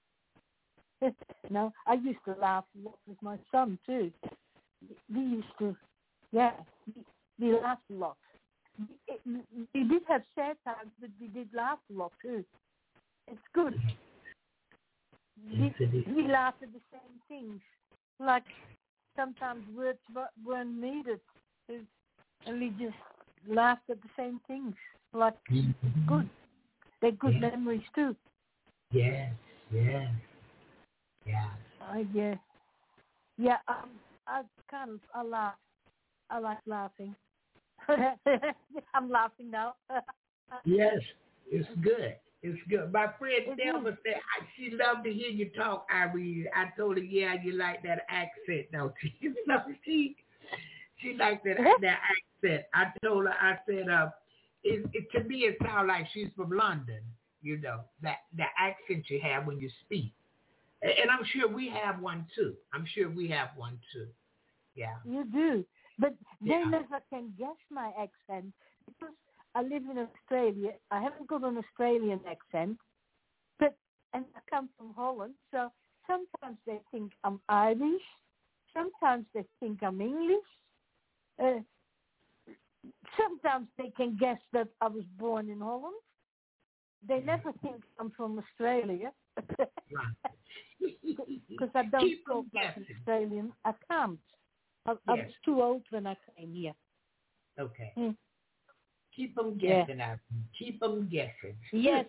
No, I used to laugh a lot with my son too. We used to, we laughed a lot. We did have sad times, but we did laugh a lot too. It's good. We laugh at the same things. Like sometimes words weren't needed, and we just laughed at the same things. Like good. They're good memories too. Yes. Yeah. I laugh. I like laughing. I'm laughing now. Yes, it's good. It's good. My friend Delma said she loved to hear you talk, Irene. I told her, yeah, you like that accent, don't you? She liked that accent. I told her, I said, to me it sounds like she's from London. You know, that the accent you have when you speak. And I'm sure we have one too. Yeah. You do. But they never can guess my accent because I live in Australia. I haven't got an Australian accent, and I come from Holland. So sometimes they think I'm Irish. Sometimes they think I'm English. Sometimes they can guess that I was born in Holland. They never think I'm from Australia. Because I don't talk like an Australian. I can't. I was too old when I came here. Okay. Keep them guessing, Keep them guessing. Yes.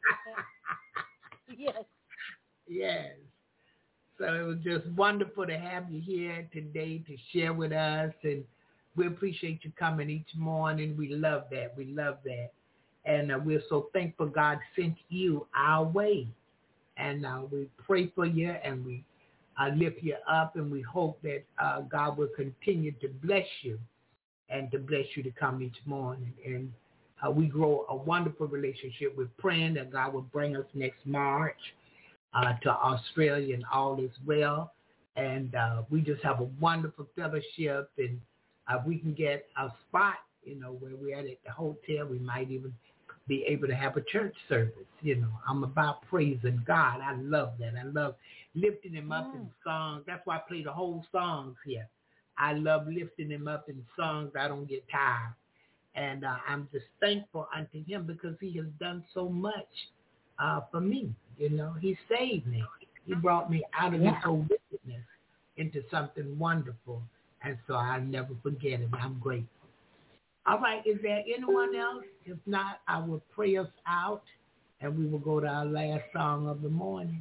Yes. So it was just wonderful to have you here today to share with us, and we appreciate you coming each morning. We love that. And we're so thankful God sent you our way. And we pray for you, and we lift you up, and we hope that God will continue to bless you and to bless you to come each morning. And we grow a wonderful relationship. We're praying that God will bring us next March to Australia, and all is well. And we just have a wonderful fellowship, and we can get a spot, where we're at the hotel. We might even be able to have a church service. I'm about praising God. I love that. I love lifting him up in songs. That's why I play the whole songs here. I love lifting him up in songs. I don't get tired. And I'm just thankful unto him because he has done so much for me. He saved me. He brought me out of this whole wickedness into something wonderful. And so I'll never forget it. I'm grateful. All right, is there anyone else? If not, I will pray us out, and we will go to our last song of the morning.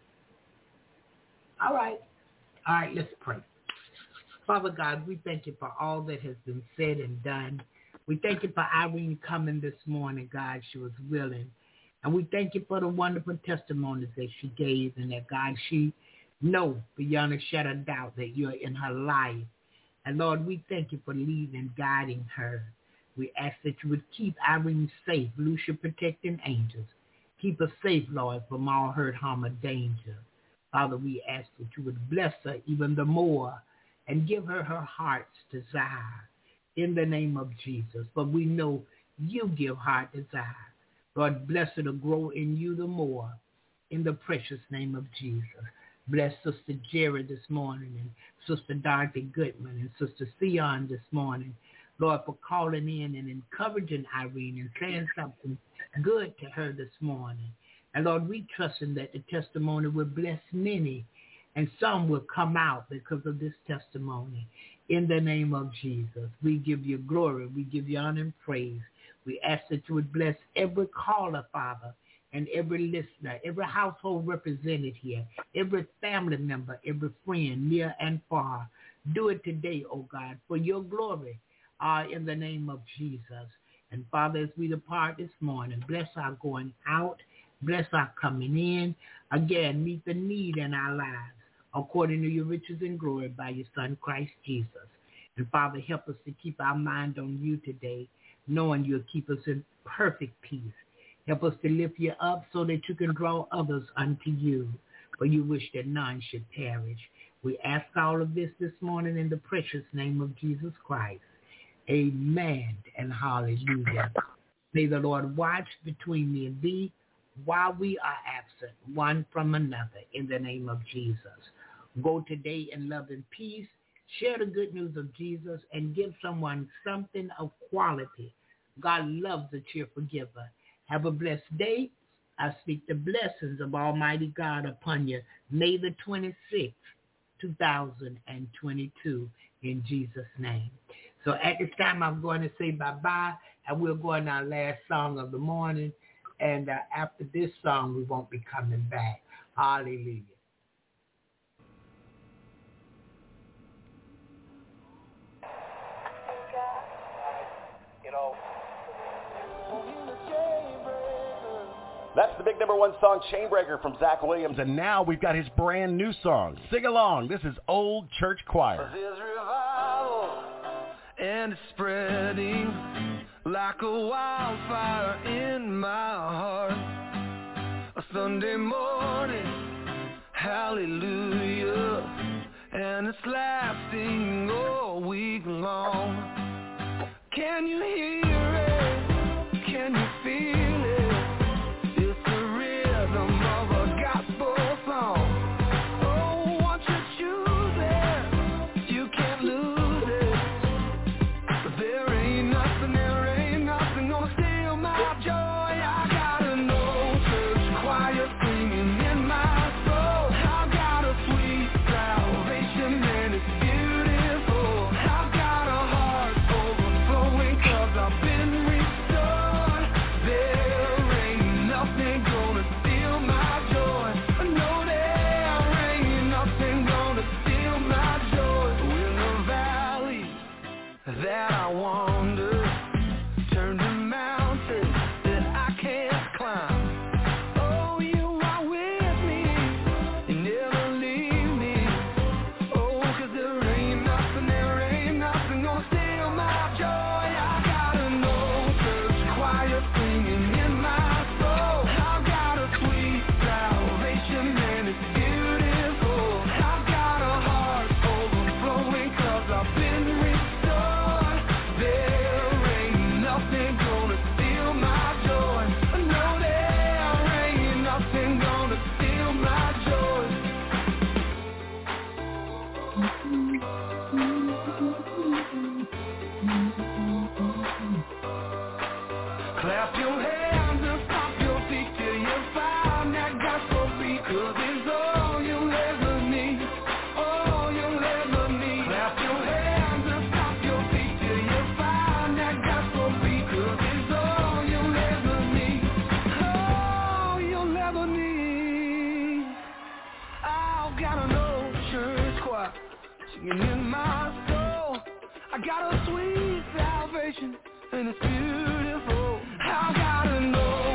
All right, let's pray. Father God, we thank you for all that has been said and done. We thank you for Irene coming this morning, God. She was willing. And we thank you for the wonderful testimonies that she gave, and that, God, she knows beyond a shadow of doubt that you're in her life. And Lord, we thank you for leading and guiding her. We ask that you would keep Irene safe, loose your protecting angels. Keep her safe, Lord, from all hurt, harm, or danger. Father, we ask that you would bless her even the more and give her her heart's desire in the name of Jesus. For we know you give heart desire. Lord, bless her to grow in you the more in the precious name of Jesus. Bless Sister Jerry this morning and Sister Dorothy Goodman and Sister Sion this morning. Lord, for calling in and encouraging Irene and saying something good to her this morning. And Lord, we trust in that the testimony will bless many, and some will come out because of this testimony. In the name of Jesus, we give you glory, we give you honor and praise. We ask that you would bless every caller, Father, and every listener, every household represented here, every family member, every friend, near and far. Do it today, oh God, for your glory, in the name of Jesus. And Father, as we depart this morning, bless our going out, bless our coming in. Again, meet the need in our lives according to your riches and glory by your Son, Christ Jesus. And Father, help us to keep our mind on you today, knowing you'll keep us in perfect peace. Help us to lift you up so that you can draw others unto you, for you wish that none should perish. We ask all of this morning in the precious name of Jesus Christ. Amen and hallelujah. May the Lord watch between me and thee while we are absent one from another in the name of Jesus. Go today in love and peace. Share the good news of Jesus and give someone something of quality. God loves a cheerful giver. Have a blessed day. I speak the blessings of Almighty God upon you. May the 26th, 2022, in Jesus' name. So at this time, I'm going to say bye-bye, and we'll go on our last song of the morning. And after this song, we won't be coming back. Hallelujah. That's the big #1 song, Chainbreaker, from Zach Williams. And now we've got his brand new song. Sing along. This is Old Church Choir. There's revival, and it's spreading like a wildfire in my heart. A Sunday morning, hallelujah, and it's lasting all week long. Can you hear it? Can you feel it? Clap your hands and stomp your feet till you find that gospel beat, 'cause it's all you'll ever need, all you'll ever need. Clap your hands and stomp your feet till you find that gospel beat, 'cause it's all you'll ever need, all you'll ever need. I've got an old church choir singing in my soul. I got a sweet salvation and it's beautiful. I gotta know.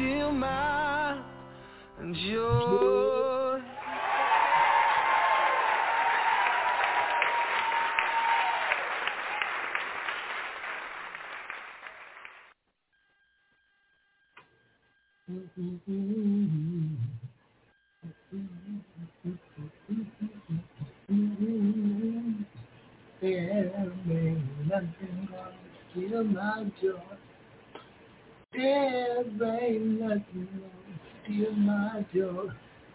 steal my joy. There ain't nothing gonna steal my joy. There ain't nothing gonna steal my joy.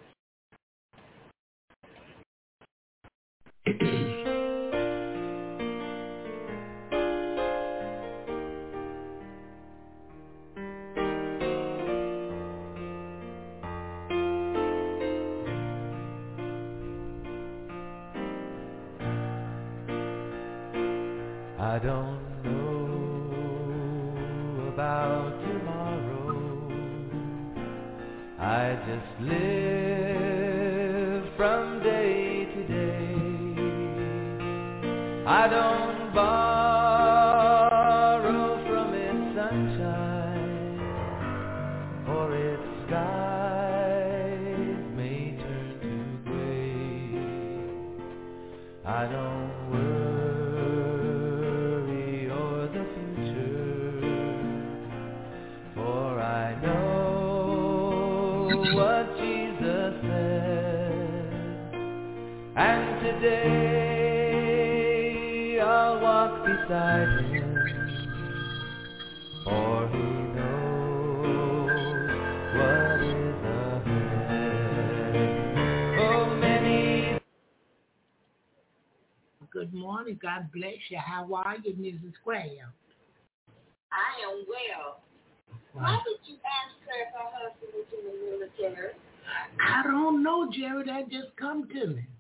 I don't know about tomorrow. I just live from day to day. I don't borrow from its sunshine, for its skies may turn to gray. I don't worry o'er the future, for I know what Jesus said. And today I'll walk beside him, for he knows what is ahead. Oh, many. Good morning. God bless you. How are you, Mrs. Graham? I am well. Why did you ask her if her husband was in the military? I don't know, Jerry. That just come to me.